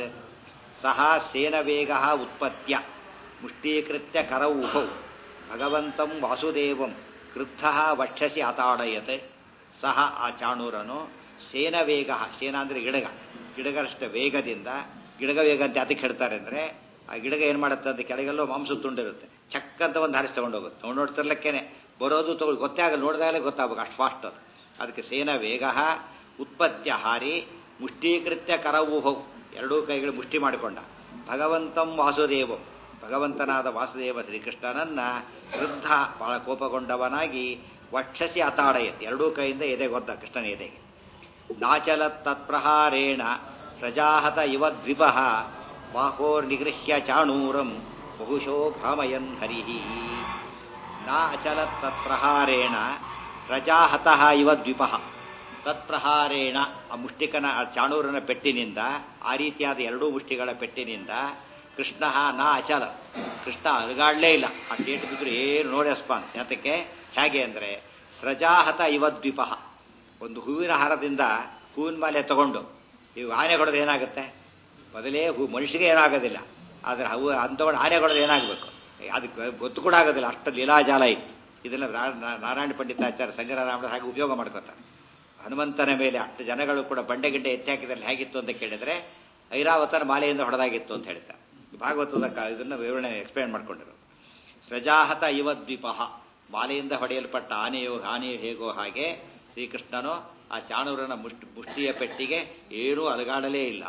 S1: ಸಹ ಸೇನ ವೇಗ ಉತ್ಪತ್ಯ ಮುಷ್ಟೀಕೃತ್ಯ ಕರೌಹೌ ಭಗವಂತಂ ವಾಸುದೇವಂ ಕ್ರುದ್ಧ ವಕ್ಷಸಿ ಅತಾಡಯತ್. ಸಹ ಆ ಚಾಣೂರನು ಸೇನ ವೇಗ, ಸೇನ ಅಂದರೆ ಗಿಡಗರಷ್ಟು ವೇಗದಿಂದ, ಗಿಡಗ ವೇಗ ಅಂತ ಅದಕ್ಕೆ ಹೇಳ್ತಾರೆ ಅಂದರೆ ಆ ಗಿಡಗ ಏನು ಮಾಡುತ್ತೆ ಅಂತ ಕೆಳಗೆಲ್ಲೋ ಮಾಂಸ ತುಂಡಿರುತ್ತೆ, ಚಕ್ಕಂತ ಒಂದು ಹಾರಿಸಿ ತಗೊಂಡೋಗುತ್ತೆ. ನೋಡ್ತಿರ್ಲಕ್ಕೇನೆ ಬರೋದು ಗೊತ್ತೇ ಆಗಲ್ಲ, ನೋಡಿದಾಗಲೇ ಗೊತ್ತಾಗಬೇಕು, ಅಷ್ಟು ಫಾಸ್ಟ್ ಅದು. ಅದಕ್ಕೆ ಸೇನ ವೇಗ ಉತ್ಪತ್ಯ ಹಾರಿ ಮುಷ್ಟೀಕೃತ್ಯ ಕರವುಹೌ ಎರಡೂ ಕೈಗಳು ಮುಷ್ಟಿ ಮಾಡಿಕೊಂಡ. ಭಗವಂತಂ ವಾಸುದೇವಂ ಭಗವಂತನಾದ ವಾಸುದೇವ ಶ್ರೀಕೃಷ್ಣನನ್ನ ವೃದ್ಧ ಬಹಳ ಕೋಪಗೊಂಡವನಾಗಿ ವಕ್ಷಸಿ ಅತಾಡಯತ್ ಎರಡೂ ಕೈಯಿಂದ ಎದೆಗೊದ್ದ ಕೃಷ್ಣನ ಎದೆಗೆ. ನಾಚಲತ್ ತತ್ಪ್ರಹಾರೇಣ ಸಜಾಹತ ಇವ ದ್ವಿಪಃ ಬಾಹೋರ್ನಿಗೃಹ್ಯ ಚಾಣೂರಂ ಬಹುಶೋ ಭ್ರಾಮಯನ್ ಹರಿಹಿ. ನಾ ಅಚಲತ್ ತತ್ಪ್ರಹಾರೇಣ ಸಜಾಹತಃ ಇವ ದ್ವಿಪಃ. ತತ್ಪ್ರಹಾರೇಣ ಆ ಮುಷ್ಟಿಕನ ಆ ಚಾಣೂರನ ಪೆಟ್ಟಿನಿಂದ, ಆ ರೀತಿಯಾದ ಎರಡೂ ಮುಷ್ಟಿಗಳ ಪೆಟ್ಟಿನಿಂದ ಕೃಷ್ಣ ನಾ ಅಚಲ, ಕೃಷ್ಣ ಅಲುಗಾಡಲೇ ಇಲ್ಲ. ಆ ಕೇಟು ಬಿದ್ದರು ಏನು ನೋಡಿ ರೆಸ್ಪಾನ್ಸ್. ಯಾತಕ್ಕೆ ಹೇಗೆ ಅಂದರೆ ಸೃಜಾಹತ ಇವ ದ್ವಿಪಃ, ಒಂದು ಹೂವಿನ ಹಾರದಿಂದ ಹೂವಿನ ಮಾಲೆ ತಗೊಂಡು ಇವು ಆನೆ ಹೊಡೆದ್ರೆ ಏನಾಗುತ್ತೆ, ಮೊದಲೇ ಮನುಷ್ಯರಿಗೆ ಏನಾಗೋದಿಲ್ಲ, ಆದರೆ ಹೂವು ಅಂದಕೊಂಡು ಆನೆ ಹೊಡೆದ್ರೆ ಏನಾಗಬೇಕು ಅದಕ್ಕೆ ಗೊತ್ತು ಕೂಡ ಆಗೋದಿಲ್ಲ, ಅಷ್ಟು ಲೀಲಾಜಾಲ ಇತ್ತು. ಇದೆಲ್ಲ ನಾರಾಯಣ ಪಂಡಿತಾಚಾರ್ಯ ಸಂಗರಾರಾಮರು ಹಾಗೆ ಉಪಯೋಗ ಮಾಡ್ಕೋತಾರೆ. ಹನುಮಂತನ ಮೇಲೆ ಅಷ್ಟು ಜನಗಳು ಕೂಡ ಬಂಡೆಗಿಡ್ಡೆ ಎತ್ತಿ ಹಾಕಿದಲ್ಲಿ ಹೇಗಿತ್ತು ಅಂತ ಕೇಳಿದರೆ ಐರಾವತನ ಮಾಲೆಯಿಂದ ಹೊಡೆದಾಗಿತ್ತು ಅಂತ ಹೇಳ್ತಾರೆ. ಭಾಗವತದ ಇದನ್ನು ವಿವರಣೆ ಎಕ್ಸ್ಪ್ಲೇನ್ ಮಾಡ್ಕೊಂಡಿರೋದು. ಸೃಜಾಹತ ಇವ ದ್ವಿಪಃ, ಮಾಲೆಯಿಂದ ಹೊಡೆಯಲ್ಪಟ್ಟ ಆನೆಯು ಹೇಗೋ ಹಾಗೆ ಶ್ರೀಕೃಷ್ಣನು ಆ ಚಾಣೂರನ ಮುಷ್ಟಿಯ ಪೆಟ್ಟಿಗೆ ಏನೂ ಅಲುಗಾಡಲೇ ಇಲ್ಲ.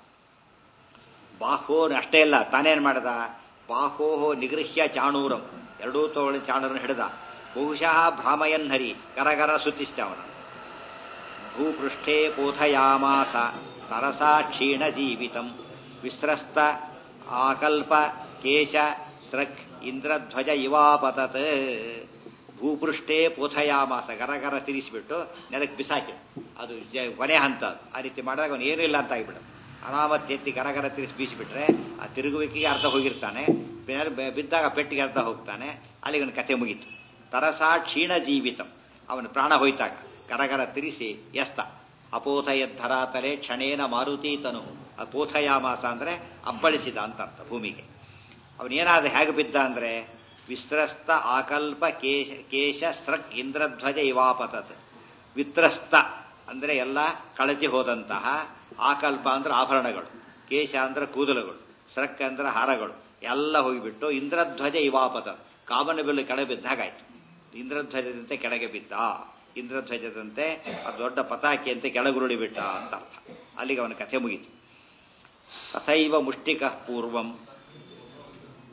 S1: ಬಾಹೋ ಅಷ್ಟೇ ಇಲ್ಲ, ತಾನೇನು ಮಾಡ್ದ, ಬಾಹೋಹೋ ನಿಗೃಹ್ಯ ಚಾಣೂರಂ ಎರಡೂ ತೋಳಿ ಚಾಣೂರನ್ನು ಹಿಡಿದ. ಬಹುಶಃ ಭ್ರಾಮಯನ್ ಹರಿ ಕರಗರ ಸುತ್ತಿಸ್ತ ಅವನ. ಭೂಪೃಷ್ಠೇ ಪೋಥಯಾಮಾಸ ತರಸಾ ಕ್ಷೀಣ ಜೀವಿತಂ ವಿಸ್ರಸ್ತ ಆಕಲ್ಪ ಕೇಶ ಸ್ರಕ್ ಇಂದ್ರಧ್ವಜ ಇವಾಪತತ್. ಭೂಪೃಷ್ಠೇ ಪೋಥಯಾಮಾಸ ಗರಗರ ತಿರಿಸಿಬಿಟ್ಟು ನೆಲಕ್ಕೆ ಬಿಸಾಕಿ, ಅದು ಕೊನೆ ಹಂತ. ಆ ರೀತಿ ಮಾಡಿದಾಗ ಅವನು ಏನೂ ಇಲ್ಲ ಅಂತ ಆಗಿಬಿಡ. ಅನಾಮತ್ ಎತ್ತಿ ಗರಗರ ತಿರಿಸಿ ಬೀಸಿಬಿಟ್ರೆ ಆ ತಿರುಗುವಿಕೆಗೆ ಅರ್ಧ ಹೋಗಿರ್ತಾನೆ, ಬಿದ್ದಾಗ ಪೆಟ್ಟಿಗೆ ಅರ್ಧ ಹೋಗ್ತಾನೆ, ಅಲ್ಲಿಗೆ ಅವನ ಕಥೆ ಮುಗೀತು. ತರಸಾ ಕ್ಷೀಣ ಜೀವಿತಂ, ಅವನ ಪ್ರಾಣ ಹೋಯ್ತಾಗ ಗರಗರ ತಿರಿಸಿ ಎಸ್ತ. ಅಪೋಥಯದ್ಧರಾತಲೆ ಕ್ಷಣೇನ ಮಾರುತೀತನು. ಅಪೋಥಯಾಮಾಸ ಅಂದರೆ ಅಬ್ಬಳಿಸಿದ ಅಂತ ಅರ್ಥ ಭೂಮಿಗೆ. ಅವನೇನಾದ ಹೇಗೆ ಬಿದ್ದ ಅಂದರೆ ವಿಸ್ತ್ರಸ್ತ ಆಕಲ್ಪ ಕೇಶ ಸ್ರಕ್ ಇಂದ್ರಧ್ವಜ ಇವಾಪತತ್. ವಿತ್ರಸ್ತ ಅಂದರೆ ಎಲ್ಲ ಕಳಚಿ ಹೋದಂತಹ, ಆಕಲ್ಪ ಅಂದ್ರೆ ಆಭರಣಗಳು, ಕೇಶ ಅಂದ್ರೆ ಕೂದಲುಗಳು, ಸ್ರಕ್ ಅಂದ್ರೆ ಹಾರಗಳು ಎಲ್ಲ ಹೋಗಿಬಿಟ್ಟು ಇಂದ್ರಧ್ವಜ ಇವಾಪತತ್ ಕಾಮನ ಬೆಲ್ಲು ಕೆಳಗೆ ಬಿದ್ದ ಹಾಗಾಯ್ತು. ಇಂದ್ರಧ್ವಜದಂತೆ ಕೆಳಗೆ ಬಿದ್ದ, ಇಂದ್ರಧ್ವಜದಂತೆ ಅದು ದೊಡ್ಡ ಪತಾಕಿಯಂತೆ ಕೆಳಗುರುಳಿ ಬಿಟ್ಟ ಅಂತ ಅರ್ಥ. ಅಲ್ಲಿಗೆ ಅವನ ಕಥೆ ಮುಗಿತು. ತಥೈವ ಮುಷ್ಟಿಕ ಪೂರ್ವಂ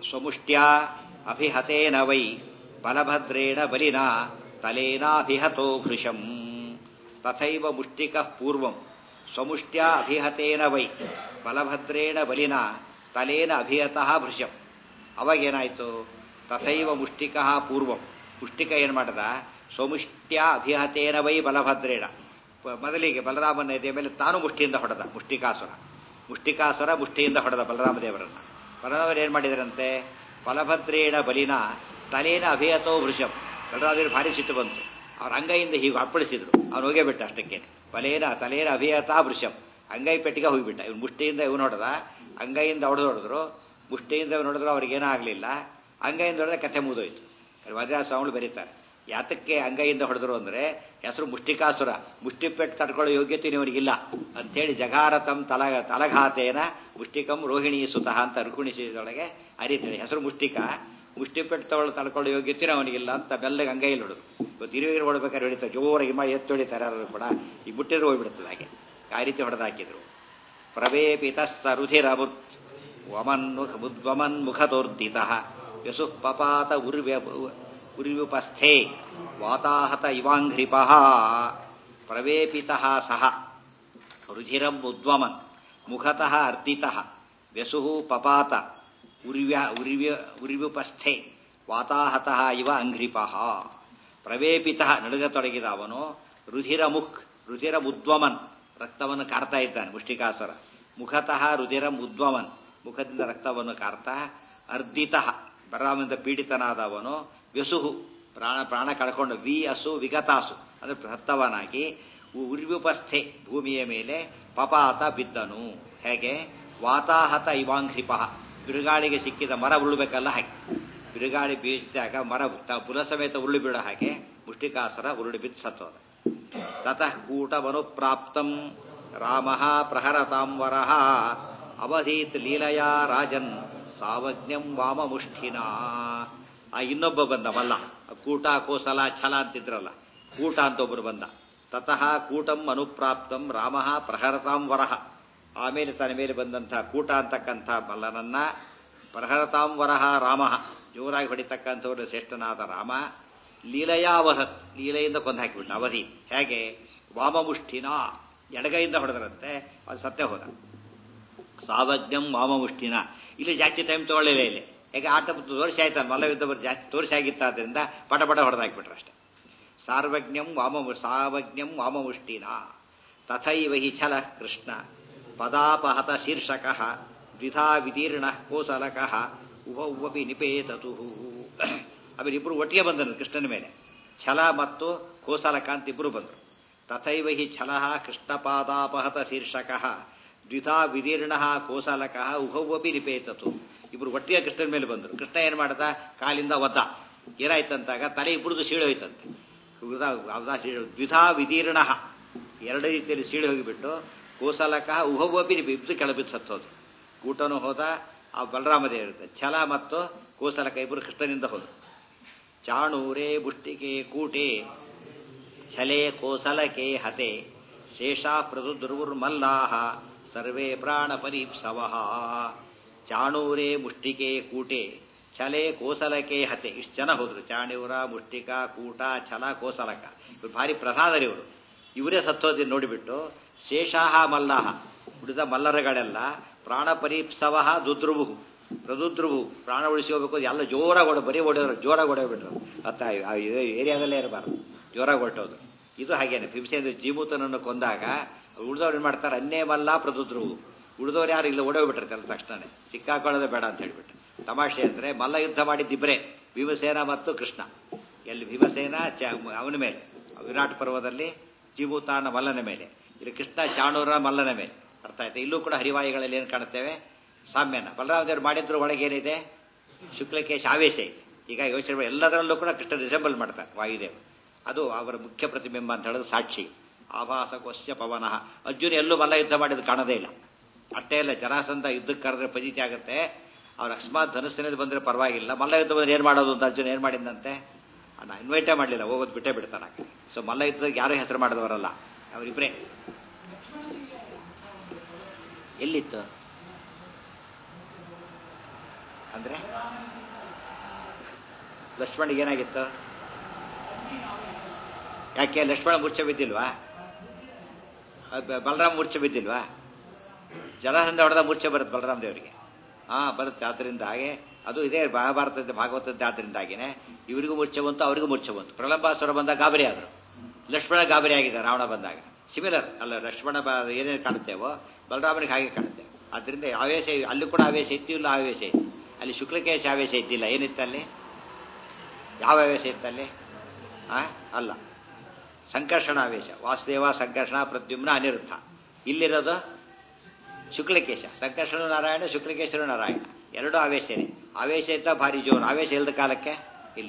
S1: ಸ್ವಮುಷ್ಟ್ಯ ಅಭಿಹತೇನ ವೈ ಬಲಭದ್ರೇಣ ಬಲಿನ ತಲೇನಾಭಿಹತೋ ಭೃಶಂ ತಥೈವ ಮುಷ್ಟಿಕಃ ಪೂರ್ವಂ ಸ್ವಮುಷ್ಟ್ಯ ಅಭಿಹತೇನ ವೈ ಬಲಭದ್ರೇಣ ಬಲಿನ ತಲೇನ ಅಭಿಹತಃ ಭೃಶಂ. ಅವಾಗೇನಾಯ್ತು? ತಥೈವ ಮುಷ್ಟಿಕಃ ಪೂರ್ವಂ. ಮುಷ್ಟಿಕ ಏನು ಮಾಡದ? ಸ್ವಮುಷ್ಟ್ಯ ಅಭಿಹತೇನ ವೈ ಬಲಭದ್ರೇಣ. ಮೊದಲಿಗೆ ಬಲರಾಮನ ಎದೆಯ ಮೇಲೆ ತಾನು ಮುಷ್ಟಿಯಿಂದ ಹೊಡೆದ ಮುಷ್ಟಿಕಾಸುರ ಮುಷ್ಟಿಯಿಂದ ಹೊಡೆದ ಬಲರಾಮದೇವರನ್ನ. ಬಲರಾಮರು ಏನು ಮಾಡಿದರಂತೆ? ಬಲಭದ್ರೇಣ ಬಲಿನ ತಲೇನ ಅಭಿಹತೋ ಭೃಶಂ. ಬಲರಾಮದೇವರು ಭಾರಿ ಸಿಟ್ಟು ಬಂತು. ಅವ್ರ ಅಂಗೈಯಿಂದ ಹೀಗೆ ಅಪ್ಪಳಿಸಿದ್ರು. ಅವ್ನು ಹೋಗೇ ಬಿಟ್ಟ ಅಷ್ಟಕ್ಕೇನೆ. ತಲೇನ ಅಭಿಹತ ಭೃಶಂ. ಅಂಗೈ ಪೆಟ್ಟಿಗೆ ಹೋಗಿಬಿಟ್ಟ. ಇವ್ನು ಮುಷ್ಟಿಯಿಂದ ಇವನು ಹೊಡೆದ, ಅಂಗೈಯಿಂದ ಹೊಡೆದ್ರು. ಮುಷ್ಟಿಯಿಂದ ಇವನು ಹೊಡೆದ್ರು, ಅವ್ರಿಗೇನೂ ಆಗಲಿಲ್ಲ. ಅಂಗೈಯಿಂದ ಹೊಡೆದ್ರೆ ಕಥೆ ಮುಗಿದೋಯ್ತು. ವಜ್ರಾಸ್ವಾಮಿಗಳು ಬರೀತಾರೆ, ಯಾತಕ್ಕೆ ಅಂಗೈಯಿಂದ ಹೊಡೆದ್ರು ಅಂದರೆ ಹೆಸರು ಮುಷ್ಟಿಕಾಸುರ, ಮುಷ್ಟಿಪೆಟ್ಟು ತಡ್ಕೊಳ್ಳೋ ಯೋಗ್ಯತೆ ಇವನಿಗಿಲ್ಲ ಅಂಥೇಳಿ ಜಗಾರತಂ ತಲಘಾತೇನ ಮುಷ್ಟಿಕಂ ರೋಹಿಣಿ ಸುತಃ ಅಂತ ರುಕುಣಿಸಿದೊಳಗೆ ಅರಿತೇಳಿ ಹೆಸರು ಮುಷ್ಟಿಪೆಟ್ಟು ತಡ್ಕೊಳ್ಳೋ ಯೋಗ್ಯತೆ ಅವನಿಗಿಲ್ಲ ಅಂತ ಬೆಲ್ಲಗೆ ಅಂಗೈಯಲ್ಲಿ ಹೊಡೆದ್ರು. ಇವತ್ತು ಹಿರಿಯರು ಹೊಡ್ಬೇಕಾದ್ರೆ ಹೊಡಿತಾರೆ, ಜೋರಾಗಿ ಎತ್ತೊಡಿತಾರೆ. ಯಾರು ಕೂಡ ಈ ಮುಟ್ಟಿದ್ರು ಹೋಗ್ಬಿಡ್ತದೆ. ಹಾಗೆ ಆ ರೀತಿ ಹೊಡೆದಾಕಿದ್ರು. ಪ್ರವೇಪಿತಸ್ಸ ರುಧಿರಮುತ್ ವಮನ್ ಮುಖತೋರ್ದಿತಃ ಯಸು ಪಪಾತ ಉರ್ವ್ಯುಪಸ್ಥೆ ವಾತಾಹತ ಇವಾಂಘ್ರಿಪಃ ಪ್ರವೇಪಿತಃ ಸಹ ರುಧಿರಂ ಉದ್ವಮನ್ ಮುಖತಃ ಅರ್ದಿತಃ ವ್ಯಸುಃ ಪಪಾತ ಉರ್ವ್ಯುಪಸ್ಥೆ ವಾತಾಹತಃ ಇವ ಅಂಘ್ರಿಪಃ. ಪ್ರವೇಪಿತಃ ನಡುಗತೊಡಗಿದ ಅವನು ರುಧಿರ ಉದ್ವಮನ್ ರಕ್ತವನ್ನು ಕಾರ್ತಾ ಇದ್ದಾನೆ ಮುಷ್ಟಿಕಾಸುರ. ಮುಖತಃ ರುಧಿರಂ ಉದ್ವಮನ್ ಮುಖದಿಂದ ರಕ್ತವನ್ನು ಕಾರ್ತಾ ಅರ್ದಿತಃ ಬಲರಾಮನಿಂದ ಪೀಡಿತನಾದವನು ವ್ಯಸುಹು ಪ್ರಾಣ ಕಳ್ಕೊಂಡು ವಿಗತಾಸು ಅಂದರೆ ಸತ್ತವನಾಗಿ ಉರ್ವ್ಯುಪಸ್ಥೆ ಭೂಮಿಯ ಮೇಲೆ ಪಪಾತ ಬಿದ್ದನು. ಹೇಗೆ? ವಾತಾಹತ ಇವಾಂಘ್ರಿಪಃ ಬಿರುಗಾಳಿಗೆ ಸಿಕ್ಕಿದ ಮರ ಉರುಳಬೇಕಲ್ಲ ಹಾಗೆ. ಬಿರುಗಾಳಿ ಬೀಸಿದಾಗ ಮರ ಪುಲ ಸಮೇತ ಉರುಳಿ ಬೀಳೋ ಹಾಗೆ ಮುಷ್ಟಿಕಾಸುರ ಉರುಳಿ ಬಿದ್ದು ಸತ್ತೋದ. ತತಃ ಕೂಟಮನುಪ್ರಾಪ್ತಂ ರಾಮಃ ಪ್ರಹರತಾಂವರಃ ಅವಧೀತ್ ಲೀಲಯಾ ರಾಜನ್ ಸಾವಜ್ಞಂ ವಾಮಮುಷ್ಠಿನ. ಆ ಇನ್ನೊಬ್ಬ ಬಂದ ಮಲ್ಲ, ಕೂಟ ಕೋಸಲ ಛಲ ಅಂತಿದ್ರಲ್ಲ, ಕೂಟ ಅಂತ ಒಬ್ಬರು ಬಂದ. ತತಃ ಕೂಟಂ ಅನುಪ್ರಾಪ್ತಂ ರಾಮಃ ಪ್ರಹರತಾಂವರಃ. ಆಮೇಲೆ ತನ್ನ ಮೇಲೆ ಬಂದಂತಹ ಕೂಟ ಅಂತಕ್ಕಂಥ ಮಲ್ಲನನ್ನ ಪ್ರಹರತಾಂವರಃ ರಾಮಃ ಜೋರಾಗಿ ಹೊಡಿತಕ್ಕಂಥವ್ರು ಶ್ರೇಷ್ಠನಾದ ರಾಮ ಲೀಲಯಾವಹತ್ ಲೀಲೆಯಿಂದ ಕೊಂದು ಹಾಕಿಬಿಟ್ಟ. ಅವಧಿ ಹೇಗೆ? ವಾಮಮುಷ್ಠಿನ ಎಡಗೈಯಿಂದ ಹೊಡೆದರಂತೆ, ಅದು ಸತ್ಯ ಹೋದ. ಸಾವಜ್ಞಂ ವಾಮಮುಷ್ಠಿನ. ಇಲ್ಲಿ ಜಾಸ್ತಿ ಟೈಮ್ ತಗೊಳ್ಳಿಲ್ಲ. ಇಲ್ಲಿ ಹೇಗೆ ಆಟ ತೋರಿಸಿ ಆಯ್ತಾನೆ ಮಲ್ಲವಿದ್ದವರು ಜಾಸ್ತಿ ತೋರಿಸಿ ಆಗಿತ್ತಾದ್ರಿಂದ ಪಟ ಹೊಡೆದಾಕ್ಬಿಟ್ರು ಅಷ್ಟೆ. ಸಾವಜ್ಞಂ ವಾಮಮುಷ್ಟಿನ ತಥೈವ ಹಿ ಛಲ ಕೃಷ್ಣ ಪದಾಪಹತ ಶೀರ್ಷಕಃ ದ್ವಿಧಾ ವಿದೀರ್ಣ ಕೋಸಲಕಃ ಉಭೌವಪಿ ನಿಪೇತತು. ಆಮೇಲೆ ಇಬ್ಬರು ಒಟ್ಟಿಗೆ ಬಂದರು ಕೃಷ್ಣನ ಮೇಲೆ. ಛಲ ಮತ್ತು ಕೋಸಲಕ ಅಂತ ಇಬ್ಬರು ಬಂದರು. ತಥೈವ ಹಿ ಛಲ ಕೃಷ್ಣಪಾದಾಪಹತ ಶೀರ್ಷಕಃ ದ್ವಿಧಾ ವಿದೀರ್ಣ ಕೋಸಲಕಃ ಉಭೌವಪಿ ನಿಪೇತತು. ಇಬ್ರು ಒಟ್ಟಿಗೆ ಕೃಷ್ಣನ ಮೇಲೆ ಬಂದರು. ಕೃಷ್ಣ ಏನ್ ಮಾಡ್ದ? ಕಾಲಿಂದ ಒದ್ದ. ಏನಾಯ್ತಂತಾಗ ತಲೆ ಇಬ್ಬರದು ಸೀಳಿ ಹೋಯ್ತಂತೆ. ದ್ವಿಧಾ ವಿದೀರ್ಣ ಎರಡು ರೀತಿಯಲ್ಲಿ ಸೀಳಿ ಹೋಗಿಬಿಟ್ಟು ಕೋಸಲಕಃ ಉಭವಪಿ ಇಬ್ಬರು ಕೆಳಬಿದ್ದು ಸತ್ತೋದು. ಕೂಟನೂ ಹೋದ, ಆ ಬಲರಾಮದೇವರಿದ್ದ. ಛಲ ಮತ್ತು ಕೋಸಲಕ ಇಬ್ಬರು ಕೃಷ್ಣನಿಂದ ಹೋದರು. ಚಾಣೂರೇ ಮುಷ್ಟಿಕೆ ಕೂಟೆ ಛಲೆ ಕೋಸಲಕೆ ಹತೆ ಶೇಷಾ ಪ್ರದುರ್ಮಲ್ಲಾಹ ಸರ್ವೇ ಪ್ರಾಣ ಪರೀಪ್ಸವಃ. ಚಾಣೂರೇ ಮುಷ್ಟಿಕೆ ಕೂಟೆ ಛಲೆ ಕೋಸಲಕೆ ಹತೆ. ಇಷ್ಟು ಜನ ಹೋದ್ರು. ಚಾಣೂರ, ಮುಷ್ಟಿಕ, ಕೂಟ, ಛಲ, ಕೋಸಲಕ ಇವ್ರು ಭಾರಿ ಪ್ರಸಾದರಿವರು. ಇವರೇ ಸತ್ತೋದಿ ನೋಡಿಬಿಟ್ಟು ಶೇಷಾಹ ಮಲ್ಲಾಹ ಉಳಿದ ಮಲ್ಲರಗಳೆಲ್ಲ ಪ್ರಾಣ ಪರೀಪ್ಸವಃ ಪ್ರದುದ್ರುವು ಪ್ರಾಣ ಉಳಿಸಿ ಹೋಗ್ಬೇಕು. ಎಲ್ಲ ಜೋರಾಗಿ ಬರೀ ಹೊಡೆಯೋರು, ಜೋರಾಗಿ ಹೊಡೆಯೋಬಿಟ್ರು. ಏರಿಯಾದಲ್ಲೇ ಇರಬಾರ್ದು, ಜೋರಾಗಿ ಹೊರಟೋದು. ಇದು ಹಾಗೇನೆ ಭೀಮಸೇನ ಜೀಮೂತನನ್ನು ಕೊಂದಾಗ ಉಳಿದವ್ರು ಏನು ಮಾಡ್ತಾರೆ? ಅನ್ನೇ ಮಲ್ಲ ಪ್ರದುದ್ರುವು. ಉಳಿದವ್ರು ಯಾರು ಇಲ್ಲ ಓಡೋಗ್ಬಿಟ್ಟಿರ್ತಾರೆ ತಕ್ಷಣನೇ, ಸಿಕ್ಕಾಕೊಳ್ಳೋದೇ ಬೇಡ ಅಂತ ಹೇಳ್ಬಿಟ್ಟು. ತಮಾಷೆ ಅಂದ್ರೆ ಮಲ್ಲ ಯುದ್ಧ ಮಾಡಿದ್ದಿಬ್ಬರೇ, ಭೀಮಸೇನ ಮತ್ತು ಕೃಷ್ಣ. ಎಲ್ಲಿ ಭೀಮಸೇನ ಅವನ ಮೇಲೆ ವಿರಾಟ್ ಪರ್ವದಲ್ಲಿ, ಜೀಮೂತಾನ ಮಲ್ಲನ ಮೇಲೆ, ಇಲ್ಲಿ ಕೃಷ್ಣ ಚಾಣೂರ ಮಲ್ಲನ ಮೇಲೆ. ಅರ್ಥ ಆಯ್ತಾ? ಇಲ್ಲೂ ಕೂಡ ಹರಿವಾಯುಗಳಲ್ಲಿ ಏನು ಕಾಣುತ್ತೇವೆ? ಸಾಮ್ಯನ. ಬಲರಾಮದೇವರು ಮಾಡಿದ್ರು ಒಳಗೆ ಏನಿದೆ? ಶುಕ್ಲಕೇಶ ಆವೇಶ ಇದೆ. ಈಗ ಯೋಚನೆ ಮಾಡಿ ಎಲ್ಲದರಲ್ಲೂ ಕೂಡ ಕೃಷ್ಣ ರಿಸೆಂಬಲ್ ಮಾಡ್ತಾರೆ ವಾಯುದೇವ. ಅದು ಅವರ ಮುಖ್ಯ ಪ್ರತಿಬಿಂಬ ಅಂತ ಹೇಳೋದು ಸಾಕ್ಷಿ. ಆಭಾಸಕೋಸ್ಯ ಪವನಃ. ಅರ್ಜುನ ಎಲ್ಲೂ ಮಲ್ಲ ಯುದ್ಧ ಮಾಡಿದ್ದು ಕಾಣೋದೇ ಇಲ್ಲ. ಅಷ್ಟೇ ಇಲ್ಲ, ಜರಾಸಂಧ ಯುದ್ಧಕ್ಕೆ ಕರೆದ್ರೆ ಫಜಿತಿ ಆಗುತ್ತೆ. ಅವ್ರು ಅಕಸ್ಮಾತ್ ಧನುಸ್ಸಿನಲ್ಲಿ ಬಂದರೆ ಪರವಾಗಿಲ್ಲ, ಮಲ್ಲ ಯುದ್ಧ ಬಂದ್ರೆ ಏನು ಮಾಡೋದು ಅಂತ ಅರ್ಜುನ ಏನು ಮಾಡಿದಂತೆ? ನಾ ಇನ್ವೈಟೇ ಮಾಡಲಿಲ್ಲ, ಹೋಗೋದು ಬಿಟ್ಟೇ ಬಿಡ್ತಾನೆ. ಸೊ ಮಲ್ಲ ಯುದ್ಧದಾಗ ಯಾರೂ ಹೆಸರು ಮಾಡಿದವರಲ್ಲ ಅವರಿಬ್ಬರೇ. ಎಲ್ಲಿತ್ತು? ಅಂದ್ರೆ ಲಕ್ಷ್ಮಣಿಗೆ ಏನಾಗಿತ್ತು? ಯಾಕೆ ಲಕ್ಷ್ಮಣ ಮೂರ್ಛೆ ಬಿದ್ದಿಲ್ವಾ? ಬಲರಾಮ ಮೂರ್ಛೆ ಬಿದ್ದಿಲ್ವಾ? ಜಲಸಂಧ ಹೊಡೆದ ಮೂರ್ಛೆ ಬರುತ್ತೆ ಬಲರಾಮ ದೇವರಿಗೆ. ಬರುತ್ತೆ. ಆದ್ದರಿಂದ ಹಾಗೆ ಅದು ಇದೇ ಮಹಾಭಾರತದ ಭಾಗವತದ. ಆದ್ದರಿಂದಾಗಿನೇ ಇವರಿಗೂ ಮೂರ್ಛೆ ಬಂತು, ಅವರಿಗೂ ಮೂರ್ಛೆ ಬಂತು. ಪ್ರಲಂಬಾಸುರ ಬಂದಾಗ ಗಾಬರಿ ಆದರು, ಲಕ್ಷ್ಮಣ ಗಾಬರಿ ಆಗಿದೆ ರಾವಣ ಬಂದಾಗ. ಸಿಮಿಲರ್ ಅಲ್ಲ, ಲಕ್ಷ್ಮಣ ಏನೇನು ಕಾಣುತ್ತೇವೋ ಬಲರಾಮನಿಗೆ ಹಾಗೆ ಕಾಣುತ್ತೆ. ಆದ್ದರಿಂದ ಆವೇಶ, ಅಲ್ಲಿ ಕೂಡ ಆವೇಶ ಇತ್ತು, ಇಲ್ಲ ಆವೇಶ ಇತ್ತು. ಅಲ್ಲಿ ಶುಕ್ಲಕೇಶ ಆವೇಶ ಇದ್ದಿಲ್ಲ. ಏನಿತ್ತಲ್ಲಿ? ಯಾವ ಆವೇಶ ಇತ್ತಲ್ಲಿ? ಅಲ್ಲ, ಸಂಕರ್ಷಣ ಆವೇಶ. ವಾಸುದೇವ, ಸಂಕರ್ಷಣ, ಪ್ರದ್ಯುಮ್ನ, ಅನಿರುದ್ಧ. ಇಲ್ಲಿರೋದು ಶುಕ್ಲಕೇಶ. ಸಂಕರ್ಷಣ ನಾರಾಯಣ, ಶುಕ್ಲಕೇಶರು ನಾರಾಯಣ, ಎರಡೂ ಆವೇಶನೇ. ಆವೇಶ ಇದ್ದ ಭಾರಿ ಜೋರು, ಆವೇಶ ಇಲ್ಲದ ಕಾಲಕ್ಕೆ ಇಲ್ಲ.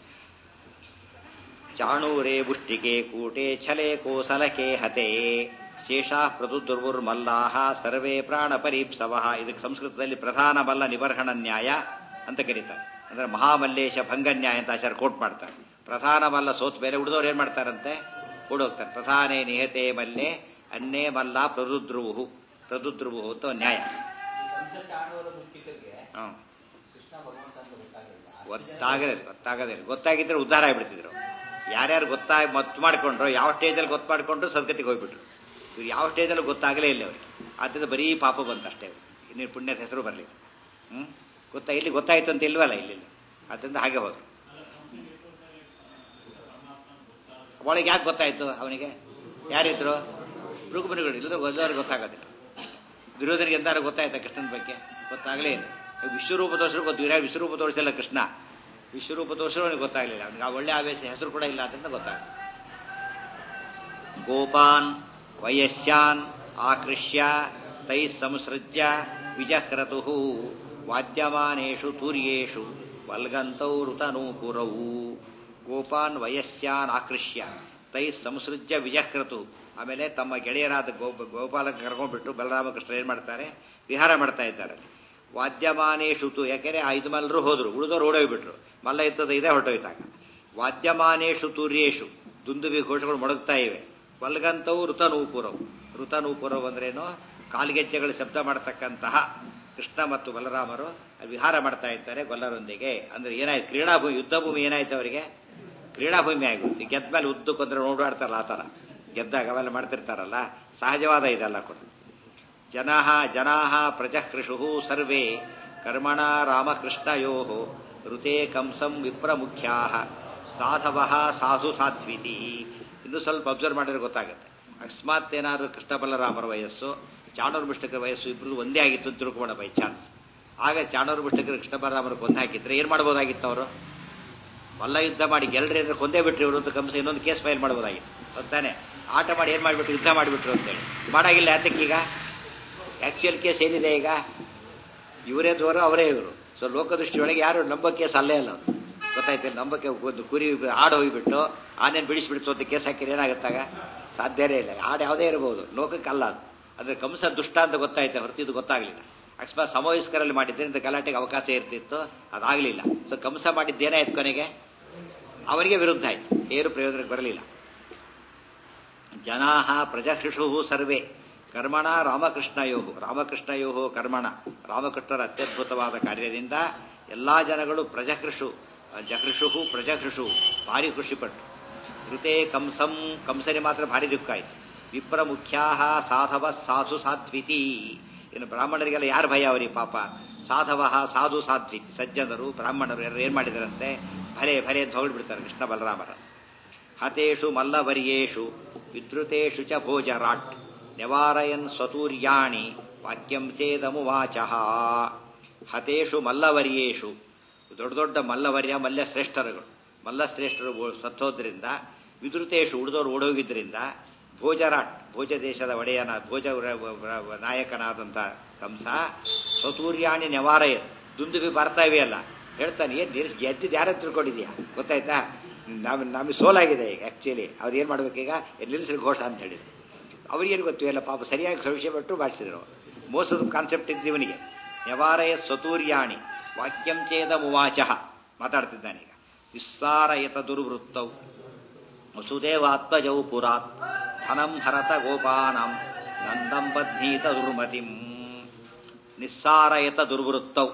S1: ಚಾಣೂರೇ ಬುಷ್ಟಿಕೆ ಕೂಟೆ ಛಲೆ ಕೋಸಲಕೆ ಹತೆ ಶೇಷಾ ಪ್ರದುರ್ದುರ್ಮಲ್ಲಾಹ ಸರ್ವೇ ಪ್ರಾಣ ಪರೀಪ್ಸವಃ. ಇದಕ್ಕೆ ಸಂಸ್ಕೃತದಲ್ಲಿ ಪ್ರಧಾನ ಮಲ್ಲ ನಿಬರ್ಹಣ ನ್ಯಾಯ ಅಂತ ಕರೀತಾರೆ. ಅಂದ್ರೆ ಮಹಾಮಲ್ಲೇಶ ಭಂಗ ನ್ಯಾಯ ಅಂತ ಆಚಾರ್ಯ ಕೋಟ್ ಮಾಡ್ತಾರೆ. ಪ್ರಧಾನ ಮಲ್ಲ ಸೋತ್ ಮೇಲೆ ಉಳಿದವ್ರು ಏನ್ ಮಾಡ್ತಾರಂತೆ? ಓಡೋಗ್ತಾರೆ. ಪ್ರಧಾನೇ ನಿಹತೆ ಮಲ್ಲೆ ಅನ್ನೇ ಮಲ್ಲ ಪ್ರದುದ್ರುವು ಅಂತ ನ್ಯಾಯ. ಗೊತ್ತಾಗಿದ್ರೆ ಉದ್ಧಾರ ಆಗಿಬಿಡ್ತಿದ್ರು. ಯಾರ್ಯಾರು ಮತ್ತು ಮಾಡ್ಕೊಂಡ್ರು, ಯಾವ ಸ್ಟೇಜಲ್ಲಿ ಗೊತ್ತು ಮಾಡ್ಕೊಂಡ್ರು ಸದ್ಗತಿಗೆ ಹೋಗ್ಬಿಟ್ರು. ಇವ್ರು ಯಾವ ಸ್ಟೇಜಲ್ಲಿ ಗೊತ್ತಾಗಲೇ ಇಲ್ಲ ಅವ್ರಿಗೆ. ಆದ್ದರಿಂದ ಬರೀ ಪಾಪ ಬಂತು ಅಷ್ಟೇ. ಇನ್ನೇನು ಪುಣ್ಯದ ಹೆಸರು ಬರಲಿ. ಇಲ್ಲಿ ಗೊತ್ತಾಯ್ತು ಅಂತ ಇಲ್ವಲ್ಲ, ಇಲ್ಲಿ. ಆದ್ದರಿಂದ ಹಾಗೆ ಹೋದ್ರು. ಒಳಗೆ ಯಾಕೆ ಗೊತ್ತಾಯ್ತು ಅವನಿಗೆ? ಯಾರಿದ್ರು? ಋಗುಮುನಿಗಳು. ಇಲ್ಲದ್ರೆ ಒದ್ದವ್ರಿಗೆ ಗೊತ್ತಾಗೋದಿಲ್ಲ. ವಿರೋಧನಿಗೆ ಎಂದಾರು ಗೊತ್ತಾಯ್ತಾ ಕೃಷ್ಣನ ಬಗ್ಗೆ? ಗೊತ್ತಾಗಲೇ ಇಲ್ಲ. ವಿಶ್ವರೂಪ ತೋರಿಸ್ರು ಗೊತ್ತು. ವಿಶ್ವರೂಪ ತೋರಿಸಿಲ್ಲ ಕೃಷ್ಣ. ವಿಶ್ವರೂಪ ತೋರಿಸ್ರು ಅವನಿಗೆ ಗೊತ್ತಾಗಲಿಲ್ಲ. ಅವನಿಗೆ ಆ ಒಳ್ಳೆ ಆವೇಶ ಹೆಸರು ಕೂಡ ಇಲ್ಲ ಅಂತ ಗೊತ್ತಾಗ. ಗೋಪಾನ್ ವಯಸ್ಯಾನ್ ಆಕೃಷ್ಯ ತೈ ಸಂಸೃಜ್ಯ ವಿಜಕ್ರತು ವಾದ್ಯಮಾನೇಷು ತೂರ್ಯೇಷು ವಲ್ಗಂತೌ ಋತನೂಪುರೌ. ಗೋಪಾನ್ ವಯಸ್ಯಾನ್ ಆಕೃಷ್ಯ ತೈ ಸಂಸೃಜ್ಯ ವಿಜಕ್ರತು. ಆಮೇಲೆ ತಮ್ಮ ಗೆಳೆಯರಾದ ಗೋಪಾಲಕ ಕರ್ಕೊಂಡ್ಬಿಟ್ಟು ಬಲರಾಮಕೃಷ್ಣ ಏನ್ ಮಾಡ್ತಾರೆ? ವಿಹಾರ ಮಾಡ್ತಾ ಇದ್ದಾರೆ. ವಾದ್ಯಮಾನೇಷು ತು, ಯಾಕೆಂದ್ರೆ ಆ 5 ಮಲ್ಲರು ಹೋದ್ರು, ಉಳಿದವ್ರು ಓಡೋಗ್ಬಿಟ್ರು. ಮಲ್ಲ ಇದ್ದದ ಇದೇ ಹೊರಟೋಯ್ತಾಗ. ವಾದ್ಯಮಾನೇಷು ತೂರ್ಯೇಷು, ದುಂದುಬಿ ಘೋಷಗಳು ಮೊಳಗ್ತಾ ಇವೆ. ವಲ್ಗಂತವು ಋತನೂಪುರವು. ಋತನೂಪುರವು ಅಂದ್ರೇನು? ಕಾಲ್ಗೆಜ್ಜೆಗಳು ಶಬ್ದ ಮಾಡತಕ್ಕಂತಹ ಕೃಷ್ಣ ಮತ್ತು ಬಲರಾಮರು ವಿಹಾರ ಮಾಡ್ತಾ ಇದ್ದಾರೆ ಗೊಲ್ಲರೊಂದಿಗೆ. ಅಂದ್ರೆ ಏನಾಯ್ತು? ಕ್ರೀಡಾಭೂಮಿ, ಯುದ್ಧಭೂಮಿ ಏನಾಯ್ತು ಅವರಿಗೆ? ಕ್ರೀಡಾಭೂಮಿ ಆಗುತ್ತೆ. ಗೆದ್ದ ಮೇಲೆ ಉದ್ದಕ್ಕೊಂದ್ರೆ ನೋಡಾಡ್ತಾರಲ್ಲ, ಆ ಥರ ಗೆದ್ದಾಗ ಅವೆಲ್ಲ ಮಾಡ್ತಿರ್ತಾರಲ್ಲ, ಸಹಜವಾದ ಇದೆಲ್ಲ ಕೂಡ. ಜನಾಃ ಪ್ರಜಹೃಷು ಸರ್ವೇ ಕರ್ಮಣ ರಾಮಕೃಷ್ಣಯೋ ಋತೆ ಕಂಸಂ ವಿಪ್ರಮುಖ್ಯಾ ಸಾಧವಃ ಸಾಧು ಸಾಧ್ವಿತಿ. ಇನ್ನೂ ಸ್ವಲ್ಪ ಅಬ್ಸರ್ವ್ ಮಾಡಿದ್ರೆ ಗೊತ್ತಾಗುತ್ತೆ. ಅಕಸ್ಮಾತ್ ಏನಾದ್ರು ಕೃಷ್ಣ ಬಲರಾಮರ ವಯಸ್ಸು, ಚಾಣೂರು ಮುಷ್ಟಕರ ವಯಸ್ಸು ಇಬ್ಬರದು ಒಂದೇ ಆಗಿತ್ತು ಅಂತ ತಿಳ್ಕೊಳ್ಳೋಣ ಬೈ ಚಾನ್ಸ್. ಆಗ ಚಾಣೂರು ಮುಷ್ಟಕರು ಕೃಷ್ಣ ಬಲರಾಮರ ಕೊಂದು ಹಾಕಿದ್ರೆ ಏನ್ ಮಾಡ್ಬೋದಾಗಿತ್ತು? ಅವರು ಮಲ್ಲ ಯುದ್ಧ ಮಾಡಿ ಗೆಲ್ರಿ ಅಂದ್ರೆ ಕೊಂದೇ ಬಿಟ್ರಿ ಇವರು ಅಂತ ಕಂಸ ಇನ್ನೊಂದು ಕೇಸ್ ಫೈಲ್ ಮಾಡ್ಬೋದಾಗಿತ್ತು. ಗೊತ್ತಾನೆ? ಆಟ ಮಾಡಿ ಏನ್ ಮಾಡಿಬಿಟ್ರು? ಯುದ್ಧ ಮಾಡಿಬಿಟ್ರು ಅಂತೇಳಿ. ಮಾಡಾಗಿಲ್ಲ. ಯಾತಕ್ಕೀಗ ಆಕ್ಚುಯಲ್ ಕೇಸ್ ಏನಿದೆ ಈಗ? ಇವರೇ ದೋರು, ಅವರೇ ಇವರು. ಸೊ ಲೋಕದೃಷ್ಟಿಯೊಳಗೆ ಯಾರು ನಂಬೋ ಕೇಸ್ ಅಲ್ಲೇ ಅಲ್ಲ. ಗೊತ್ತಾಯ್ತು? ನಂಬಕ್ಕೆ ಒಂದು ಕುರಿ ಆಡು ಹೋಗಿಬಿಟ್ಟು ಆನೇನು ಬಿಡಿಸ್ಬಿಡ್ತು ಅಂತ ಕೇಸ್ ಹಾಕಿದ್ರೆ ಏನಾಗುತ್ತಾಗ? ಸಾಧ್ಯನೇ ಇಲ್ಲ. ಆಡು ಯಾವುದೇ ಇರಬಹುದು, ಲೋಕಕ್ಕಲ್ಲ ಅದು. ಅಂದ್ರೆ ಕಂಸ ದುಷ್ಟ ಅಂತ ಗೊತ್ತಾಯ್ತೆ ಹೊರತು ಇದು ಗೊತ್ತಾಗ್ಲಿಲ್ಲ. ಅಕಸ್ಮಾತ್ ಸಮವಯಸ್ಕರಲ್ಲಿ ಮಾಡಿದ್ದರಿಂದ ಗಲಾಟೆಗೆ ಅವಕಾಶ ಇರ್ತಿತ್ತು, ಅದಾಗಲಿಲ್ಲ. ಸೊ ಕಂಸ ಮಾಡಿದ್ದೇನಾಯ್ತು ಕೊನೆಗೆ? ಅವರಿಗೆ ವಿರುದ್ಧ ಆಯ್ತು, ಏನು ಪ್ರಯೋಜನಕ್ಕೆ ಬರಲಿಲ್ಲ. ಜನಾಃ ಪ್ರಜಹೃಷು ಸರ್ವೇ ಕರ್ಮಣ ರಾಮಕೃಷ್ಣಯೋ ಕರ್ಮಣ. ರಾಮಕೃಷ್ಣರ ಅತ್ಯದ್ಭುತವಾದ ಕಾರ್ಯದಿಂದ ಎಲ್ಲಾ ಜನಗಳು ಪ್ರಜಹೃಷು ಭಾರಿ ಖುಷಿಪಟ್ಟು. ಋತೆ ಕಂಸಂ, ಕಂಸನೆ ಮಾತ್ರ ಭಾರಿ ದುಃಖ ಆಯ್ತು. ವಿಪ್ರಮುಖ್ಯಾ ಸಾಧವ ಸಾಧು ಸಾಧ್ವಿತಿ. ಇನ್ನು ಬ್ರಾಹ್ಮಣರಿಗೆಲ್ಲ ಯಾರು ಭಯ? ಅವರಿಗೆ ಪಾಪ. ಸಾಧವ ಸಾಧು ಸಾಧ್ವಿತಿ, ಸಜ್ಜನರು ಬ್ರಾಹ್ಮಣರು ಎಲ್ಲರೂ ಏನ್ ಮಾಡಿದರಂತೆ? ಭಲೆ ಅಂತ ಹೊಗಳ್ಬಿಡ್ತಾರೆ ಕೃಷ್ಣ ಬಲರಾಮರ. ಹತೇಷು ಮಲ್ಲವರ್ಯೇಷು ವಿದ್ರುತೇಷು ಚ ಭೋಜರಾಟ್ ನಿವಾರಯನ್ ಸ್ವತೂರ್ಯಾಣಿ ವಾಕ್ಯಂ ಚೇದಮುವಾಚಃ. ಹತೇಷು ಮಲ್ಲವರ್ಯೇಷು, ದೊಡ್ಡ ದೊಡ್ಡ ಮಲ್ಲವರ್ಯ ಮಲ್ಲಶ್ರೇಷ್ಠರುಗಳು, ಮಲ್ಲಶ್ರೇಷ್ಠರು ಸತ್ತೋದ್ರಿಂದ, ವಿದ್ರುತೇಷು ಉಳಿದವರು ಓಡೋಗಿದ್ರಿಂದ, ಭೋಜರಾಟ್ ಭೋಜ ದೇಶದ ಒಡೆಯನ ಭೋಜ ನಾಯಕನಾದಂಥ ಕಂಸ ಸ್ವತೂರ್ಯಾಣಿ ನಿವಾರಯ, ದುಂದುಬಿ ಬರ್ತಾ ಇವೆಯಲ್ಲ, ಹೇಳ್ತಾನೆ ಏನ್ ಗೆದ್ದಿದ್ದು ಯಾರ ತಿಳ್ಕೊಂಡಿದ್ಯಾ? ಗೊತ್ತಾಯ್ತಾ? ನಮಗೆ ಸೋಲಾಗಿದೆ ಈಗ. ಆಕ್ಚುಲಿ ಅವ್ರು ಏನ್ ಮಾಡ್ಬೇಕೀಗ? ನಿಲ್ಲಿಸ್ರಿ ಘೋಷ ಅಂತ ಹೇಳಿದ್ರು. ಅವ್ರಿಗೇನು ಗೊತ್ತು ಎಲ್ಲ ಪಾಪ. ಸರಿಯಾಗಿ ಭವಿಷ್ಯ ಬಿಟ್ಟು ಭಾಷಿಸಿದ್ರು. ಮೋಸದ ಕಾನ್ಸೆಪ್ಟ್ ಇದ್ದು ಇವನಿಗೆ. ನಿವಾರಯ ಸ್ವತೂರ್ಯಾಣಿ ವಾಕ್ಯಂ ಚೇದ ಮುವಾಚಃ ಮಾತಾಡ್ತಿದ್ದಾನೀಗ. ವಿಸ್ಸಾರಯತ ದುರ್ವೃತ್ತೌ ವಸುದೇವಾತ್ಮಜೌ ಪುರಾತ್ ಧನಂ ಹರತ ಗೋಪಾನಂ ನಂದಂ ಬಧ್ನೀತ ದುರ್ಮತಿಂ. ನಿಸ್ಸಾರಯತ ದುರ್ವೃತ್ತೌ,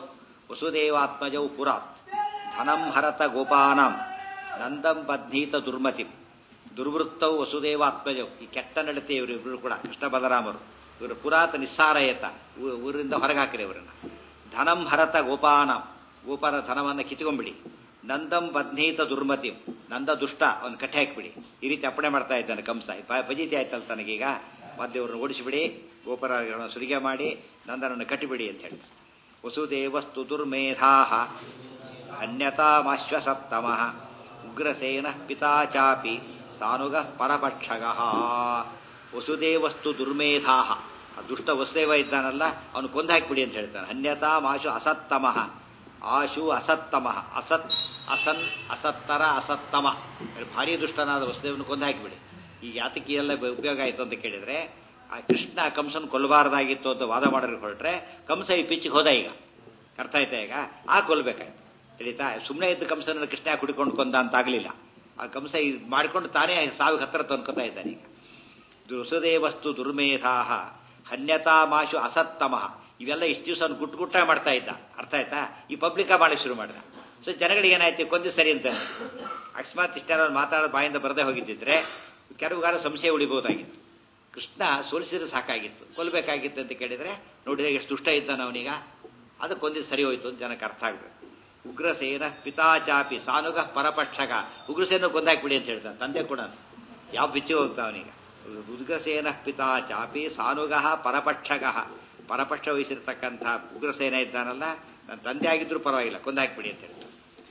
S1: ವಸುದೇವಾತ್ಮಜೌ ಪುರಾತ್ ಧನಂ ಹರತ ಗೋಪಾನಾಂ ನಂದಂ ಬಧ್ನೀತ ದುರ್ಮತಿಂ ದುರ್ವೃತ್ತೌ ವಸುದೇವಾತ್ಮಜೌ. ಈ ಕೆಟ್ಟ ನಡತೆ ಇವರಿಬ್ಬರು ಕೂಡ ಕೃಷ್ಣ ಬಲರಾಮರು. ಇವರು ಪುರಾತ ನಿಸ್ಸಾರಯತ, ಊರಿಂದ ಹೊರಗೆ ಹಾಕಿರಿ ಇವರನ್ನ. ಧನಂ ಹರತ ಗೋಪಾನಾಂ, ಗೋಪಾನ ಧನವನ್ನು ಕಿತ್ಕೊಂಡ್ಬಿಡಿ. ನಂದಂ ಬಧ್ನೀತ ದುರ್ಮತಿಂ, ನಂದ ದುಷ್ಟ ಅವನು ಕಟ್ಟೆ ಹಾಕಿಬಿಡಿ. ಈ ರೀತಿ ಅಪ್ಪಣೆ ಮಾಡ್ತಾ ಇದ್ದಾನೆ ಕಂಸ. ಫಜೀತಿ ಆಯ್ತಲ್ಲ ತನಗೀಗ, ಮತ್ತೆ ಇವ್ರನ್ನ ಓಡಿಸಿಬಿಡಿ, ಗೋಪರ ಸುಲಿಗೆ ಮಾಡಿ ನಂದನನ್ನು ಕಟ್ಟಿಬಿಡಿ ಅಂತ ಹೇಳ್ತಾರೆ. ವಸುದೇವಸ್ತು ದುರ್ಮೇಧಾ ಅನ್ಯತಾಮಾಶ್ವಸತ್ತಮಃ ಉಗ್ರಸೇನ ಪಿತಾ ಚಾಪಿ ಸಾನುಗ ಪರಪಕ್ಷಗ. ವಸುದೇವಸ್ತು ದುರ್ಮೇಧಾ, ಆ ದುಷ್ಟ ವಸುದೇವ ಇದ್ದಾನಲ್ಲ ಅವನು ಕೊಂದು ಹಾಕಿಬಿಡಿ ಅಂತ ಹೇಳ್ತಾನೆ. ಅನ್ಯತಾಮಾಶು ಅಸತ್ತಮಃ, ಆಶು ಅಸತ್ತಮಃ, ಅಸತ್ ಅಸನ್ ಅಸತ್ತರ ಅಸತ್ತಮ, ಭಾರಿ ದುಷ್ಟನಾದ ವಸುದೇವನು ಕೊಂದು ಹಾಕಿಬಿಡಿ. ಈಗ ಯಾತಕ್ಕೆ ಎಲ್ಲ ಉಪಯೋಗ ಆಯಿತು ಅಂತ ಕೇಳಿದ್ರೆ, ಆ ಕೃಷ್ಣ ಕಂಸನ ಕೊಲ್ಲಬಾರದಾಗಿತ್ತು ಅಂತ ವಾದ ಮಾಡೋರಿಗೆ ಹೊರಟ್ರೆ ಕಂಸ ಈ ಪಿಚ್ಚಿಗೆ ಹೋದ. ಈಗ ಅರ್ಥ ಆಯ್ತಾ? ಈಗ ಆ ಕೊಲ್ಬೇಕಾಯ್ತು, ತಿಳಿತಾ? ಸುಮ್ಮನೆ ಇದ್ದು ಕಂಸನ ಕೃಷ್ಣ ಕುಡಿಕೊಂಡು ಕೊಂದ ಅಂತ ಆಗಲಿಲ್ಲ. ಆ ಕಂಸ ಮಾಡಿಕೊಂಡು ತಾನೇ ಸಾವಿಗೆ ಹತ್ತಿರ ತಂದ್ಕೊತಾ ಇದ್ದಾನೆ. ಈಗ ವಸುದೇವಸ್ತು ದುರ್ಮೇಧಾ ಹನ್ಯತಾಮಾಶು ಅಸತ್ತಮಃ, ಇವೆಲ್ಲ ಇಷ್ಟು ದಿವಸ ಗುಟ್ಟ ಮಾಡ್ತಾ ಇದ್ದ. ಅರ್ಥ ಆಯ್ತಾ? ಈ ಪಬ್ಲಿಕ ಮಾಡಕ್ಕೆ ಶುರು ಮಾಡಿದ. ಸೊ ಜನಗಳಿಗೆ ಏನಾಯ್ತು, ಕೊಂದು ಸರಿ ಅಂತ. ಅಕಸ್ಮಾತ್ ಇಷ್ಟೇನಾದ್ರು ಮಾತಾಡೋದು ಬಾಯಿಂದ ಬರದೇ ಹೋಗಿದ್ದಿದ್ರೆ ಕೆಲವುಗಾರ ಸಂಶಯ ಉಳಿಬಹುದಾಗಿತ್ತು. ಕೃಷ್ಣ ಸೋಲಿಸಿದ್ರೆ ಸಾಕಾಗಿತ್ತು, ಕೊಲ್ಲಬೇಕಾಗಿತ್ತು ಅಂತ ಕೇಳಿದ್ರೆ ನೋಡಿದ್ರೆ ಎಷ್ಟು ದುಷ್ಟ ಇದ್ದಾನ ಅವನೀಗ. ಅದು ಕೊಂದಿದ್ದು ಸರಿ ಹೋಯ್ತು ಅಂತ ಜನಕ್ಕೆ ಅರ್ಥ ಆಗ್ಬೇಕು. ಉಗ್ರಸೇನ ಪಿತಾಚಾಪಿ ಸಾನುಗ ಪರಪಕ್ಷಗ, ಉಗ್ರಸೇನ ಕೊಂದಾಕ್ಬಿಡಿ ಅಂತ ಹೇಳ್ತಾನೆ ತಂದೆ ಕೂಡ. ಯಾವ ಬಿಚ್ಚಿ ಹೋಗ್ತಾ ಅವನೀಗ. ಉಗ್ರಸೇನ ಪಿತಾಚಾಪಿ ಸಾನುಗ ಪರಪಕ್ಷಗ, ಪರಪಕ್ಷ ವಹಿಸಿರ್ತಕ್ಕಂಥ ಉಗ್ರಸೇನ ಇದ್ದಾನಲ್ಲ, ನನ್ನ ತಂದೆ ಆಗಿದ್ರು ಪರವಾಗಿಲ್ಲ, ಕೊಂದಾಕ್ಬಿಡಿ ಅಂತ ಹೇಳ್ತಾನೆ.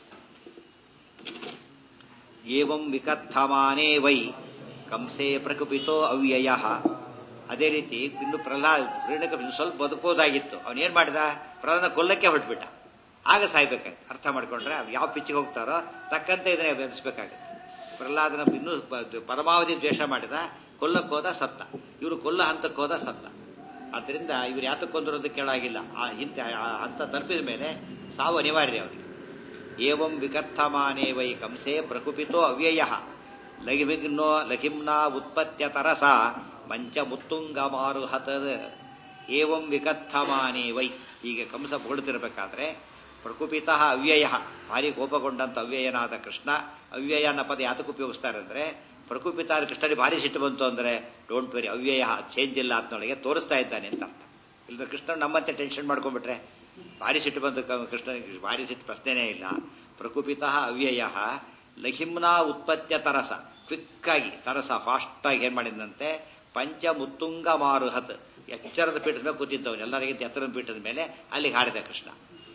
S1: ಏವಂ ವಿಕಥಮಾನೇ ವೈ ಕಂಸೇ ಪ್ರಕುಪಿತೋ ಅವ್ಯಯ. ಅದೇ ರೀತಿ ಇನ್ನು ಪ್ರಹ್ಲಾದ ಸ್ವಲ್ಪ ಬದುಕೋದಾಗಿತ್ತು. ಅವನೇನ್ ಮಾಡಿದ, ಪ್ರಹ್ಲಾದನ ಕೊಲ್ಲಕ್ಕೆ ಹೊರಟ್ಬಿಟ್ಟ. ಆಗ ಸಾಯ್ಬೇಕಾಯ್ತು. ಅರ್ಥ ಮಾಡ್ಕೊಂಡ್ರೆ ಯಾವ ಪಿಚ್ಚಿಗೆ ಹೋಗ್ತಾರೋ ತಕ್ಕಂತೆ ಇದನ್ನೇ ಬೆಳೆಸ್ಬೇಕಾಗುತ್ತೆ. ಪ್ರಹ್ಲಾದನ ಇನ್ನೂ ಪರಮಾವಧಿ ದ್ವೇಷ ಮಾಡಿದ, ಕೊಲ್ಲಕ್ಕೆ ಹೋದ ಸತ್ತ. ಇವರು ಕೊಲ್ಲ ಹಂತಕ್ಕೆ ಹೋದ ಸತ್ತ. ಆದ್ದರಿಂದ ಇವ್ರು ಯಾತಕ್ಕೊಂದ್ರು ಅಂತ ಕೇಳಾಗಿಲ್ಲ. ಆ ಹಂತ ತಲುಪಿದ ಮೇಲೆ ಸಾವು ಅನಿವಾರ್ಯ ಅವರಿಗೆ. ಏವಂ ವಿಕಥಮಾನೇ ವೈ ಕಂಸೇ ಪ್ರಕುಪಿತೋ ಅವ್ಯಯ ಲಘಿಮ್ನೋ ಲಘಿಮ್ನಾ ಉತ್ಪತ್ಯ ತರಸ ಮಂಚ ಮುತ್ತುಂಗ ಮಾರುಹತ. ಏವಂ ವಿಕಥಮಾನೇ ವೈ, ಹೀಗೆ ಕಂಸ ಹೊರಡ್ತಿರ್ಬೇಕಾದ್ರೆ ಪ್ರಕುಪಿತ ಅವ್ಯಯ, ಭಾರಿ ಕೋಪಗೊಂಡಂತ ಅವ್ಯಯನಾದ ಕೃಷ್ಣ. ಅವ್ಯಯ ಅನ್ನೋ ಪದ ಯಾತಕ್ಕೆ ಉಪಯೋಗಿಸ್ತಾರೆ ಅಂದ್ರೆ, ಪ್ರಕುಪಿತ ಕೃಷ್ಣನಿಗೆ ಭಾರಿ ಸಿಟ್ಟು ಬಂತು ಅಂದ್ರೆ ಡೋಂಟ್ ವೆರಿ, ಅವ್ಯಯ ಚೇಂಜ್ ಇಲ್ಲ ಅಂತನೊಳಗೆ ತೋರಿಸ್ತಾ ಇದ್ದಾನೆ ಅಂತ ಅರ್ಥ. ಇಲ್ಲದ ಕೃಷ್ಣ ನಮ್ಮಂತೆ ಟೆನ್ಷನ್ ಮಾಡ್ಕೊಂಡ್ಬಿಟ್ರೆ ಭಾರಿ ಸಿಟ್ಟು ಬಂತು ಕೃಷ್ಣನಿಗೆ, ಭಾರಿ ಸಿಟ್ಟು ಪ್ರಶ್ನೆನೇ ಇಲ್ಲ. ಪ್ರಕುಪಿತ ಅವ್ಯಯ ಲಘಿಮ್ನಾ ಉತ್ಪತ್ಯ ತರಸ, ಕ್ವಿಕ್ ಆಗಿ ತರಸ ಫಾಸ್ಟ್ ಆಗಿ ಏನ್ ಮಾಡಿದಂತೆ ಪಂಚ ಮುತ್ತುಂಗ ಮಾರುಹತ್, ಎಚ್ಚರದ ಪೀಠದ ಮೇಲೆ ಕೂತಿದ್ದವನು, ಎಲ್ಲರಿಗಿಂತ ಎತ್ತರದ ಪೀಠದ ಮೇಲೆ ಅಲ್ಲಿಗೆ ಹಾಡಿದ ಕೃಷ್ಣ.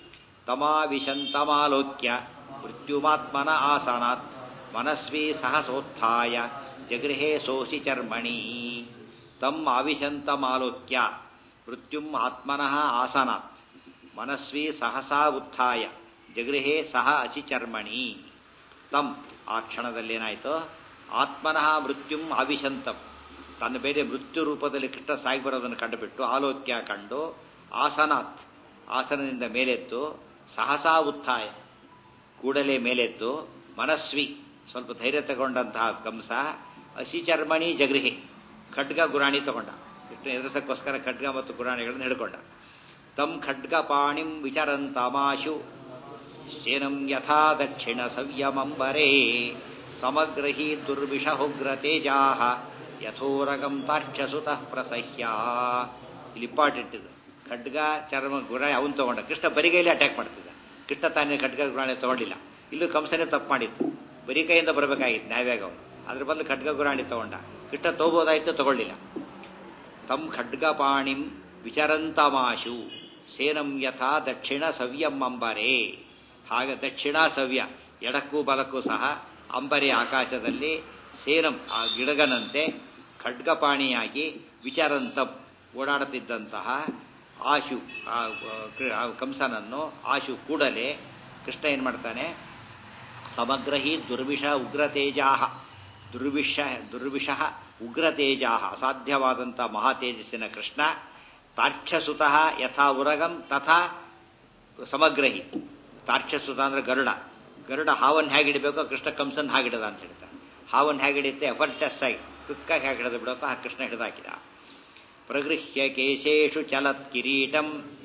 S1: ತಮಾವಿಶಂತಮಾಲೋಕ್ಯ ಮೃತ್ಯುಮಾತ್ಮನ ಆಸನಾತ್ ಮನಸ್ವಿ ಸಹಸೋತ್ಥಾಯ ಜಗೃಹೇ ಸೋಸಿ ಚರ್ಮಣಿ. ತಮ್ ಆವಿಶಂತಮಾಲೋಕ್ಯ ಮೃತ್ಯುಂ ಆತ್ಮನಃ ಆಸನಾತ್ ಮನಸ್ವಿ ಸಹಸಾ ಉತ್ಥಾಯ ಜಗೃಹೇ ಸಹ ಅಸಿ ಚರ್ಮಣಿ. ತಮ್, ಆ ಕ್ಷಣದಲ್ಲೇನಾಯ್ತು, ಆತ್ಮನಃ ಮೃತ್ಯುಂ ಆವಿಶಂತಂ, ತನ್ನ ಬೇರೆ ಮೃತ್ಯು ರೂಪದಲ್ಲಿ ಕೃಷ್ಣ ಸಾಗಿ ಬರೋದನ್ನು ಕಂಡುಬಿಟ್ಟು ಆಲೋಕ್ಯ ಕಂಡು ಆಸನಾತ್, ಆಸನದಿಂದ ಮೇಲೆದ್ದು ಸಹಸಾ ಉತ್ಥಾಯ, ಕೂಡಲೇ ಮೇಲೆದ್ದು ಮನಸ್ವಿ, ಸ್ವಲ್ಪ ಧೈರ್ಯ ತಗೊಂಡಂತಹ ಕಂಸ ಅಸಿ ಚರ್ಮಣಿ ಜಗೃಹಿ, ಖಡ್ಗ ಗುರಾಣಿ ತಗೊಂಡ. ಕೃಷ್ಣ ಎದುರಿಸಕ್ಕೋಸ್ಕರ ಖಡ್ಗ ಮತ್ತು ಗುರಾಣಿಗಳನ್ನು ಹಿಡ್ಕೊಂಡ. ತಮ್ ಖಡ್ಗ ಪಾಣಿಂ ವಿಚರಂತಮಾಶು ಶೇನಂ ಯಥಾ ದಕ್ಷಿಣ ಸವ್ಯಮಂಬರೇ ಸಮಗ್ರಹಿ ದುರ್ವಿಷಹೋಗ್ರ ತೇಜಾಹ ಯಥೋರಗಂ ತಾಕ್ಷಸುತಃ ಪ್ರಸಹ್ಯ. ಇಲ್ಲಿ ಇಂಪಾರ್ಟೆಂಟ್ ಇದು. ಖಡ್ಗ ಚರ್ಮ ಗುರಾಣಿ ಅವನು ತಗೊಂಡ. ಕೃಷ್ಣ ಬರಿಗೈಲಿ ಅಟ್ಯಾಕ್ ಮಾಡ್ತಿದ್ದ. ಕೃಷ್ಣ ತಾನೇ ಖಡ್ಗ ಗುರಾಣಿ ತಗೊಂಡಿಲ್ಲ. ಇಲ್ಲೂ ಕಂಸನೇ ತಪ್ಪು ಮಾಡಿತ್ತು. ಬರಿ ಕೈಯಿಂದ ಬರಬೇಕಾಗಿತ್ತು ನ್ಯಾಯವಾಗಿ ಅವನು. ಅದ್ರ ಬದಲು ಖಡ್ಗ ಗುರಾಣಿ ತಗೊಂಡ. ಕೃಷ್ಣ ತಗೋಬೋದಾಯ್ತು, ತಗೊಳ್ಳಿಲ್ಲ. ತಮ್ ಖಡ್ಗ ಪಾಣಿಂ ವಿಚರಂತಮಾಶು ಸೇನಂ ಯಥಾ ದಕ್ಷಿಣ ಸವ್ಯಂ ಅಂಬರೇ. ಹಾಗೆ ದಕ್ಷಿಣ ಸವ್ಯ, ಎಡಕ್ಕೂ ಬಲಕ್ಕೂ ಸಹ ಅಂಬರಿ ಆಕಾಶದಲ್ಲಿ ಸೇನಂ, ಆ ಗಿಡಗನಂತೆ ಖಡ್ಗಪಾಣಿಯಾಗಿ ವಿಚಾರಂತಂ ಓಡಾಡುತ್ತಿದ್ದಂತಹ ಆಶು, ಆ ಕಂಸನನ್ನು ಆಶು ಕೂಡಲೇ ಕೃಷ್ಣ ಏನ್ ಮಾಡ್ತಾನೆ, ಸಮಗ್ರಹಿ ದುರ್ವಿಷ ಉಗ್ರತೇಜಾಹ, ದುರ್ವಿಷ ಉಗ್ರತೇಜಾಹ, ಅಸಾಧ್ಯವಾದಂಥ ಮಹಾತೇಜಸ್ಸಿನ ಕೃಷ್ಣ ತಾರ್ಕ್ಷಸುತಃ ಯಥಾ ಉರಗಂ ತಥಾ ಸಮಗ್ರಹಿ. ತಾರ್ಕ್ಷಸುತ ಅಂದ್ರೆ ಗರುಡ. ಗರುಡ ಹಾವನ್ನು ಹೇಗಿಡಬೇಕೋ ಕೃಷ್ಣ ಕಂಸನ್ ಹಾಗಿಡದ ಅಂತ ಹೇಳ್ತಾರೆ. ಹಾವನ್ನು ಹೇಗಿಡುತ್ತೆ ಎಫರ್ಟೆಸ್ ಆಗಿ ಕ್ವಿಕ್ಕಾಗಿ ಹೇಗೆ ಹಿಡಿದು ಬಿಡೋಕೋ ಆ ಕೃಷ್ಣ ಹಿಡಿದಾಕಿದ. ಪ್ರಗೃಹ್ಯ ಕೇಶೇಷು ಚಲತ್ ಕಿರೀಟಂ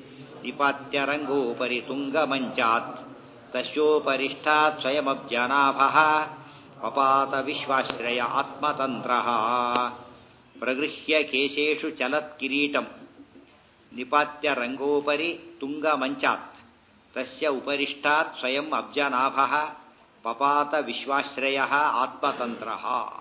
S1: ನಿಪಾತ್ಯರಂಗೋಪರಿ ತುಂಗಮಂಚಾತ್ ತಸ್ಯೋಪರಿಷ್ಠಾತ್ ಸ್ವಯಮಬ್ಜನಾಭಃ ಪಪಾತ ವಿಶ್ವಾಶ್ರಯ ಆತ್ಮತಂತ್ರಃ ಪ್ರಗೃಹ್ಯ ಕೇಶೇಷು ಚಲತ್ ಕಿರೀಟಂ ನಿಪಾತ್ಯರಂಗೋಪರಿ ತುಂಗಮಂಚಾತ್ ತಸ್ಯ ಉಪರಿಷ್ಠಾತ್ ಸ್ವಯಂ ಅಬ್ಜನಾಭಃ ಪಪಾತ ವಿಶ್ವಾಶ್ರಯ ಆತ್ಮತಂತ್ರಃ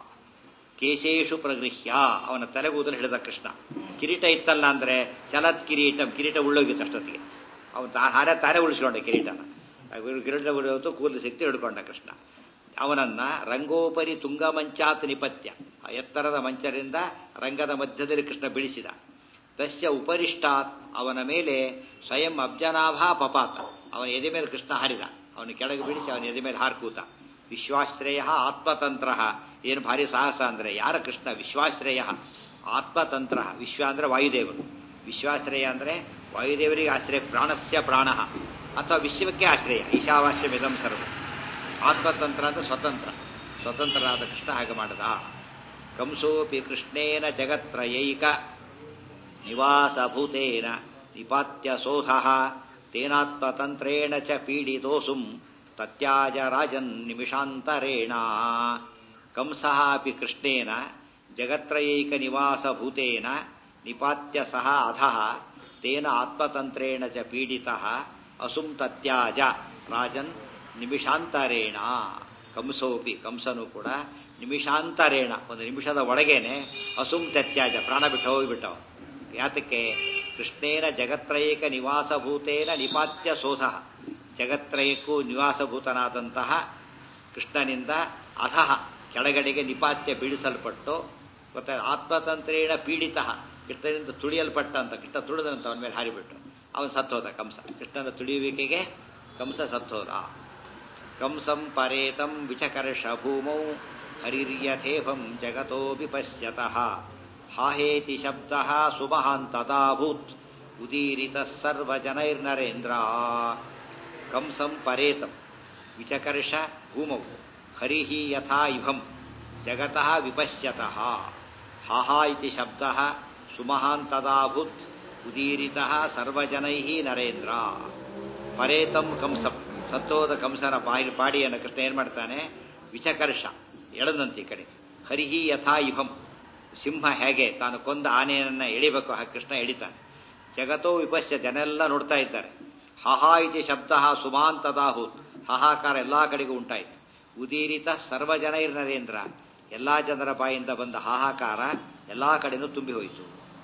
S1: ಕೇಶೇಷು ಪ್ರಗೃಹ್ಯ ಅವನ ತಲೆಗೂದಲು ಹಿಡಿದ ಕೃಷ್ಣ. ಕಿರೀಟ ಇತ್ತಲ್ಲ ಅಂದ್ರೆ ಚಲತ್ ಕಿರೀಟಂ, ಕಿರೀಟ ಉಳ್ಳೋಗಿತ್ತು ಅಷ್ಟೊತ್ತಿಗೆ. ಅವನು ತಾನೇ ಉಳಿಸ್ಕೊಂಡ ಕಿರೀಟನ. ಕಿರೀಟ ಉಳಿಯೋತು ಕೂದಲು ಶಕ್ತಿ ಹಿಡ್ಕೊಂಡ ಕೃಷ್ಣ. ಅವನನ್ನ ರಂಗೋಪರಿ ತುಂಗಮಂಚಾತ್ ನಿಪತ್ಯ, ಎತ್ತರದ ಮಂಚರಿಂದ ರಂಗದ ಮಧ್ಯದಲ್ಲಿ ಕೃಷ್ಣ ಬೀಳಿಸಿದ. ತಸ್ಯ ಉಪರಿಷ್ಟಾತ್ ಅವನ ಮೇಲೆ ಸ್ವಯಂ ಅಬ್ಜನಾಭ ಪಪಾತ, ಅವನ ಎದೆ ಮೇಲೆ ಕೃಷ್ಣ ಹಾರಿದ. ಅವನು ಕೆಳಗೆ ಬೀಳಿಸಿ ಅವನ ಎದೆ ಮೇಲೆ ಹಾರ್ಕೂತ. ವಿಶ್ವಾಶ್ರಯ ಆತ್ಮತಂತ್ರ, ಏನು ಭಾರಿ ಸಾಹಸ ಅಂದ್ರೆ ಯಾರ ಕೃಷ್ಣ? ವಿಶ್ವಾಶ್ರಯ ಆತ್ಮತಂತ್ರ. ವಿಶ್ವ ಅಂದ್ರೆ ವಾಯುದೇವರು, ವಿಶ್ವಾಶ್ರಯ ಅಂದ್ರೆ ವಾಯುದೇವರಿಗೆ ಆಶ್ರಯ, ಪ್ರಾಣಸ್ಯ ಪ್ರಾಣ ಅಥವಾ ವಿಶ್ವಕ್ಕೆ ಆಶ್ರಯ. ಈಶಾವಾಸ್ಯಮಿದಂ ಸರ್ವ. ಆತ್ಮತಂತ್ರ ಅಂದ್ರೆ ಸ್ವತಂತ್ರ, ಸ್ವತಂತ್ರನಾದ ಕೃಷ್ಣ ಹಾಗೆ ಮಾಡದ. ಕಂಸೋಪಿ ಕೃಷ್ಣೇನ ಜಗತ್ರಯೈಕ ನಿವಾಸಭೂತೇನ ನಿಪಾತ್ಯ ಸೋಧ ತೇನಾತ್ಮತಂತ್ರೇಣ ಚ ಪೀಡಿತೋಸುಂ ತತ್ಯಾಜ ರಾಜನ್ ನಿಮಿಷಾಂತರೇಣ. ಕಂಸಃ ಅಪಿ ಕೃಷ್ಣೇನ ಜಗತ್ರಯೈಕ ನಿವಾಸಭೂತೇನ ನಿಪಾತ್ಯ ಸಹ ಅಧಃ ತೇನ ಆತ್ಮತಂತ್ರೇಣ ಚ ಪೀಡಿತಃ ಅಸುಂ ತತ್ಯಾಜ ರಾಜನ್ ನಿಮಿಷಾಂತರೇಣ. ಕಂಸೋಪಿ, ಕಂಸನು ಕೂಡ ನಿಮಿಷಾಂತರೇಣ, ಒಂದು ನಿಮಿಷದ ಒಳಗೇನೆ ಅಸುಂ ತತ್ಯಾಜ, ಪ್ರಾಣ ಬಿಟ್ಟು ಹೋಗಿಬಿಟ್ಟವ. ಯಾತಕ್ಕೆ? ಕೃಷ್ಣೇನ ಜಗತ್ರಯೇಕ ನಿವಾಸಭೂತೇನ ನಿಪಾತ್ಯ ಸೋಧ, ಜಗತ್ರಯಕ್ಕೂ ನಿವಾಸಭೂತನಾದಂತಹ ಕೃಷ್ಣನಿಂದ ಅಧಃ ಕೆಳಗಡೆಗೆ ನಿಪಾತ್ಯ ಬೀಳಿಸಲ್ಪಟ್ಟು, ಮತ್ತೆ ಆತ್ಮತಂತ್ರೇಣ ಪೀಡಿತ, ಕೃಷ್ಣನಿಂದ ತುಳಿಯಲ್ಪಟ್ಟ ಅಂತ. ಕೃಷ್ಣ ತುಳಿದಂತ ಅವನ ಮೇಲೆ ಹಾರಿಬಿಟ್ಟು ಅವನು ಸತ್ತೋದ ಕಂಸ. ಕೃಷ್ಣನ ತುಳಿಯುವಿಕೆಗೆ ಕಂಸ ಸತ್ತೋದ. ಕಂಸಂ ಪರೇತಂ ವಿಚಕರ್ಷ ಭೂಮೌ ಹರಿರ್ಯಥೇಭಂ ಜಗತೋ ವಿಪಶ್ಯತಃ ಹಾಹೇತಿ ಶಬ್ದಃ ಸುಮಹಾಂತದಾಭೂತ್ ಉದೀರಿತಃ ಸರ್ವಜನೈರ್ನರೇಂದ್ರ. ಕಂಸಂ ಪರೇತಂ ವಿಚಕರ್ಷ ಭೂಮೌ ಹರಿಃ ಯಥಾ ಇಭಂ ಜಗತಃ ವಿಪಶ್ಯತಃ ಹಾಹಾ ಇತಿ ಶಬ್ದಃ ಸುಮಹಾಂತದಾಭೂತ್ ಉದೀರಿತಃ ಸರ್ವಜನೈಃ ನರೇಂದ್ರ. ಪರೇತಂ ಕಂಸಂ, ಸತ್ತೋದ ಕಂಸನ ಪಾಡಿಯನ್ನು ಕೃಷ್ಣ ಏನ್ ಮಾಡ್ತಾನೆ? ವಿಚಕರ್ಷ, ಎಳೆದಂತೆ ಈ ಕಡೆ. ಹರಿಹಿ ಯಥಾ ಇಭಂ, ಸಿಂಹ ಹೇಗೆ ತಾನು ಕೊಂದ ಆನೆಯನ್ನ ಎಳಿಬೇಕು ಹಾಗೆ ಕೃಷ್ಣ ಎಳಿತಾನೆ. ಜಗತ್ತೋ ವಿಪಶ್ಯ, ಜನೆಲ್ಲ ನೋಡ್ತಾ ಇದ್ದಾರೆ. ಹಹಾ ಇತಿ ಶಬ್ದ ಸುಮಾಂತದಾಹೂತ್, ಹಾಹಾಕಾರ ಎಲ್ಲಾ ಕಡೆಗೂ ಉಂಟಾಯಿತು. ಉದೀರಿತ ಸರ್ವಜನೈರ್ ನರೇಂದ್ರ, ಎಲ್ಲಾ ಜನರ ಬಾಯಿಂದ ಬಂದ ಹಾಹಾಕಾರ ಎಲ್ಲಾ ಕಡೆನೂ ತುಂಬಿ ಹೋಯಿತು.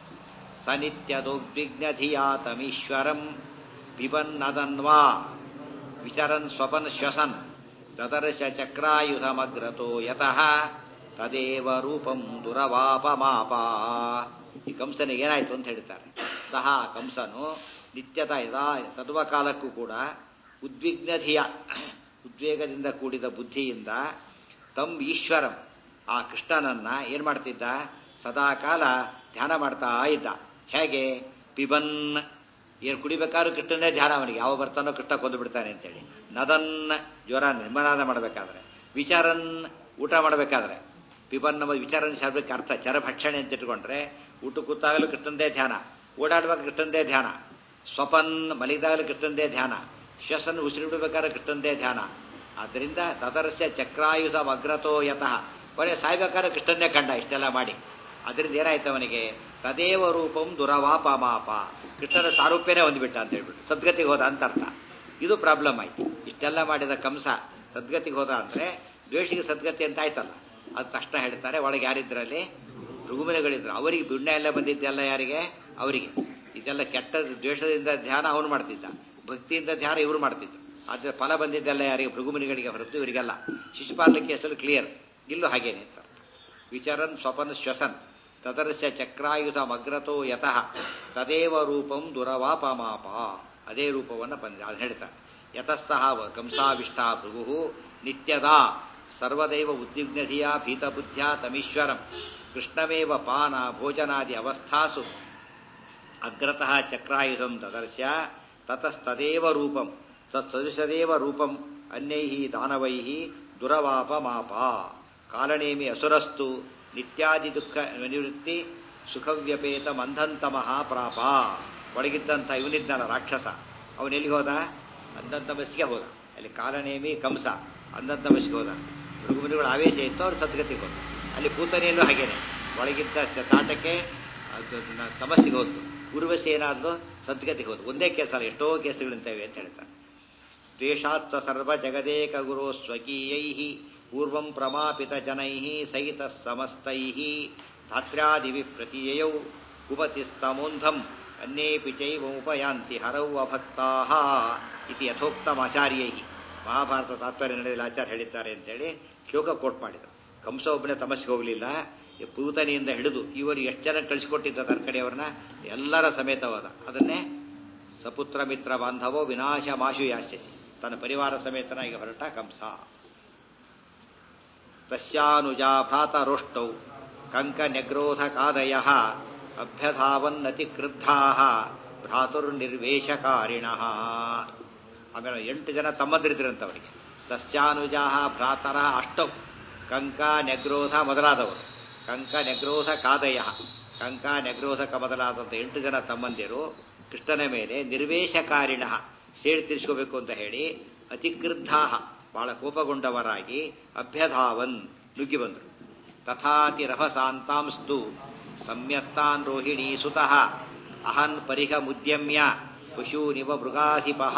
S1: ಸನಿತ್ಯದೋಗ್ವಿಘ್ನಧಿಯಾತಮೀಶ್ವರಂ ಪಿಬನ್ನದನ್ವಾ ವಿಚರನ್ ಸ್ವಪನ್ ಶ್ವಸನ್ ದದರ್ಶ ಚಕ್ರಾಯುಧಮಗ್ರತೋ ಯತಃ ತದೇವ ರೂಪಂ ದುರವಾಪಮಾಪ. ಈ ಕಂಸನಿಗೆ ಏನಾಯ್ತು ಅಂತ ಹೇಳ್ತಾರೆ. ಸಹ ಕಂಸನು ನಿತ್ಯದ ಯದಾ ಸರ್ವಕಾಲಕ್ಕೂ ಕೂಡ ಉದ್ವಿಗ್ನಧಿಯ, ಉದ್ವೇಗದಿಂದ ಕೂಡಿದ ಬುದ್ಧಿಯಿಂದ ತಮ್ ಈಶ್ವರಂ, ಆ ಕೃಷ್ಣನನ್ನ ಏನ್ ಮಾಡ್ತಿದ್ದ? ಸದಾಕಾಲ ಧ್ಯಾನ ಮಾಡ್ತಾ ಇದ್ದ. ಹೇಗೆ? ಪಿಬನ್, ಏನು ಕುಡಿಬೇಕಾದ್ರೂ ಕೃಷ್ಣನೇ ಧ್ಯಾನ ಅವನಿಗೆ. ಯಾವ ಬರ್ತಾನೋ ಕೃಷ್ಣ ಕೊಂದು ಬಿಡ್ತಾನೆ ಅಂತೇಳಿ. ನದನ್, ಜ್ವರ ನಿರ್ಮಲಾದ ಮಾಡಬೇಕಾದ್ರೆ. ವಿಚಾರನ್, ಊಟ ಮಾಡಬೇಕಾದ್ರೆ. ಪಿಬನ್ ನಮ್ಮ ವಿಚಾರನ ಶಬ್ದಕ್ಕೆ ಅರ್ಥ ಚರಭಕ್ಷಣೆ ಅಂತ ಇಟ್ಕೊಂಡ್ರೆ, ಊಟ ಕೂತಾಗಲೂ ಕೃಷ್ಣಂದೇ ಧ್ಯಾನ, ಓಡಾಡುವಾಗ ಕೃಷ್ಣಂದೇ ಧ್ಯಾನ. ಸ್ವಪನ್, ಮಲಗಿದಾಗಲೂ ಕೃಷ್ಣಂದೇ ಧ್ಯಾನ. ಶ್ವಸನ್, ಉಸಿರು ಬಿಡಬೇಕಾದ್ರೆ ಕೃಷ್ಣಂದೇ ಧ್ಯಾನ. ಆದ್ದರಿಂದ ತದರ್ಶ್ಯ ಚಕ್ರಾಯುಧ ಅಗ್ರತೋ ಯತಃ, ಕೊನೆ ಸಾಯ್ಬೇಕಾದ್ರೆ ಕೃಷ್ಣನ್ನೇ ಕಂಡ ಇಷ್ಟೆಲ್ಲ ಮಾಡಿ. ಅದರಿಂದ ಏನಾಯ್ತು ಅವನಿಗೆ? ತದೇವ ರೂಪಂ ದುರವಾಪಮಾಪ, ಕೃಷ್ಣನ ಸಾರೂಪ್ಯನೇ ಹೊಂದ್ಬಿಟ್ಟ ಅಂತ ಹೇಳ್ಬಿಟ್ಟು ಸದ್ಗತಿಗೆ ಹೋದ ಅಂತ ಅರ್ಥ. ಇದು ಪ್ರಾಬ್ಲಮ್ ಆಯ್ತು. ಇಷ್ಟೆಲ್ಲ ಮಾಡಿದ ಕಂಸ ಸದ್ಗತಿಗೆ ಹೋದ ಅಂದ್ರೆ ದ್ವೇಷಿಗೆ ಸದ್ಗತಿ ಅಂತ ಆಯ್ತಲ್ಲ. ಅದು ತಕ್ಷಣ ಹೇಳ್ತಾರೆ, ಒಳಗೆ ಯಾರಿದ್ರಲ್ಲಿ? ಋಗುಮುನಿಗಳಿದ್ರು. ಅವರಿಗೆ ಪುಣ್ಯ ಎಲ್ಲ ಬಂದಿದ್ದೆಲ್ಲ ಯಾರಿಗೆ? ಅವರಿಗೆ. ಇದೆಲ್ಲ ಕೆಟ್ಟ ದ್ವೇಷದಿಂದ ಧ್ಯಾನ ಅವನು ಮಾಡ್ತಿದ್ದ, ಭಕ್ತಿಯಿಂದ ಧ್ಯಾನ ಇವರು ಮಾಡ್ತಿದ್ರು. ಆದ್ರೆ ಫಲ ಬಂದಿದ್ದೆಲ್ಲ ಯಾರಿಗೆ? ಭೃಗುಮುನಿಗಳಿಗೆ ಹೊರತು ಇವರಿಗೆಲ್ಲ. ಶಿಶುಪಾಲಕ್ಕೆ ಹೆಸರು ಕ್ಲಿಯರ್. ಇಲ್ಲೂ ಹಾಗೇನೆ ಅಂತ. ವಿಚರನ್ ಸ್ವಪನ್ ಶ್ವಸನ್ ತದರ್ಶ ಚಕ್ರಾಯುಧ ಮಗ್ರತೋ ಯತಃ ತದೇವ ರೂಪಂ ದುರವಾಪಮಾಪ, ಅದೇ ರೂಪವನ್ನು ಬಂದ ಅದು ಹೇಳ್ತಾರೆ. ಯತಃಸಹ ಕಂಸಾವಿಷ್ಟ ಭೃಗು ನಿತ್ಯದ ಸರ್ವದೈವ ಉದ್ವಿಗ್ನಧಿಯ ಭೀತಬುದ್ಧ್ಯ ತಮೀಶ್ವರಂ ಕೃಷ್ಣಮೇವ ಪಾನ ಭೋಜನಾದಿ ಅವಸ್ಥಾಸು ಅಗ್ರತಃ ಚಕ್ರಾಯುಧಂ ದದರ್ಶ ತತಸ್ತದೇವ ರೂಪಂ ತತ್ಸದೃಶದೇವ ರೂಪಂ ಅನ್ಯೈಃ ದಾನವೈಃ ದುರವಾಪಮಾಪ. ಕಾಲನೇಮಿ ಅಸುರಸ್ತು ನಿತ್ಯಾದಿ ದುಃಖ ನಿವೃತ್ತಿ ಸುಖವ್ಯಪೇತ ಮಂಧಂತಮಃ ಪ್ರಾಪ. ಒಳಗಿದ್ದಂಥ ಇವನಿದ್ದಾನ ರಾಕ್ಷಸ, ಅವನೆಲ್ಲಿಗೆ ಹೋದ? ಅಂಧಂತಮಸ್ಸಿಗೆ ಹೋದ. ಅಲ್ಲಿ ಕಾಲನೇಮಿ ಕಂಸ ಅಂಧಂತಮಸ್ಸಿಗೆ ಹೋದ. ಮೃಗಮುನಿಗಳ ಆವೇಶ ಇತ್ತು, ಅವ್ರು ಸದ್ಗತಿಗೆ ಹೋದ. ಅಲ್ಲಿ ಪೂತನೆಯಲ್ಲೂ ಹಾಗೇನೆ ಒಳಗಿದ್ದ ತಾಟಕ್ಕೆ ತಮಸ್ಸಿಗೆ ಹೋದ್ರು. ಉರ್ವಶಿ ಏನಾದ್ರು ಸದ್ಗತಿಗೆ ಹೋದ್ರು. ಒಂದೇ ಕೇಸಲ್ಲ, ಎಷ್ಟೋ ಕೇಸುಗಳಿಂತವೆ ಅಂತ ಹೇಳ್ತಾರೆ. ದ್ವೇಷಾತ್ಸ ಸರ್ವ ಜಗದೇಕ ಗುರೋ ಸ್ವಕೀಯೈ ಪೂರ್ವಂ ಪ್ರಮಾಪಿತ ಜನೈ ಸಹಿತ ಸಮಸ್ತೈ ಧಾತ್ರ್ಯಾದಿವಿ ಪ್ರತಿಯಯೌ ಕುಪತಿಸ್ತಮೋಂಧಂ ಅನ್ಯೇಪಿ ಚೈವೋಪಯಾಂತಿ ಹರೌ ಅಭಕ್ತಾಃ ಇತಿ ಯಥೋಕ್ತಮಾಚಾರ್ಯೈ. ಮಹಾಭಾರತ ತಾತ್ಪರ್ಯ ನಡೆಯಲು ಆಚಾರ್ಯ ಹೇಳಿದ್ದಾರೆ ಅಂತೇಳಿ ಶ್ಲೋಕ ಕೋಟ್ ಮಾಡಿದರು. ಕಂಸ ಒಬ್ಬನೇ ತಮಸ್ಸಿಗೆ ಹೋಗಲಿಲ್ಲ, ಪೂತನಿಯಿಂದ ಹಿಡಿದು ಇವರು ಎಷ್ಟು ಜನ ಕಳಿಸಿಕೊಟ್ಟಿದ್ದ ತರ್ಕಡಿಯವರನ್ನ ಎಲ್ಲರ ಸಮೇತವಾದ. ಅದನ್ನೇ ಸಪುತ್ರ ಮಿತ್ರ ಬಾಂಧವೋ ವಿನಾಶ ಮಾಶು ಯಾಸ್ಯಸಿ, ತನ್ನ ಪರಿವಾರ ಸಮೇತನಾಗಿ ಹೊರಟ ಕಂಸ. ತಸ್ಯಾನುಜಾ ಭ್ರಾತರೋಷ್ಟೌ ಕಂಕ ನೆಗ್ರೋಧ ಕಾದಯ ಅಭ್ಯಧಾವನ್ನತಿ ಕ್ರುದ್ಧಾಃ ಭ್ರಾತುರ್ನಿರ್ವೇಶಕಾರಿಣಃ. ಆಮೇಲೆ 8 ಜನ ತಮ್ಮಂದಿರಿದ್ರಂತವರಿಗೆ. ತಸ್ಯಾನುಜಾ ಭ್ರಾತರ ಅಷ್ಟೌ ಕಂಕ ನೆಗ್ರೋಧ ಮೊದಲಾದವರು, ಕಂಕ ನೆಗ್ರೋಧ ಕಾದಯ, ಕಂಕ ನೆಗ್ರೋಧಕ ಮೊದಲಾದಂಥ 8 ಜನ ತಮ್ಮಂದಿರು ಕೃಷ್ಣನ ಮೇಲೆ ನಿರ್ವೇಶಕಾರಿಣ ಸೇಡಿ ತೀರಿಸ್ಕೋಬೇಕು ಅಂತ ಹೇಳಿ ಅತಿಕ್ರುದ್ಧಾ ಬಹಳ ಕೋಪಗೊಂಡವರಾಗಿ ಅಭ್ಯಧಾವನ್ ನುಗ್ಗಿ ಬಂದರು. ತಥಾತಿ ರಭಸಾಂತಾಂಸ್ತು ಸಂಯತ್ತಾನ್ ರೋಹಿಣೀ ಸುತಃ ಅಹನ್ ಪರಿಹ ಮುದ್ಯಮ್ಯ ಪಶೂನಿವ ಮೃಗಾಧಿಪಃ.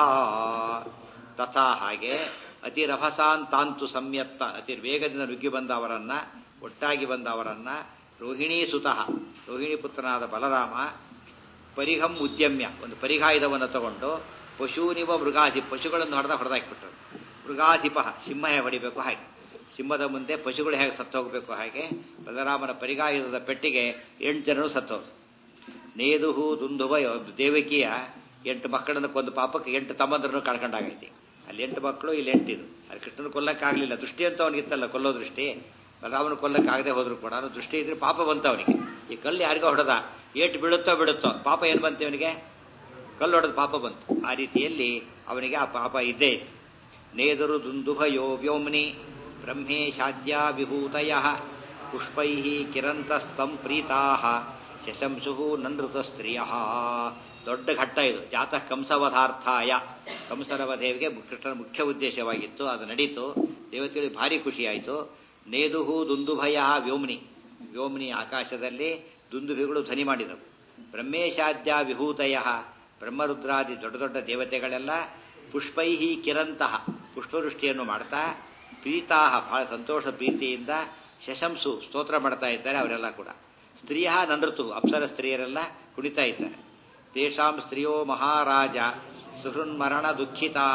S1: ತಥಾ ಹಾಗೆ ಅತಿ ರಭಸಾಂತಾಂತು ಸಂಯತ್ತ ಅತಿ ವೇಗದಿಂದ ನುಗ್ಗಿ ಬಂದವರನ್ನ, ಒಟ್ಟಾಗಿ ಬಂದವರನ್ನ ರೋಹಿಣೀ ಸುತಃ ರೋಹಿಣಿ ಪುತ್ರನಾದ ಬಲರಾಮ ಪರಿಹಂ ಉದ್ಯಮ್ಯ ಒಂದು ಪರಿಹಾಯುಧವನ್ನು ತಗೊಂಡು ಪಶೂನಿವ ಮೃಗಾಧಿಪ ಪಶುಗಳನ್ನು ಹೊಡೆದಾಕಿಬಿಟ್ರು. ಮೃಗಾಧಿಪ ಸಿಂಹ ಹೇಗೆ ಹೊಡಿಬೇಕು ಹಾಗೆ, ಸಿಂಹದ ಮುಂದೆ ಪಶುಗಳು ಹೇಗೆ ಸತ್ತು ಹೋಗಬೇಕು ಹಾಗೆ ಬಲರಾಮನ ಪರಿಗಾಯುಧದ ಪೆಟ್ಟಿಗೆ 8 ಜನರು ಸತ್ತೋರು. ನೇದುಹು ದುಂದುಭ ದೇವಕಿಯ 8 ಮಕ್ಕಳನ್ನು ಕೊಂದು ಪಾಪಕ್ಕೆ 8 ತಮ್ಮಂದರನ್ನು ಕಳ್ಕೊಂಡಾಗೈತಿ. ಅಲ್ಲಿ 8 ಮಕ್ಕಳು, ಇಲ್ಲಿ 8 ಇದು. ಅಲ್ಲಿ ಕೃಷ್ಣನ ಕೊಲ್ಲಕ್ಕಾಗಲಿಲ್ಲ, ದೃಷ್ಟಿ ಅಂತ ಅವನಿಗಿತ್ತಲ್ಲ, ಕೊಲ್ಲೋ ದೃಷ್ಟಿ. ಬಲರಾಮನ ಕೊಲ್ಲಕ್ಕಾಗದೆ ಹೋದ್ರು ಕೂಡ ದೃಷ್ಟಿ ಇದ್ರೆ ಪಾಪ ಬಂತ ಅವನಿಗೆ. ಈ ಕಲ್ಲು ಯಾರಿಗೋ ಹೊಡೆದ, ಏಟು ಬಿಡುತ್ತೋ ಪಾಪ ಏನು ಬಂತು ಇವನಿಗೆ? ಕಲ್ಲು ಹೊಡೆದ ಪಾಪ ಬಂತು. ಆ ರೀತಿಯಲ್ಲಿ ಅವನಿಗೆ ಆ ಪಾಪ ಇದ್ದೇ ಇದೆ. ನೇದರು ದುಂದುಭಯೋ ವ್ಯೋಮ್ನಿ ಬ್ರಹ್ಮೇಶಾದ್ಯಾ ವಿಭೂತಯ ಪುಷ್ಪೈ ಕಿರಂತಸ್ತಂ ಪ್ರೀತಾ ಶಶಂಸು ನನೃತ ಸ್ತ್ರೀಯ. ದೊಡ್ಡ ಘಟ್ಟ ಇದು. ಜಾತಃ ಕಂಸವಧಾರ್ಥಾಯ, ಕಂಸನ ವಧೆಗೆ ಕೃಷ್ಣನ ಮುಖ್ಯ ಉದ್ದೇಶವಾಗಿತ್ತು. ಅದು ನಡೀತು. ದೇವತೆಗಳಿಗೆ ಭಾರಿ ಖುಷಿಯಾಯಿತು. ನೇದುಹು ದುಂದುಭಯ ವ್ಯೋಮ್ನಿ, ವ್ಯೋಮ್ನಿ ಆಕಾಶದಲ್ಲಿ ದುಂದುಭಿಗಳು ಧ್ವನಿ ಮಾಡಿದವು. ಬ್ರಹ್ಮೇಶಾದ್ಯ ವಿಭೂತಯ, ಬ್ರಹ್ಮರುದ್ರಾದಿ ದೊಡ್ಡ ದೊಡ್ಡ ದೇವತೆಗಳೆಲ್ಲ ಪುಷ್ಪೈಹಿ ಕಿರಂತಹ ಪುಷ್ಪವೃಷ್ಟಿಯನ್ನು ಮಾಡ್ತಾ ಪ್ರೀತಾಹ ಬಹಳ ಸಂತೋಷ ಪ್ರೀತಿಯಿಂದ ಶಶಂಸು ಸ್ತೋತ್ರ ಮಾಡ್ತಾ ಇದ್ದಾರೆ. ಅವರೆಲ್ಲ ಕೂಡ ಸ್ತ್ರೀಯ ನನೃತು ಅಪ್ಸರ ಸ್ತ್ರೀಯರೆಲ್ಲ ಕುಣಿತಾ ಇದ್ದಾರೆ. ತೇಷಾಂ ಸ್ತ್ರೀಯೋ ಮಹಾರಾಜ ಸುಹೃನ್ಮರಣ ದುಃಖಿತಾ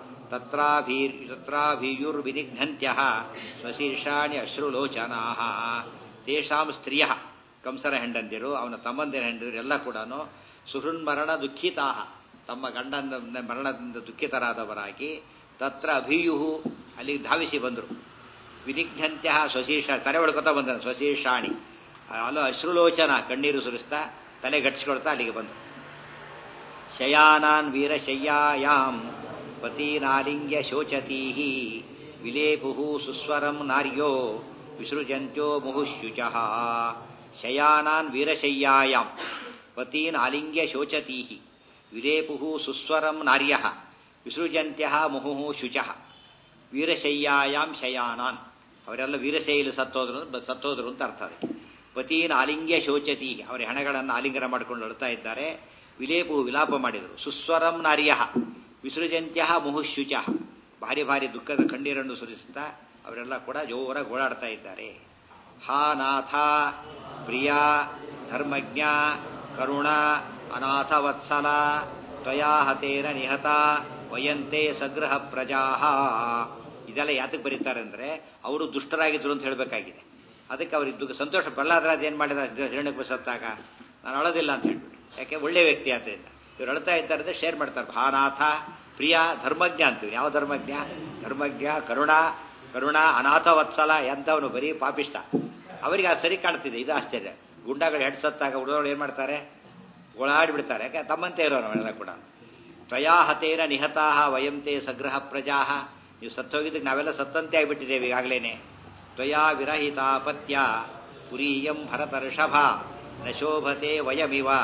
S1: ತತ್ರಾಭೀಯುರ್ವಿನಿಘ್ನಂತ್ಯ ಸ್ವಶೀರ್ಷಾಣಿ ಅಶ್ರುಲೋಚನಾ. ತೇಷಾಂ ಸ್ತ್ರೀಯ ಕಂಸನ ಹೆಂಡಂದಿರು, ಅವನ ತಮ್ಮಂದಿರ ಹೆಂಡಂದಿರು ಎಲ್ಲ ಕೂಡ ಸುಹೃನ್ಮರಣ ದುಃಖಿತಾ ತಮ್ಮ ಗಂಡನ ಮರಣದಿಂದ ದುಃಖಿತರಾದವರಾಗಿ ತತ್ರ ಅಭಿಯುಹು ಅಲ್ಲಿಗೆ ಧಾವಿಸಿ ಬಂದರು. ವಿನಿಘ್ನಂತ್ಯ ಸ್ವಶೀರ್ಷ ತಲೆ ಒಳ್ಕೊತಾ ಬಂದ ಸ್ವಶೀರ್ಷಾಣಿ ಅಲ್ಲ ಅಶ್ರುಲೋಚನ ಕಣ್ಣೀರು ಸುರಿಸ್ತಾ ತಲೆ ಗಟ್ಟಿಸ್ಕೊಳ್ತಾ ಅಲ್ಲಿಗೆ ಬಂದರು. ಶಯಾನಾನ್ ವೀರಶಯ್ಯಾಯಾಂ ಪತೀನಾಲಿಂಗ್ಯ ಶೋಚತೀಃ ವಿಲೇಪುಹು ಸುಸ್ವರಂ ನಾರ್ಯೋ ವಿಸೃಜಂತ್ಯೋ ಮುಹುಶುಚಃ. ಶಯಾನಾನ್ ವೀರಶಯ್ಯಾಯಾಂ ಪತೀನ್ ಆಲಿಂಗ್ಯ ಶೋಚತೀಃ ವಿಲೇಪುಹು ಸುಸ್ವರಂ ನಾರ್ಯಃ ವಿಸೃಜಂತ್ಯಃ ಮುಹುಃ ಶುಚಃ. ವೀರಶಯ್ಯಾಯಾಂ ಶಯಾನಾನ್ ಅವರೆಲ್ಲ ವೀರಶೈಲಿ ಸತ್ತೋದ್ರು ಅಂತ ಅರ್ಥ. ಅದಕ್ಕೆ ಪತೀನ್ ಆಲಿಂಗ್ಯ ಶೋಚತಿ ಅವರ ಹೆಣಗಳನ್ನು ಆಲಿಂಗನ ಮಾಡಿಕೊಂಡು ಅಳ್ತಾ ಇದ್ದಾರೆ. ವಿಲೇಪು ವಿಲಾಪ ಮಾಡಿದರು. ಸುಸ್ವರಂ ನಾರ್ಯಃ ವಿಸೃಜಂತ್ಯಃ ಮುಹುಶುಚಃ ಭಾರಿ ಭಾರಿ ದುಃಖದ ಕಣ್ಣೀರನ್ನು ಸುರಿಸುತ್ತಾ ಅವರೆಲ್ಲ ಕೂಡ ಜೋರಾಗಿ ಓಡಾಡ್ತಾ ಇದ್ದಾರೆ. ಹಾ ನಾಥ ಪ್ರಿಯ ಧರ್ಮಜ್ಞ ಕರುಣ ಅನಾಥ ವತ್ಸಲ ತ್ವಯಾ ಹತೇನ ನಿಹತ ವಯಂತೆ ಸಗೃಹ ಪ್ರಜಾ. ಇದೆಲ್ಲ ಯಾತಕ್ಕೆ ಬರೀತಾರೆ ಅಂದ್ರೆ ಅವರು ದುಷ್ಟರಾಗಿದ್ರು ಅಂತ ಹೇಳಬೇಕಾಗಿದೆ. ಅದಕ್ಕೆ ಅವ್ರಿಗೆ ಸಂತೋಷ. ಪ್ರಹ್ಲಾದರಾಜ್ ಏನ್ ಮಾಡಿದ ಹಿರಣ್ಯಕೃಷ್ಣ ಸತ್ತಾಗ ನಾನು ಅಳೋದಿಲ್ಲ ಅಂತ ಹೇಳ್ಬಿಟ್ಟು, ಯಾಕೆ ಒಳ್ಳೆ ವ್ಯಕ್ತಿ ಆದ್ದರಿಂದ. ಇವ್ರು ಅಳ್ತಾ ಇದ್ದಾರೆ, ಶೇರ್ ಮಾಡ್ತಾರೆ. ಭಾನಾಥ ಪ್ರಿಯ ಧರ್ಮಜ್ಞ ಅಂತೀವಿ. ಯಾವ ಧರ್ಮಜ್ಞ? ಧರ್ಮಜ್ಞ ಕರುಣ ಅನಾಥ ವತ್ಸಲ ಎಂತವನು ಬರೀ ಪಾಪಿಷ್ಟ. ಅವರಿಗೆ ಅದು ಸರಿ ಕಾಣ್ತಿದೆ. ಇದು ಆಶ್ಚರ್ಯ. ಗುಂಡಾಗಳು ಹೆಡ್ ಸತ್ತಾಗ ಹುಡುಗರು ಏನ್ ಮಾಡ್ತಾರೆ? ಓಳಾಡಿಬಿಡ್ತಾರೆ. ಯಾಕೆ ತಮ್ಮಂತೆ ಇರೋರು ಅವರೆಲ್ಲ ಕೂಡ. ತ್ವಯಾ ಹತೇನ ನಿಹತಾಹ ವಯಂತೆ ಸಗೃಹ ಪ್ರಜಾ. ನೀವು ಸತ್ತೋಗಿದ್ದಕ್ಕೆ ನಾವೆಲ್ಲ ಸತ್ತಂತೆ ಆಗಿಬಿಟ್ಟಿದ್ದೇವೆ ಈಗಾಗಲೇನೆ. ತ್ವಯಾ ವಿರಹಿತಾಪತ್ಯ ಪುರೀಯಂ ಭರತರ್ಷಭ ನ ಶೋಭತೆ ವಯಮಿವ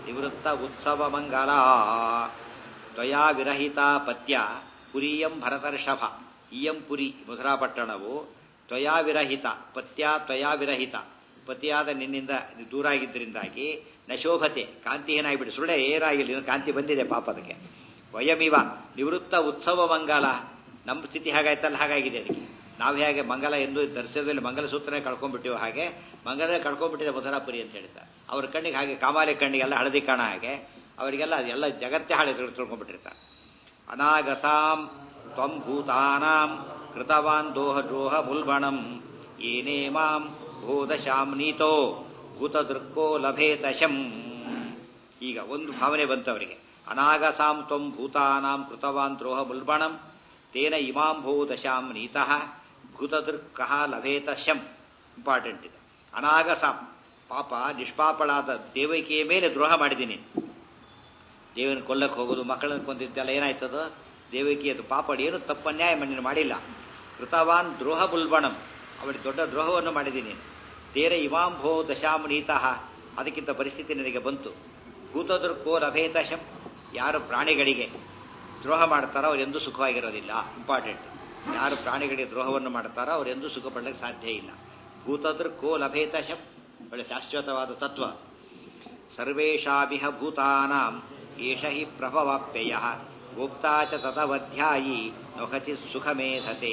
S1: ನಿವೃತ್ತ ಉತ್ಸವ ಮಂಗಲ ತ್ವಯಾ ವಿರಹಿತ ಪತ್ಯ ಪುರಿಯಂ ಭರತರ್ಷಭ. ಇಯಂ ಪುರಿ ಮಧುರಾಪಟ್ಟಣವು ತ್ವಯಾ ವಿರಹಿತ ಪತ್ಯ ತ್ವಯಾ ವಿರಹಿತ ಪತಿಯಾದ ನಿನ್ನಿಂದ ದೂರಾಗಿದ್ದರಿಂದಾಗಿ ನಶೋಭತೆ ಕಾಂತಿಹೀನಾಗಿಬಿಟ್ಟು ಸುಳ್ಳೆ ಏರಾಗಿಲ್ಲ ಕಾಂತಿ ಬಂದಿದೆ ಪಾಪ ಅದಕ್ಕೆ. ವಯಮಿವ ನಿವೃತ್ತ ಉತ್ಸವ ಮಂಗಲ. ನಮ್ಮ ಸ್ಥಿತಿ ಹಾಗಾಯ್ತಲ್ಲ ಹಾಗಾಗಿದೆ ಅದಕ್ಕೆ. ನಾವು ಹೇಗೆ ಮಂಗಲ ಎಂದು ದರ್ಶನದಲ್ಲಿ ಮಂಗಲಸೂತ್ರನೇ ಕಳ್ಕೊಂಡ್ಬಿಟ್ಟಿವೋ ಹಾಗೆ ಮಂಗಲನೇ ಕಳ್ಕೊಂಡ್ಬಿಟ್ಟಿದೆ ಮಧುರಾಪುರಿ ಅಂತ ಹೇಳ್ತಾರೆ. ಅವ್ರ ಕಣ್ಣಿಗೆ ಹಾಗೆ ಕಾಮಾಲೆ ಕಣ್ಣಿಗೆಲ್ಲ ಹಳದಿ ಕಾಣ ಹಾಗೆ ಅವರಿಗೆಲ್ಲ ಅದೆಲ್ಲ ಜಗತ್ತೇ ಹಾಳೆ ತಿಳ್ಕೊಂಡ್ಬಿಟ್ಟಿರ್ತಾರೆ. ಅನಾಗಸಾಂ ತ್ವಂ ಭೂತಾನಾಂ ಕೃತವಾನ್ ದೋಹ ದ್ರೋಹ ಮುಲ್ಬಣಂ ಏನೇ ಮಾಂ ಭೂದಶಾಂ ನೀತೋ ಭೂತದೃಕ್ಕೋ ಲಭೇತಶಂ. ಈಗ ಒಂದು ಭಾವನೆ ಬಂತವರಿಗೆ. ಅನಾಗಸಾಂ ತ್ವಂ ಭೂತಾನಾಂ ಕೃತವಾನ್ ದ್ರೋಹ ಮುಲ್ಬಣಂ ತೇನ ಇಮಾಂ ಭೂದಶಾಂ ನೀತಃ ಭೂತದೃಕ್ಕಃ ಲಭೇತಶಂ. ಇಂಪಾರ್ಟೆಂಟ್ ಇದೆ. ಅನಾಗಸಾಂ ಪಾಪ ನಿಷ್ಪಾಪಳಾದ ದೇವಕಿಯ ಮೇಲೆ ದ್ರೋಹ ಮಾಡಿದ್ದೀನಿ. ದೇವನ ಕೊಲ್ಲಕ್ಕೆ ಹೋಗೋದು ಮಕ್ಕಳನ್ನು ಕೊಂದಿದ್ದೆಲ್ಲ ಏನಾಯ್ತದ ದೇವಕಿಯದು ಪಾಪ ಏನು ತಪ್ಪನ್ಯಾಯ ಮಣ್ಣಿನ ಮಾಡಿಲ್ಲ. ಕೃತವಾನ್ ದ್ರೋಹ ಮುಲ್ಬಣಂ ಅವಳಿಗೆ ದೊಡ್ಡ ದ್ರೋಹವನ್ನು ಮಾಡಿದ್ದೀನಿ. ತೇರ ಇಮಾಂ ಭೋ ದಶಾಂ ನೀತಃ ಅದಕ್ಕಿಂತ ಪರಿಸ್ಥಿತಿ ನನಗೆ ಬಂತು. ಭೂತದೃಕ್ಕೋ ಲಭೇತಶಂ ಯಾರು ಪ್ರಾಣಿಗಳಿಗೆ ದ್ರೋಹ ಮಾಡ್ತಾರೋ ಅವರೆಂದೂ ಸುಖವಾಗಿರೋದಿಲ್ಲ. ಇಂಪಾರ್ಟೆಂಟ್. ಯಾರು ಪ್ರಾಣಿಗಳಿಗೆ ದ್ರೋಹವನ್ನು ಮಾಡ್ತಾರೋ ಅವರೆಂದೂ ಸುಖ ಪಡಲಿಕ್ಕೆ ಸಾಧ್ಯ ಇಲ್ಲ. ಭೂತದೃಕ್ಕೋ ಲಭೇತಶಂ ಒಳ್ಳೆ ಶಾಶ್ವತವಾದ ತತ್ವ. ಸರ್ವೇಷಾಮಿಹ ಭೂತಾನಾಂ ಏಷ ಹಿ ಪ್ರಭವಾಪ್ಯಯ ಗೋಪ್ತಾ ಚ ತದವಧ್ಯಾಯಿ ನೊಖಚಿ ಸುಖಮೇಧತೆ.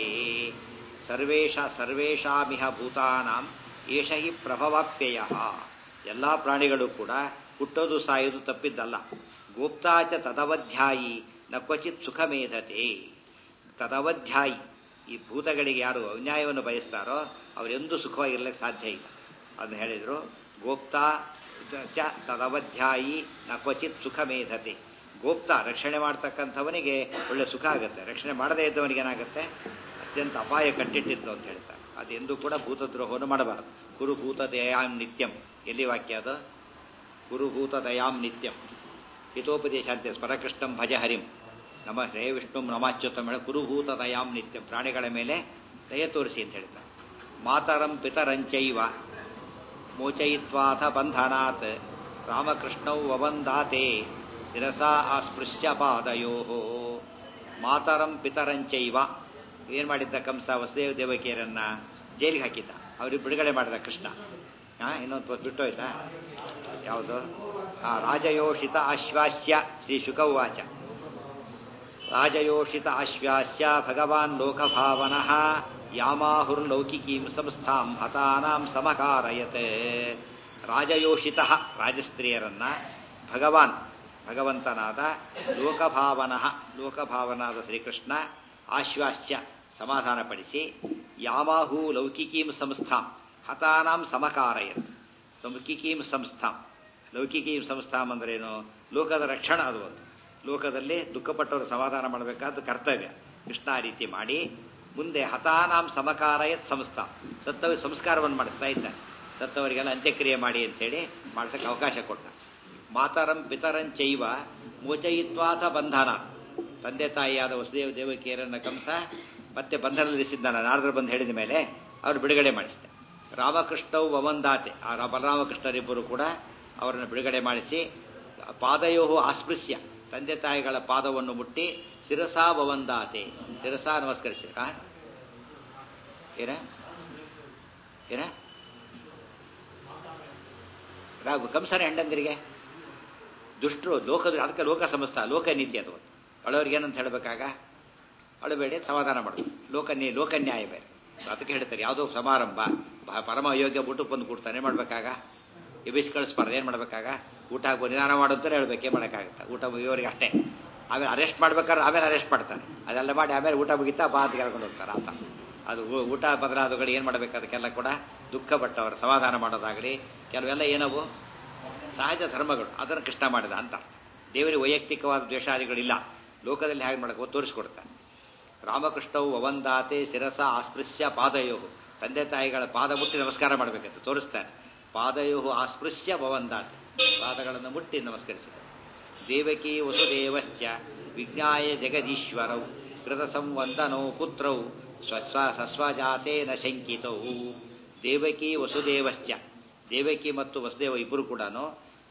S1: ಸರ್ವೇಷಾಮಿಹ ಭೂತಾನಾಂ ಏಷ ಹಿ ಪ್ರಭವಾಪ್ಯಯ. ಎಲ್ಲ ಪ್ರಾಣಿಗಳು ಕೂಡ ಹುಟ್ಟೋದು ಸಾಯೋದು ತಪ್ಪಿದ್ದಲ್ಲ. ಗೋಪ್ತಾ ಚ ತದವಧ್ಯಾಯಿ ನ ಕ್ವಚಿತ್ ಸುಖಮೇಧತೆ. ತದವಧ್ಯಾಯಿ ಈ ಭೂತಗಳಿಗೆ ಯಾರು ಅನ್ಯಾಯವನ್ನು ಬಯಸ್ತಾರೋ ಅವರೆಂದೂ ಸುಖವಾಗಿರ್ಲಿಕ್ಕೆ ಸಾಧ್ಯ ಇಲ್ಲ. ಅದನ್ನು ಹೇಳಿದ್ರು. ಗೋಪ್ತಾ ಚ ತದವಧ್ಯಾಯಿ ನ ಕ್ವಚಿತ್ ಸುಖಮೇಧತೆ. ಗೋಪ್ತಾ ರಕ್ಷಣೆ ಮಾಡ್ತಕ್ಕಂಥವನಿಗೆ ಒಳ್ಳೆ ಸುಖ ಆಗುತ್ತೆ. ರಕ್ಷಣೆ ಮಾಡದೇ ಇದ್ದವನಿಗೆ ಏನಾಗುತ್ತೆ ಅತ್ಯಂತ ಅಪಾಯ ಕಟ್ಟಿಟ್ಟಿತ್ತು ಅಂತ ಹೇಳ್ತಾರೆ. ಅದೆಂದೂ ಕೂಡ ಭೂತದ್ರೋಹವನ್ನು ಮಾಡಬಾರದು. ಕುರುಭೂತ ದಯಾಂ ನಿತ್ಯಂ. ಎಲ್ಲಿ ವಾಕ್ಯ ಅದು? ಕುರುಭೂತ ದಯಾಂ ನಿತ್ಯಂ. ಹಿತೋಪದೇಶ ಅಂತೆ ಸ್ಮರಕೃಷ್ಣಂ ಭಜ ಹರಿಂ ನಮ ಶ್ರೇ ವಿಷ್ಣು ನಮಾಚ್ಯುತಂ ಹೇಳ ಕುರುಭೂತ ದಯಾಂ ನಿತ್ಯಂ. ಪ್ರಾಣಿಗಳ ಮೇಲೆ ದಯ ತೋರಿಸಿ ಅಂತ ಹೇಳ್ತಾರೆ. ಮಾತರಂ ಪಿತರಂಚೈವ ಮೋಚಯಿತ್ವಾಥ ಬಂಧನಾತ್ ರಾಮಕೃಷ್ಣೌ ವವಂದಾತೆ ಶಿರಸಾ ಆಸ್ಪೃಶ್ಯ ಪಾದಯೋ. ಮಾತರಂ ಪಿತರಂಚೈವ ಏನ್ ಮಾಡಿದ್ದ ಕಂಸ ವಸುದೇವ ದೇವಕಿಯರನ್ನ ಜೈಲಿಗೆ ಹಾಕಿದ್ದ. ಅವ್ರಿಗೆ ಬಿಡುಗಡೆ ಮಾಡಿದ ಕೃಷ್ಣ. ಇನ್ನೊಂದು ಬಿಟ್ಟೋಯ್ತಾ ಯಾವುದು? ರಾಜಯೋಷಿತ ಆಶ್ವಾಸ್ಯ ಶ್ರೀ ಶುಕೌವಾಚ. ರಾಜಯೋಷಿತ ಆಶ್ವಾಸ್ಯ ಭಗವಾನ್ ಲೋಕಭಾವನಃ ಯಾಮಾಹುರ್ಲೌಕಿಕೀಂ ಸಂಸ್ಥಾಂ ಹತಾನಾಂ ಸಮಕಾರಯತ್. ರಾಜಯೋಷಿತ ರಾಜಸ್ತ್ರೀಯರನ್ನ ಭಗವಾನ್ ಭಗವಂತನಾದ ಲೋಕಭಾವನಃ ಲೋಕಭಾವನಾದ ಶ್ರೀಕೃಷ್ಣ ಆಶ್ವಾಸ್ಯ ಸಮಾಧಾನಪಡಿಸಿ ಯಾಮಾಹು ಲೌಕಿಕೀಂ ಸಂಸ್ಥಾಂ ಹತಾನಾಂ ಸಮಕಾರಯತ್. ಲೌಕಿಕೀಂ ಸಂಸ್ಥಾಂ ಲೌಕಿಕೀಂ ಸಂಸ್ಥಾಂ ಅಂದ್ರೇನು? ಲೋಕದ ರಕ್ಷಣ. ಅದು ಒಂದು ಲೋಕದಲ್ಲಿ ದುಃಖಪಟ್ಟವರು ಸಮಾಧಾನ ಮಾಡಬೇಕಾದ ಕರ್ತವ್ಯ. ಕೃಷ್ಣ ಆ ರೀತಿ ಮಾಡಿ ಮುಂದೆ ಹತಾನಾಂ ಸಮಕಾರಯತ್ ಸಂಸ್ಥಾಂ ಸತ್ತವರಿಗೆ ಸಂಸ್ಕಾರವನ್ನು ಮಾಡಿಸ್ತಾ ಇದ್ದಾನೆ. ಸತ್ತವರಿಗೆಲ್ಲ ಅಂತ್ಯಕ್ರಿಯೆ ಮಾಡಿ ಅಂತೇಳಿ ಮಾಡ್ಸಕ್ಕೆ ಅವಕಾಶ ಕೊಟ್ಟ. ಮಾತರಂ ಪಿತರಂಚೈವ ಮೋಚಯಿತ್ವಾಥ ಬಂಧನ. ತಂದೆ ತಾಯಿಯಾದ ವಸುದೇವ ದೇವಕಿಯರನ್ನ ಕಂಸ ಮತ್ತೆ ಬಂಧನದಲ್ಲಿಸಿದ್ದಾನ. ನಾರದರು ಬಂದು ಹೇಳಿದ ಮೇಲೆ ಅವರು ಬಿಡುಗಡೆ ಮಾಡಿಸಿದ. ರಾಮಕೃಷ್ಣವು ವವಂದಾತೆ. ಆ ಬಲರಾಮಕೃಷ್ಣರಿಬ್ಬರು ಕೂಡ ಅವರನ್ನು ಬಿಡುಗಡೆ ಮಾಡಿಸಿ ಪಾದಯೋ ಆಸ್ಪೃಶ್ಯ ತಂದೆ ತಾಯಿಗಳ ಪಾದವನ್ನು ಮುಟ್ಟಿ ಶಿರಸಾ ವವಂದಾತೆ ಶಿರಸಾ ನಮಸ್ಕರಿಸಿ. ಏನ ಕಂಸನ ಹೆಂಡಂದಿರಿಗೆ ದುಷ್ಟರು ಲೋಕದ ಅದಕ್ಕೆ ಲೋಕ ಸಮಸ್ತ ಲೋಕ ನೀತಿ ಅದು. ಅಳೋರಿಗೆ ಏನಂತ ಹೇಳಬೇಕಾಗ ಅಳಬೇಡಿ ಸಮಾಧಾನ ಮಾಡೋದು. ಲೋಕನ್ಯಾಯ ಬೇರೆ. ಅದಕ್ಕೆ ಹೇಳ್ತಾರೆ ಯಾವುದೋ ಸಮಾರಂಭ ಪರಮ ಅಯೋಗ್ಯ ಊಟಕ್ಕೆ ಬಂದು ಕೊಡ್ತಾನೆ ಮಾಡ್ಬೇಕಾಗ ಎಬಿಸಿ ಕಳಿಸ್ಬಾರ್ದು. ಏನು ಮಾಡ್ಬೇಕಾಗ ಊಟ ಹಾಕೋ ನಿಧಾನ ಮಾಡೋಂತಾನೆ ಹೇಳ್ಬೇಕು. ಏನು ಮಾಡೋಕ್ಕಾಗುತ್ತೆ? ಊಟ ಮುಗಿಯೋರಿಗೆ ಅಷ್ಟೇ. ಆಮೇಲೆ ಅರೆಸ್ಟ್ ಮಾಡ್ಬೇಕಾದ್ರೆ ಆಮೇಲೆ ಅರೆಸ್ಟ್ ಮಾಡ್ತಾರೆ. ಅದೆಲ್ಲ ಮಾಡಿ ಆಮೇಲೆ ಊಟ ಮುಗಿತಾ ಬಾ ಅಂತ ಕೇಳ್ಕೊಂಡು ಹೋಗ್ತಾರೆ ಆತ. ಅದು ಊಟ ಬದಲಾದಗಳು ಏನು ಮಾಡಬೇಕು? ಅದಕ್ಕೆಲ್ಲ ಕೂಡ ದುಃಖ ಪಟ್ಟವರು ಸಮಾಧಾನ ಮಾಡೋದಾಗಲಿ ಕೆಲವೆಲ್ಲ ಏನವು ಸಹಜ ಧರ್ಮಗಳು. ಅದನ್ನು ಕೃಷ್ಣ ಮಾಡಿದ ಅಂತ. ದೇವರಿಗೆ ವೈಯಕ್ತಿಕವಾದ ದ್ವೇಷಾದಿಗಳಿಲ್ಲ. ಲೋಕದಲ್ಲಿ ಹೇಗೆ ಮಾಡಬೇಕು ತೋರಿಸ್ಕೊಡ್ತಾನೆ. ರಾಮಕೃಷ್ಣವು ವವಂದಾತೆ ಶಿರಸ ಆಸ್ಪೃಶ್ಯ ಪಾದಯೋ. ತಂದೆ ತಾಯಿಗಳ ಪಾದ ಮುಟ್ಟಿ ನಮಸ್ಕಾರ ಮಾಡಬೇಕಂತ ತೋರಿಸ್ತಾನೆ. ಪಾದಯೋ ಆಸ್ಪೃಶ್ಯ ವವಂದಾತೆ ಪಾದಗಳನ್ನು ಮುಟ್ಟಿ ನಮಸ್ಕರಿಸಿದ. ದೇವಕಿ ವಸುದೇವಶ್ಚ ವಿಜ್ಞಾಯ ಜಗದೀಶ್ವರೌ ಕೃತ ಸಂವಂದನೋ ಪುತ್ರೌ ಸಸ್ವಜಾತೇನ ಶಂಕಿತೌ. ದೇವಕಿ ವಸುದೇವಶ್ಚ ದೇವಕಿ ಮತ್ತು ವಸುದೇವ ಇಬ್ಬರು ಕೂಡ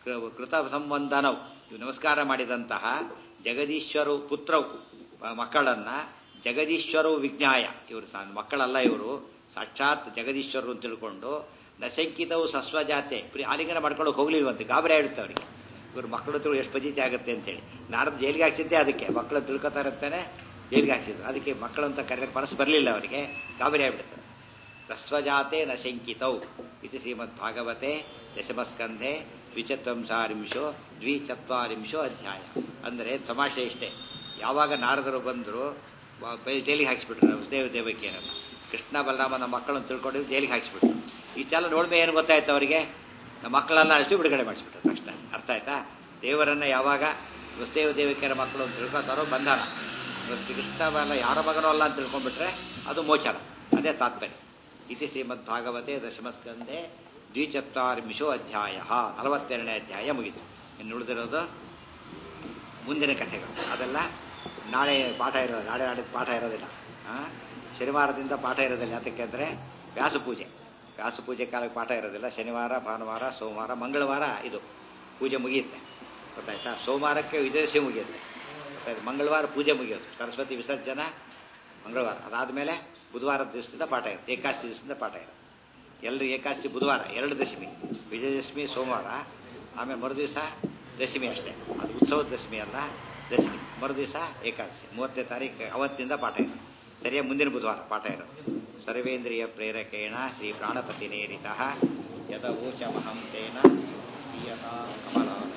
S1: ಕೃತ ಸಂಬಂಧನವು ಇವು ನಮಸ್ಕಾರ ಮಾಡಿದಂತಹ ಜಗದೀಶ್ವರು ಪುತ್ರವು ಮಕ್ಕಳನ್ನ ಜಗದೀಶ್ವರವು ವಿಜ್ಞಾಯ ಇವರು ಮಕ್ಕಳಲ್ಲ ಇವರು ಸಾಕ್ಷಾತ್ ಜಗದೀಶ್ವರರು ಅಂತ ತಿಳ್ಕೊಂಡು ನಶಂಕಿತವು ಸಸ್ವಜಾತೆ ಆಲಿಂಗನ ಮಾಡ್ಕೊಂಡು ಹೋಗ್ಲಿಲ್ವಂತೆ ಗಾಬರಿ ಆಡುತ್ತೆ ಅವರಿಗೆ ಇವರು ಮಕ್ಕಳು ತಿಳು ಎಷ್ಟು ಪಜಿತಿ ಆಗುತ್ತೆ ಅಂತೇಳಿ ನಾರದು ಜೈಲಿಗೆ ಹಾಕ್ಸಿದ್ದೆ ಅದಕ್ಕೆ ಮಕ್ಕಳು ತಿಳ್ಕೊತಾ ಇರ್ತಾನೆ ಜೈಲಿಗೆ ಹಾಕ್ಸಿದ್ರು ಅದಕ್ಕೆ ಮಕ್ಕಳಂತ ಕರೆಯಕ್ಕೆ ಮನಸ್ಸು ಬರಲಿಲ್ಲ ಅವರಿಗೆ ಗಾಬರಿ ಆಗ್ಬಿಡುತ್ತೆ ಸಸ್ವಜಾತೆ ನಶಂಕಿತೌ ಇದು ಶ್ರೀಮದ್ ಭಾಗವತೆ ದಶಮಸ್ಕಂಧೆ ದ್ವಿಚತ್ವಂಸಾರಿಂಶೋ ದ್ವಿಚತ್ವಾರಿಂಶೋ ಅಧ್ಯಾಯ ಅಂದರೆ ತಮಾಷೆ ಇಷ್ಟೇ ಯಾವಾಗ ನಾರದರು ಬಂದರು ಜೈಲಿಗೆ ಹಾಕಿಸ್ಬಿಟ್ರು ವಸುದೇವ ದೇವಕಿಯರನ್ನ ಕೃಷ್ಣ ಬಲರಾಮನ ಮಕ್ಕಳನ್ನು ತಿಳ್ಕೊಂಡಿದ್ದು ಜೈಲಿಗೆ ಹಾಕಿಸ್ಬಿಟ್ರು ಇಷ್ಟೆಲ್ಲ ನೋಡ್ಮೆ ಏನು ಗೊತ್ತಾಯ್ತು ಅವರಿಗೆ ನಮ್ಮ ಮಕ್ಕಳೆಲ್ಲ ಅಷ್ಟು ಬಿಡುಗಡೆ ಮಾಡಿಸ್ಬಿಟ್ರು ತಕ್ಷಣ ಅರ್ಥ ಆಯ್ತಾ ದೇವರನ್ನ ಯಾವಾಗ ವಸುದೇವ ದೇವಕಿಯರ ಮಕ್ಕಳು ಅಂತ ತಿಳ್ಕೊತಾರೋ ಬಂಧನ ಕೃಷ್ಣ ಬಲ ಯಾರ ಮಗನೋ ಅಲ್ಲ ಅಂತ ತಿಳ್ಕೊಂಡ್ಬಿಟ್ರೆ ಅದು ಮೋಚನ ಅದೇ ತಾತ್ಪರ್ಯ ಇತಿ ಶ್ರೀಮದ್ ಭಾಗವತೆ ದಶಮಸ್ಕಂಧೆ ದ್ವಿಚತ್ವಾರಿಂಶೋ ಅಧ್ಯಾಯ 42ನೇ ಅಧ್ಯಾಯ ಮುಗಿತು ಇನ್ನು ಉಳಿದಿರೋದು ಮುಂದಿನ ಕಥೆಗಳು ಅದೆಲ್ಲ ನಾಳೆ ಪಾಠ ಇರೋದು ನಾಳೆ ನಾಡಿದ ಪಾಠ ಇರೋದಿಲ್ಲ ಶನಿವಾರದಿಂದ ಪಾಠ ಇರೋದಿಲ್ಲ ಯಾತಕ್ಕೆಂದರೆ ವ್ಯಾಸಪೂಜೆ ಕಾಲಕ್ಕೆ ಪಾಠ ಇರೋದಿಲ್ಲ ಶನಿವಾರ ಭಾನುವಾರ ಸೋಮವಾರ ಮಂಗಳವಾರ ಇದು ಪೂಜೆ ಮುಗಿಯುತ್ತೆ ಗೊತ್ತಾಯ್ತಾ ಸೋಮವಾರಕ್ಕೆ ವಿಜಯದಶಮಿ ಮುಗಿಯುತ್ತೆ ಗೊತ್ತಾಯ್ತು ಮಂಗಳವಾರ ಪೂಜೆ ಮುಗಿಯೋದು ಸರಸ್ವತಿ ವಿಸರ್ಜನಾ ಮಂಗಳವಾರ ಅದಾದಮೇಲೆ ಬುಧವಾರದ ದಿವಸದಿಂದ ಪಾಠ ಇರುತ್ತೆ ಏಕಾದಶಿ ದಿವಸದಿಂದ ಪಾಠ ಇರುತ್ತೆ ಎಲ್ಲರೂ ಏಕಾದಶಿ ಬುಧವಾರ 2 ದಶಮಿ ವಿಜಯದಶಮಿ ಸೋಮವಾರ ಆಮೇಲೆ ಮರುದಿವಸ ದಶಮಿ ಅಷ್ಟೇ ಅದು ಉತ್ಸವದ ದಶಮಿ ಅಲ್ಲ ದಶಮಿ ಮರುದಿವಸ ಏಕಾದಶಿ 30ನೇ ತಾರೀಕು ಅವತ್ತಿಂದ ಪಾಠ ಇರುತ್ತೆ ಸರಿಯಾಗಿ ಮುಂದಿನ ಬುಧವಾರ ಪಾಠ ಇರೋದು ಸರ್ವೇಂದ್ರಿಯ ಪ್ರೇರಕೇಣ ಶ್ರೀ ಪ್ರಾಣಪತಿ ನೇರಿತ ಯದವೋಚಮಹಂ ತೇನ ದೀಯತಾ ಕಮಲಾಲಯ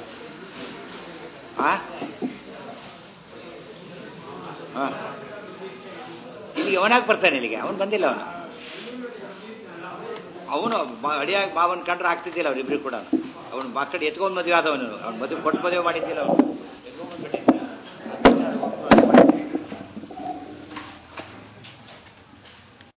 S1: ಇಲ್ಲಿಗೆ ಅವನಾಗಿ ಬರ್ತಾನೆ ಇಲ್ಲಿಗೆ ಅವನು ಬಂದಿಲ್ಲ ಅವನು ಅಡಿಯಾಗಿ ಮಾವನ್ ಕಂಡ್ರೆ ಆಗ್ತಿದ್ದಿಲ್ಲ ಅವ್ರಿಬ್ರು ಕೂಡ ಅವನು ಮಕ್ಕಳು ಎತ್ಕೊಂಡು ಮದುವೆ ಆದವನು ಅವ್ನು ಮದುವೆ ಕೊಟ್ಟು ಮದುವೆ ಮಾಡಿದ್ದಿಲ್ಲ ಅವನು